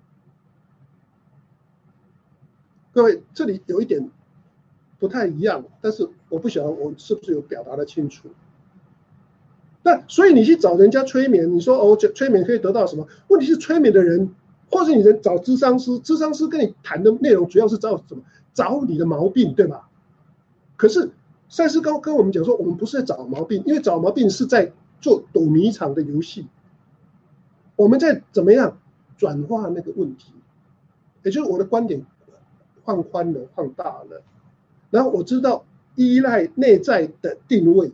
各位，这里有一点不太一样，但是我不晓得我是不是有表达的清楚。那所以你去找人家催眠，你说哦，催眠可以得到什么？问题是催眠的人，或是你人找咨商师，咨商师跟你谈的内容主要是找什么？找你的毛病，对吧？可是赛斯高跟我们讲说，我们不是在找毛病，因为找毛病是在做躲迷藏的游戏。我们在怎么样转化那个问题？也就是我的观点放宽了，放大了。然后我知道依赖内在的定位，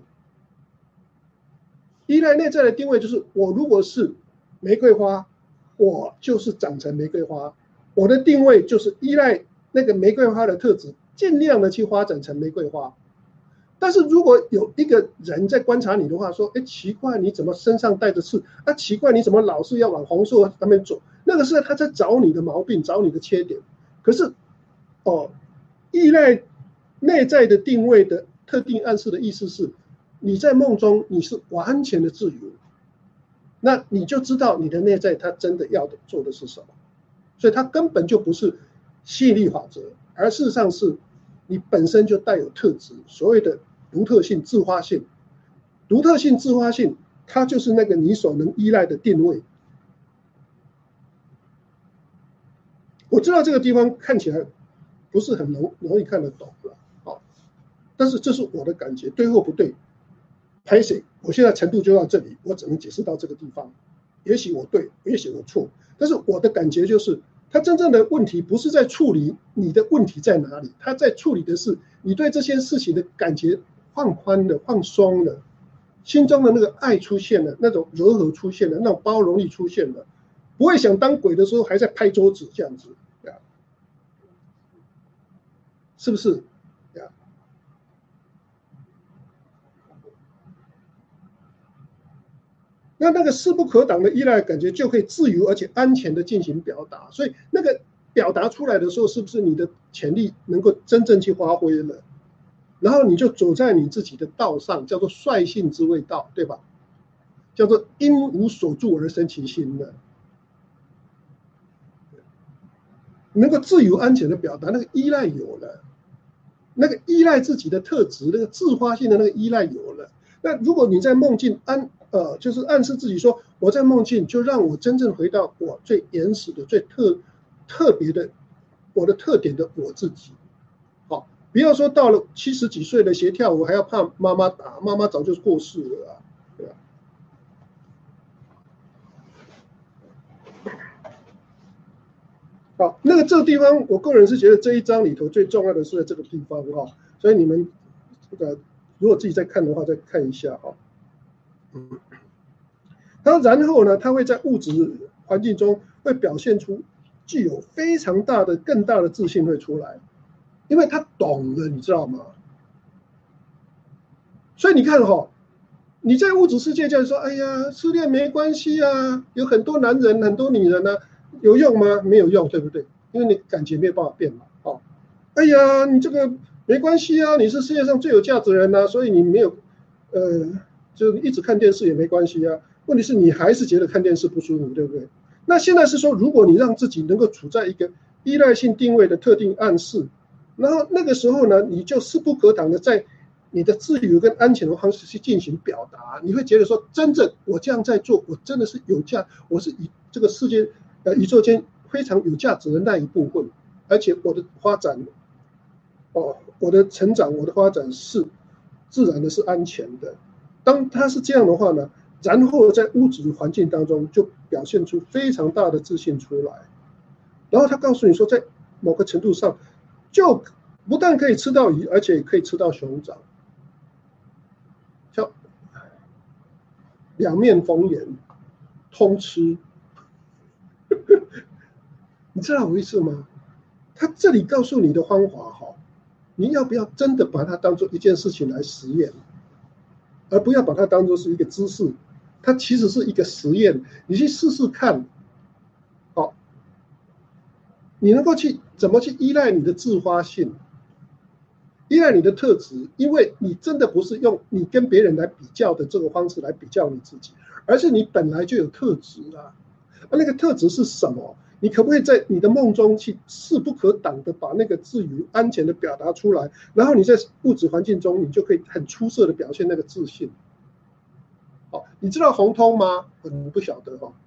依赖内在的定位就是我如果是玫瑰花，我就是长成玫瑰花，我的定位就是依赖那个玫瑰花的特质，尽量的去发展成玫瑰花。但是如果有一个人在观察你的话，说，哎，奇怪，你怎么身上带着刺？啊，奇怪，你怎么老是要往红色那边走？那个是他在找你的毛病，找你的缺点。可是，哦，依赖内在的定位的特定暗示的意思是，你在梦中你是完全的自由，那你就知道你的内在他真的要的做的是什么。所以它根本就不是吸引力法则，而事实上是你本身就带有特质，所谓的独特性、自发性。独特性、自发性，它就是那个你所能依赖的定位。我知道这个地方看起来不是很容容易看得懂了，好，但是这是我的感觉，对或不对，拍谁？我现在程度就到这里，我只能解释到这个地方。也许我对，也许我错，但是我的感觉就是， 他真正的问题不是在处理你的问题在哪里，他在处理的是你对这些事情的感觉放宽了、放松了，心中的那个爱出现了，那种柔和出现了，那种包容力出现了，不会想当鬼的时候还在拍桌子这样子，是不是？那那个势不可挡的依赖感觉就可以自由而且安全的进行表达，所以那个表达出来的时候，是不是你的潜力能够真正去发挥了？然后你就走在你自己的道上，叫做率性之谓道，对吧？叫做因无所住而生其心的，能够自由安全的表达，那个依赖有了，那个依赖自己的特质，那个自发性的那个依赖有了。那如果你在梦境安呃，就是暗示自己说，我在梦境就让我真正回到我最原始的、最特特别的我的特点的我自己。好，不要说到了七十几岁了学跳舞还要怕妈妈打，妈妈早就过世了啊，对吧？好，那个这个地方，我个人是觉得这一章里头最重要的是在这个地方哈，所以你们这个如果自己再看的话，再看一下哈。嗯，然后然后呢，他会在物质环境中会表现出具有非常大的、更大的自信会出来，因为他懂了，你知道吗？所以你看哈，你在物质世界就是说，哎呀，失恋没关系啊，有很多男人、很多女人啊，有用吗？没有用，对不对？因为你感情没有办法变嘛。哦，哎呀，你这个没关系啊，你是世界上最有价值的人啊，所以你没有，呃。就一直看电视也没关系啊，问题是你还是觉得看电视不舒服，对不对？那现在是说，如果你让自己能够处在一个依赖性定位的特定暗示，然后那个时候呢，你就势不可挡的在你的自由跟安全的方式去进行表达，你会觉得说，真正我这样在做，我真的是有价，我是以这个世界呃宇宙间非常有价值的那一部分，而且我的发展，哦，我的成长，我的发展是自然的，是安全的。当他是这样的话呢，然后在物质环境当中就表现出非常大的自信出来，然后他告诉你说，在某个程度上，就不但可以吃到鱼，而且可以吃到熊掌，叫两面逢源，通吃。你知道我意思吗？他这里告诉你的方法哈，你要不要真的把它当做一件事情来实验？而不要把它当作是一个知识，它其实是一个实验，你去试试看，好，你能够去怎么去依赖你的自发性，依赖你的特质，因为你真的不是用你跟别人来比较的这个方式来比较你自己，而是你本来就有特质啊，而那个特质是什么？你可不可以在你的梦中去势不可挡的把那个自由安全的表达出来，然后你在物质环境中你就可以很出色的表现那个自信。哦，你知道红通吗？你不晓得哈、哦。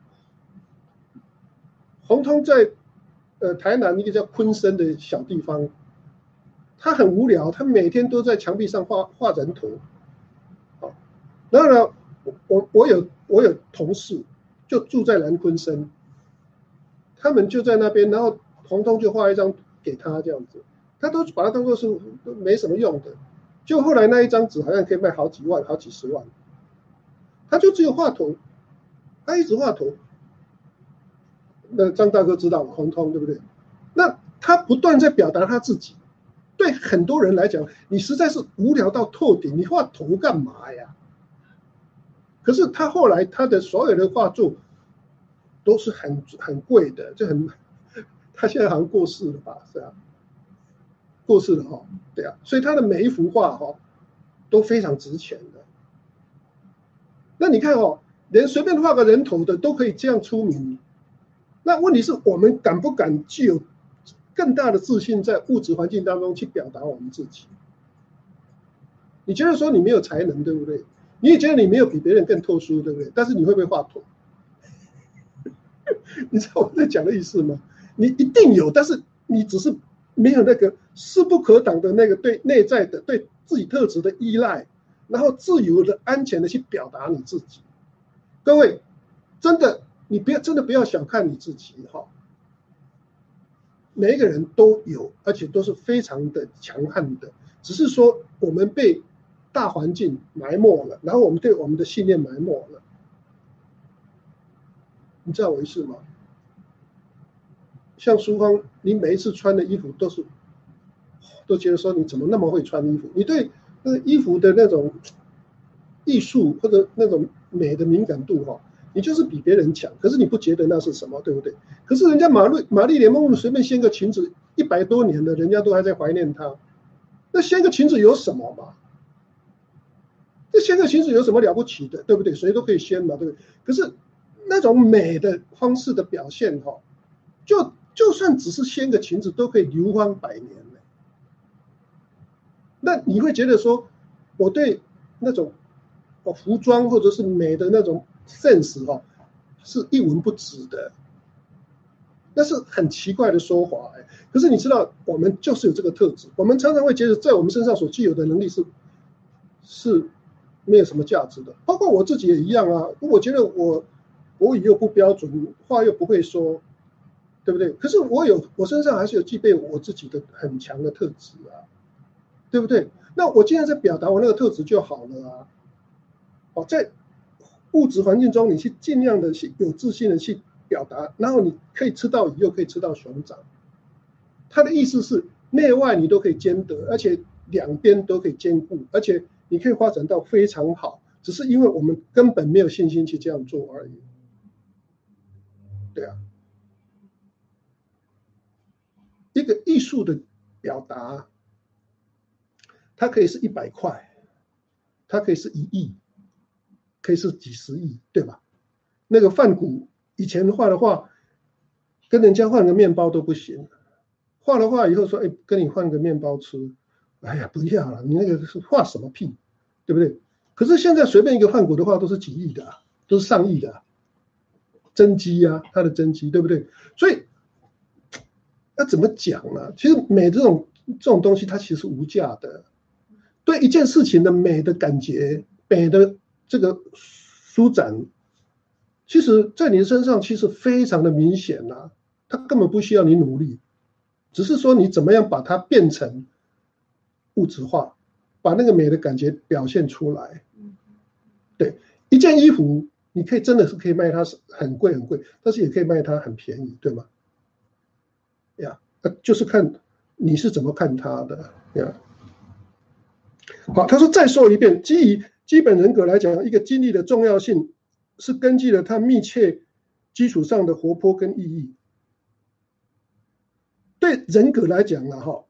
红通在呃台南一个叫昆生的小地方，他很无聊，他每天都在墙壁上画画人头。好，然后呢，我我有我有同事就住在南昆生。他们就在那边，然后红通就画一张给他这样子，他都把它当作是没什么用的。就后来那一张纸好像可以卖好几万、好几十万，他就只有画头，他一直画头。那张大哥知道红通对不对？那他不断在表达他自己。对很多人来讲，你实在是无聊到透顶，你画头干嘛呀？可是他后来他的所有的画作。都是很很贵的，就很，他现在好像过世了吧？是啊，过世了哈、哦，对啊，所以他的每一幅画哈、哦、都非常值钱的。那你看哦，连随便画个人头的都可以这样出名，那问题是我们敢不敢具有更大的自信，在物质环境当中去表达我们自己？你觉得说你没有才能，对不对？你也觉得你没有比别人更特殊，对不对？但是你会不会画头？你知道我在讲的意思吗？你一定有，但是你只是没有那个势不可挡的那个对内在的、对自己特质的依赖，然后自由的、安全的去表达你自己。各位，真的，你不要真的不要小看你自己哈。 每一个人都有，而且都是非常的强悍的，只是说我们被大环境埋没了，然后我们对我们的信念埋没了。你知道我意思吗？像淑芳，你每一次穿的衣服都是，都觉得说你怎么那么会穿衣服？你对那个衣服的那种艺术或者那种美的敏感度哈，你就是比别人强。可是你不觉得那是什么，对不对？可是人家玛丽玛丽莲梦露随便掀个裙子，一百多年了，人家都还在怀念她。那掀个裙子有什么嘛？这掀个裙子有什么了不起的，对不对？谁都可以掀嘛，对不对？可是那种美的方式的表现哈，就就算只是掀个裙子，都可以流芳百年了。那你会觉得说，我对那种哦服装或者是美的那种 sense 哈，是一文不值的，那是很奇怪的说法哎。可是你知道，我们就是有这个特质，我们常常会觉得在我们身上所具有的能力是是没有什么价值的，包括我自己也一样啊。我觉得我国语又不标准，话又不会说，对不对？可是我有，我身上还是有具备我自己的很强的特质啊，对不对？那我既然在表达我那个特质就好了啊。哦，在物质环境中，你去尽量的去有自信的去表达，然后你可以吃到鱼，又可以吃到熊掌。他的意思是内外你都可以兼得，而且两边都可以兼顾，而且你可以发展到非常好，只是因为我们根本没有信心去这样做而已。对啊，一个艺术的表达，它可以是一百块，它可以是一亿，可以是几十亿，对吧？那个梵谷以前画的画，跟人家换个面包都不行，画了画以后说，哎，跟你换个面包吃，哎呀，不要了，你那个是画什么屁，对不对？可是现在随便一个梵谷的画都是几亿的，都是上亿的，真迹啊，他的真迹，对不对？所以要怎么讲呢？其实美这种这种东西，它其实是无价的。对一件事情的美的感觉，美的这个舒展，其实在你的身上其实非常的明显啊，它根本不需要你努力，只是说你怎么样把它变成物质化，把那个美的感觉表现出来。对，一件衣服你可以真的是可以卖它很贵很贵，但是也可以卖它很便宜，对吗？呀，就是看你是怎么看它的呀。好，他说再说一遍，基于基本人格来讲，一个经历的重要性是根据了它密切基础上的活泼跟意义。对人格来讲呢，哈，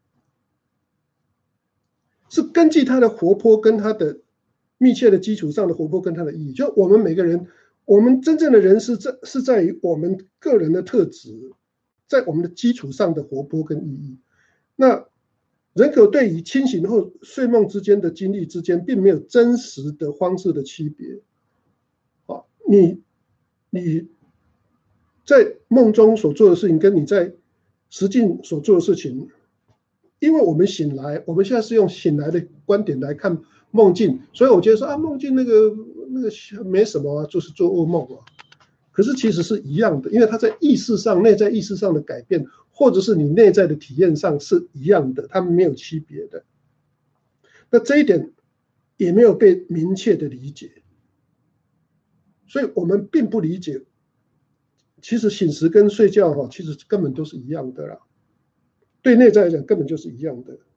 是根据它的活泼跟它的密切的基础上的活泼跟它的意义。就我们每个人，我们真正的人是在是在于我们个人的特质，在我们的基础上的活泼跟意义。那人格对于清醒后睡梦之间的经历之间，并没有真实的方式的区别。啊，你你在梦中所做的事情，跟你在实境所做的事情，因为我们醒来，我们现在是用醒来的观点来看梦境，所以我觉得说啊，梦境那个那个没什么啊，就是做噩梦啊。可是其实是一样的，因为它在意识上、内在意识上的改变，或者是你内在的体验上是一样的，它们没有区别的。那这一点也没有被明确的理解，所以我们并不理解，其实醒时跟睡觉哈，其实根本都是一样的啦。对内在来讲，根本就是一样的。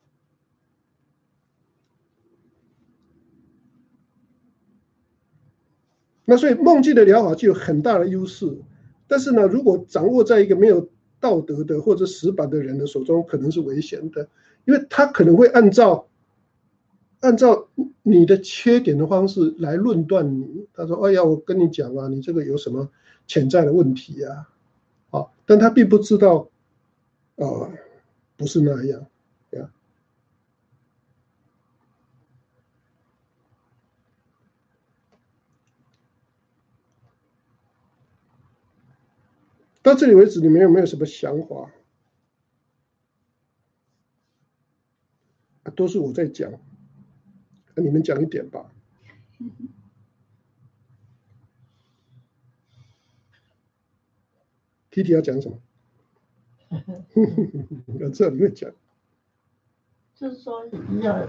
那所以梦境的疗法具有很大的优势，但是呢，如果掌握在一个没有道德的或者死板的人的手中，可能是危险的，因为他可能会按照按照你的缺点的方式来论断你。他说：“哎呀，我跟你讲啊，你这个有什么潜在的问题啊？”啊，但他并不知道，呃，不是那样呀。到这里为止，你们有没有什么想法？都是我在讲，你们讲一点吧。Kitty 要讲什么？ 我知道你会讲， 就是说要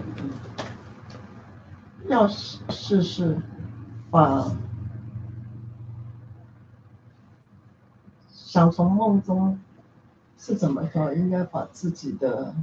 要试试把想从梦中是怎么说，应该把自己的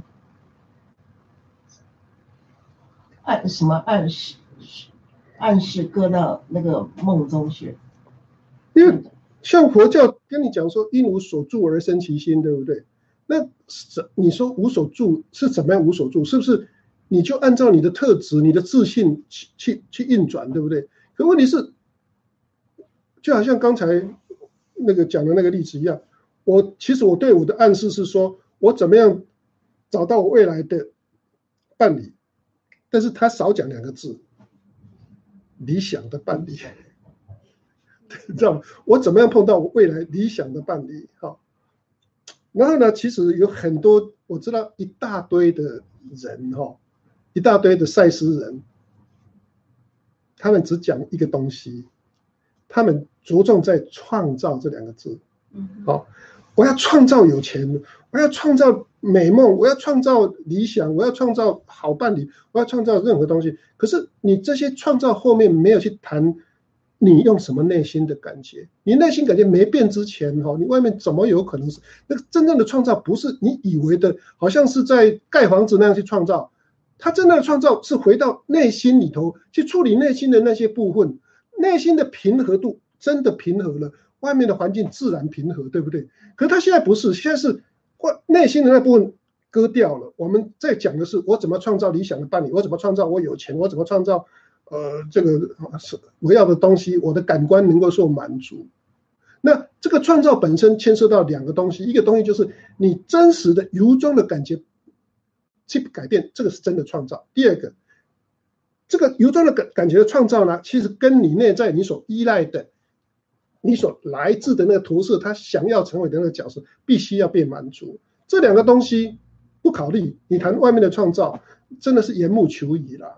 暗什么暗示暗示搁到那个梦中去， 因为像佛教跟你讲说因无所住而生其心，对不对？那你说无所住是怎么样无所住？是不是你就按照你的特质、你的自信去去去运转，对不对？可问题是，就好像刚才那个讲的那个例子一样，我其实我对我的暗示是说，我怎么样找到我未来的伴侣，但是他少讲两个字，理想的伴侣，你知道吗？我怎么样碰到我未来理想的伴侣？哈。然后呢，其实有很多我知道一大堆的人哈，一大堆的赛斯人，他们只讲一个东西，他们着重在创造这两个字。好，我要创造有钱，我要创造美梦，我要创造理想，我要创造好伴侣，我要创造任何东西。可是你这些创造后面没有去谈。你用什么内心的感觉？你内心感觉没变之前，你外面怎么有可能是那个真正的创造？不是你以为的，好像是在盖房子那样去创造。他真正的创造是回到内心里头去处理内心的那些部分，内心的平和度真的平和了，外面的环境自然平和，对不对？可是他现在不是，现在是内心的那部分割掉了。我们在讲的是我怎么创造理想的伴侣，我怎么创造我有钱，我怎么创造。呃，这个我要的东西，我的感官能够受满足。那这个创造本身牵涉到两个东西，一个东西就是你真实的由衷的感觉去改变，这个是真的创造。第二个，这个由衷的感感觉的创造呢，其实跟你内在你所依赖的、你所来自的那个投射，他想要成为的那个角色，必须要被满足。这两个东西不考虑，你谈外面的创造，真的是缘木求鱼啦。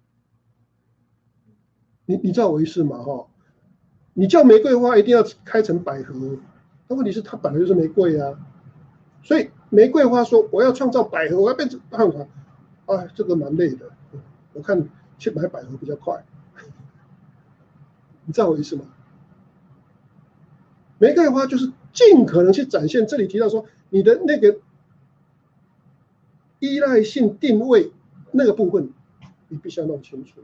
你你知道我意思吗？哈，你叫玫瑰花一定要开成百合，那问题是它本来就是玫瑰啊，所以玫瑰花说我要创造百合，我要变成百合，啊，这个蛮累的，我看去买百合比较快。你知道我意思吗？玫瑰花就是尽可能去展现，这里提到说你的那个依赖性定位那个部分，你必须要弄清楚。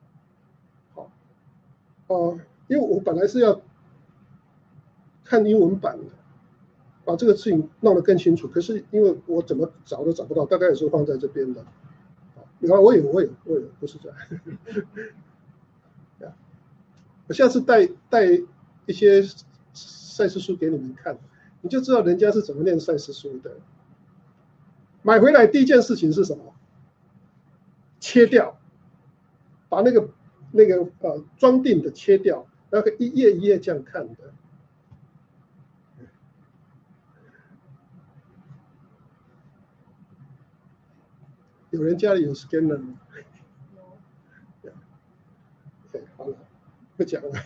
哦、呃，因为我本来是要看英文版的，把这个事情弄得更清楚。可是因为我怎么找都找不到，大概也是放在这边的。你看，我有，我有，我有，不是这样。我下次带带一些赛斯书给你们看，你就知道人家是怎么念赛斯书的。买回来第一件事情是什么？切掉，把那个。那个呃装订的切掉，然后一页一页这样看的。有人家里有 scanner 吗？有。对，好了，不讲了。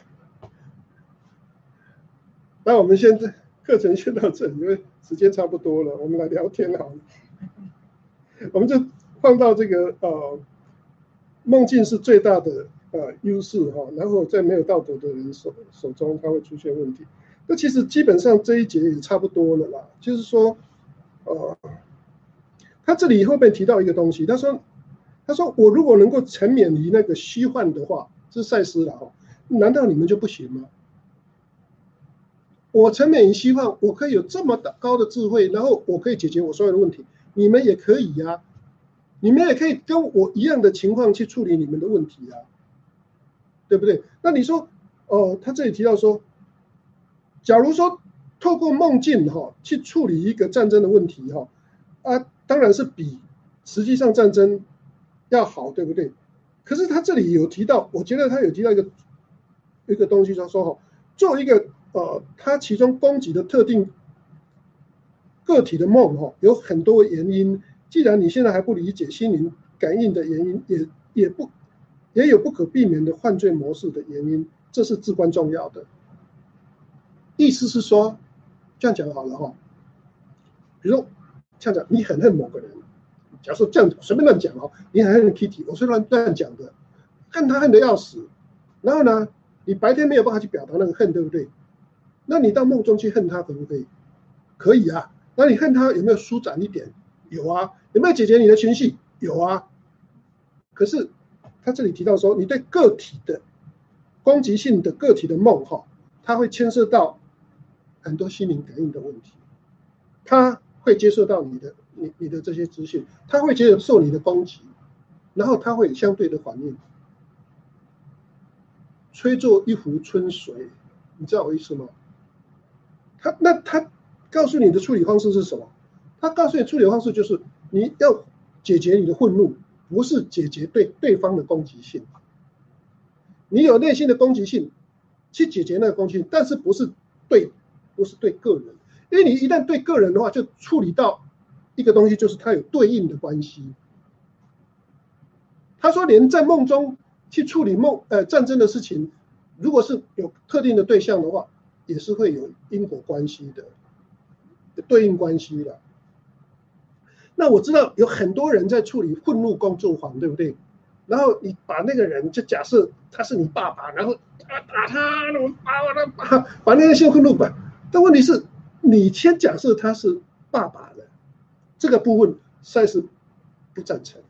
那我们现在课程先到这里，因为时间差不多了，我们来聊天好了。我们就放到这个呃，梦境是最大的。呃，优势哈，然后在没有道德的人手手中，它会出现问题。那其实基本上这一节也差不多了啦，就是说，呃，他这里后面提到一个东西，他说，他说我如果能够沉湎于那个虚幻的话，这是赛斯了哈，难道你们就不行吗？我沉湎于虚幻，我可以有这么高的智慧，然后我可以解决我所有的问题，你们也可以呀、啊，你们也可以跟我一样的情况去处理你们的问题啊。对不对？那你说，哦，他这里提到说，假如说透过梦境哈、哦、去处理一个战争的问题哈、哦，啊，当然是比实际上战争要好，对不对？可是他这里有提到，我觉得他有提到一个一个东西，他说哈、哦，作为一个呃，他其中供给的特定个体的梦哈、哦，有很多原因。既然你现在还不理解心灵感应的原因，也也不。也有不可避免的犯罪模式的原因，这是至关重要的。意思是说，这样讲好了哈， 比如说像讲你很恨某个人，假如说这样随便乱讲哦，你很恨 Kitty， 我是乱乱讲的，恨他恨得要死，然后呢，你白天没有办法去表达那个恨，对不对？那你到梦中去恨他可不可以？可以啊。那你恨他有没有舒展一点？有啊。有没有解决你的情绪？有啊。可是他这里提到说，你对个体的攻击性的个体的梦哈，它会牵涉到很多心灵感应的问题，它会接受到你的你你的这些资讯，它会接受你的攻击，然后它会相对的反应，吹作一湖春水，你知道我意思吗？他那他告诉你的处理方式是什么？他告诉你处理方式就是你要解决你的愤怒，不是解决对对方的攻击性。你有内心的攻击性，去解决那个攻击性，但是不是对，不是对个人，因为你一旦对个人的话，就处理到一个东西，就是它有对应的关系。他说，连在梦中去处理梦呃战争的事情，如果是有特定的对象的话，也是会有因果关系的，对应关系的。那我知道有很多人在处理愤怒工作坊，对不对？然后你把那个人，就假设他是你爸爸，然后打打他，我把我的把把那些愤怒吧。但问题是，你先假设他是爸爸的，这个部分实在是不赞成。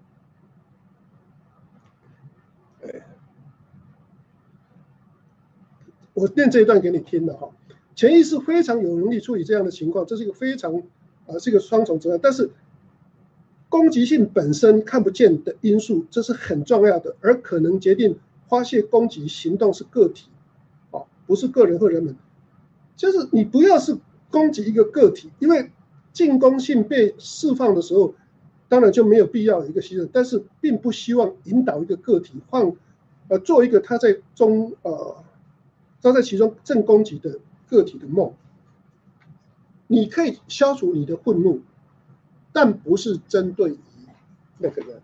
我念这一段给你听了哈。潜意识非常有能力处理这样的情况，这是一个非常啊、呃，是一个双重责任，但是攻击性本身看不见的因素，这是很重要的，而可能决定发泄攻击行动是个体，哦，不是个人或人们。就是你不要是攻击一个个体，因为进攻性被释放的时候，当然就没有必要有一个牺牲，但是并不希望引导一个个体放呃做一个他在中呃他在其中正攻击的个体的梦。你可以消除你的愤怒，但不是针对于那个人，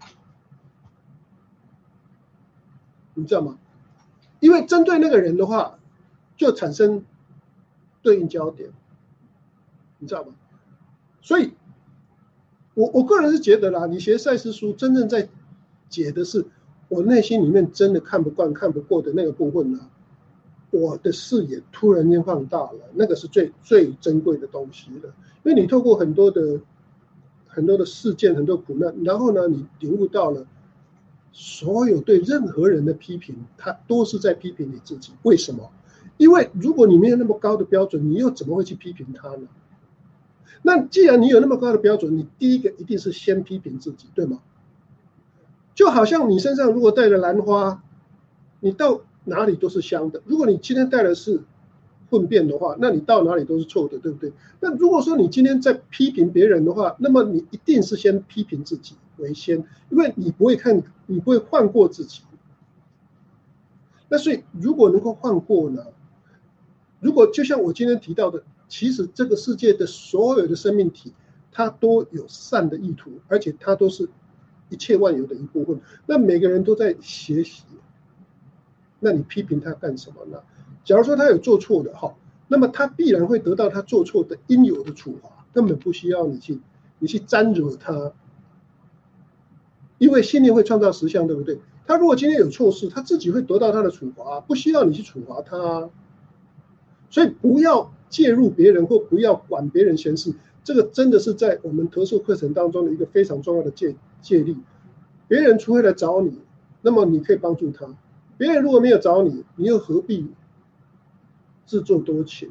你知道吗？因为针对那个人的话，就产生对应焦点，你知道吗？所以我我个人是觉得啦，你学赛斯书真正在解的是我内心里面真的看不惯、看不过的那个部分呢，我的视野突然间放大了，那个是最最珍贵的东西了。因为你透过很多的很多的事件、很多苦难，然后呢，你领悟到了，所有对任何人的批评，他都是在批评你自己。为什么？因为如果你没有那么高的标准，你又怎么会去批评他呢？那既然你有那么高的标准，你第一个一定是先批评自己，对吗？就好像你身上如果带了兰花，你到哪里都是香的。如果你今天带的是粪便的话，那你到哪里都是臭的，对不对？那如果说你今天在批评别人的话，那么你一定是先批评自己为先，因为你不会看，你不会放过自己。那所以如果能够放过呢？如果就像我今天提到的，其实这个世界的所有的生命体，它都有善的意图，而且它都是一切万有的一部分。那每个人都在学习，那你批评他干什么呢？假如说他有做错的哈，那么他必然会得到他做错的应有的处罚，根本不需要你去你去沾惹他，因为信念会创造实相，对不对？他如果今天有错事，他自己会得到他的处罚，不需要你去处罚他。所以不要介入别人或不要管别人闲事，这个真的是在我们特殊课程当中的一个非常重要的戒戒律。别人除非来找你，那么你可以帮助他；别人如果没有找你，你又何必自作多情？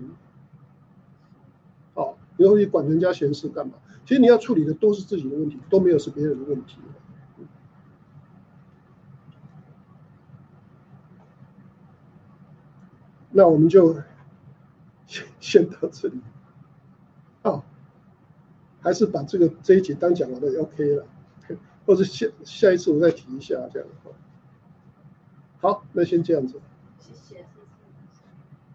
哦，你何必管人家闲事干嘛？其实你要处理的都是自己的问题，都没有是别人的问题。那我们就先到这里。好，还是把这个这一节当讲完了也 OK 了，或者下下一次我再提一下这样。好，那先这样子。 谢谢。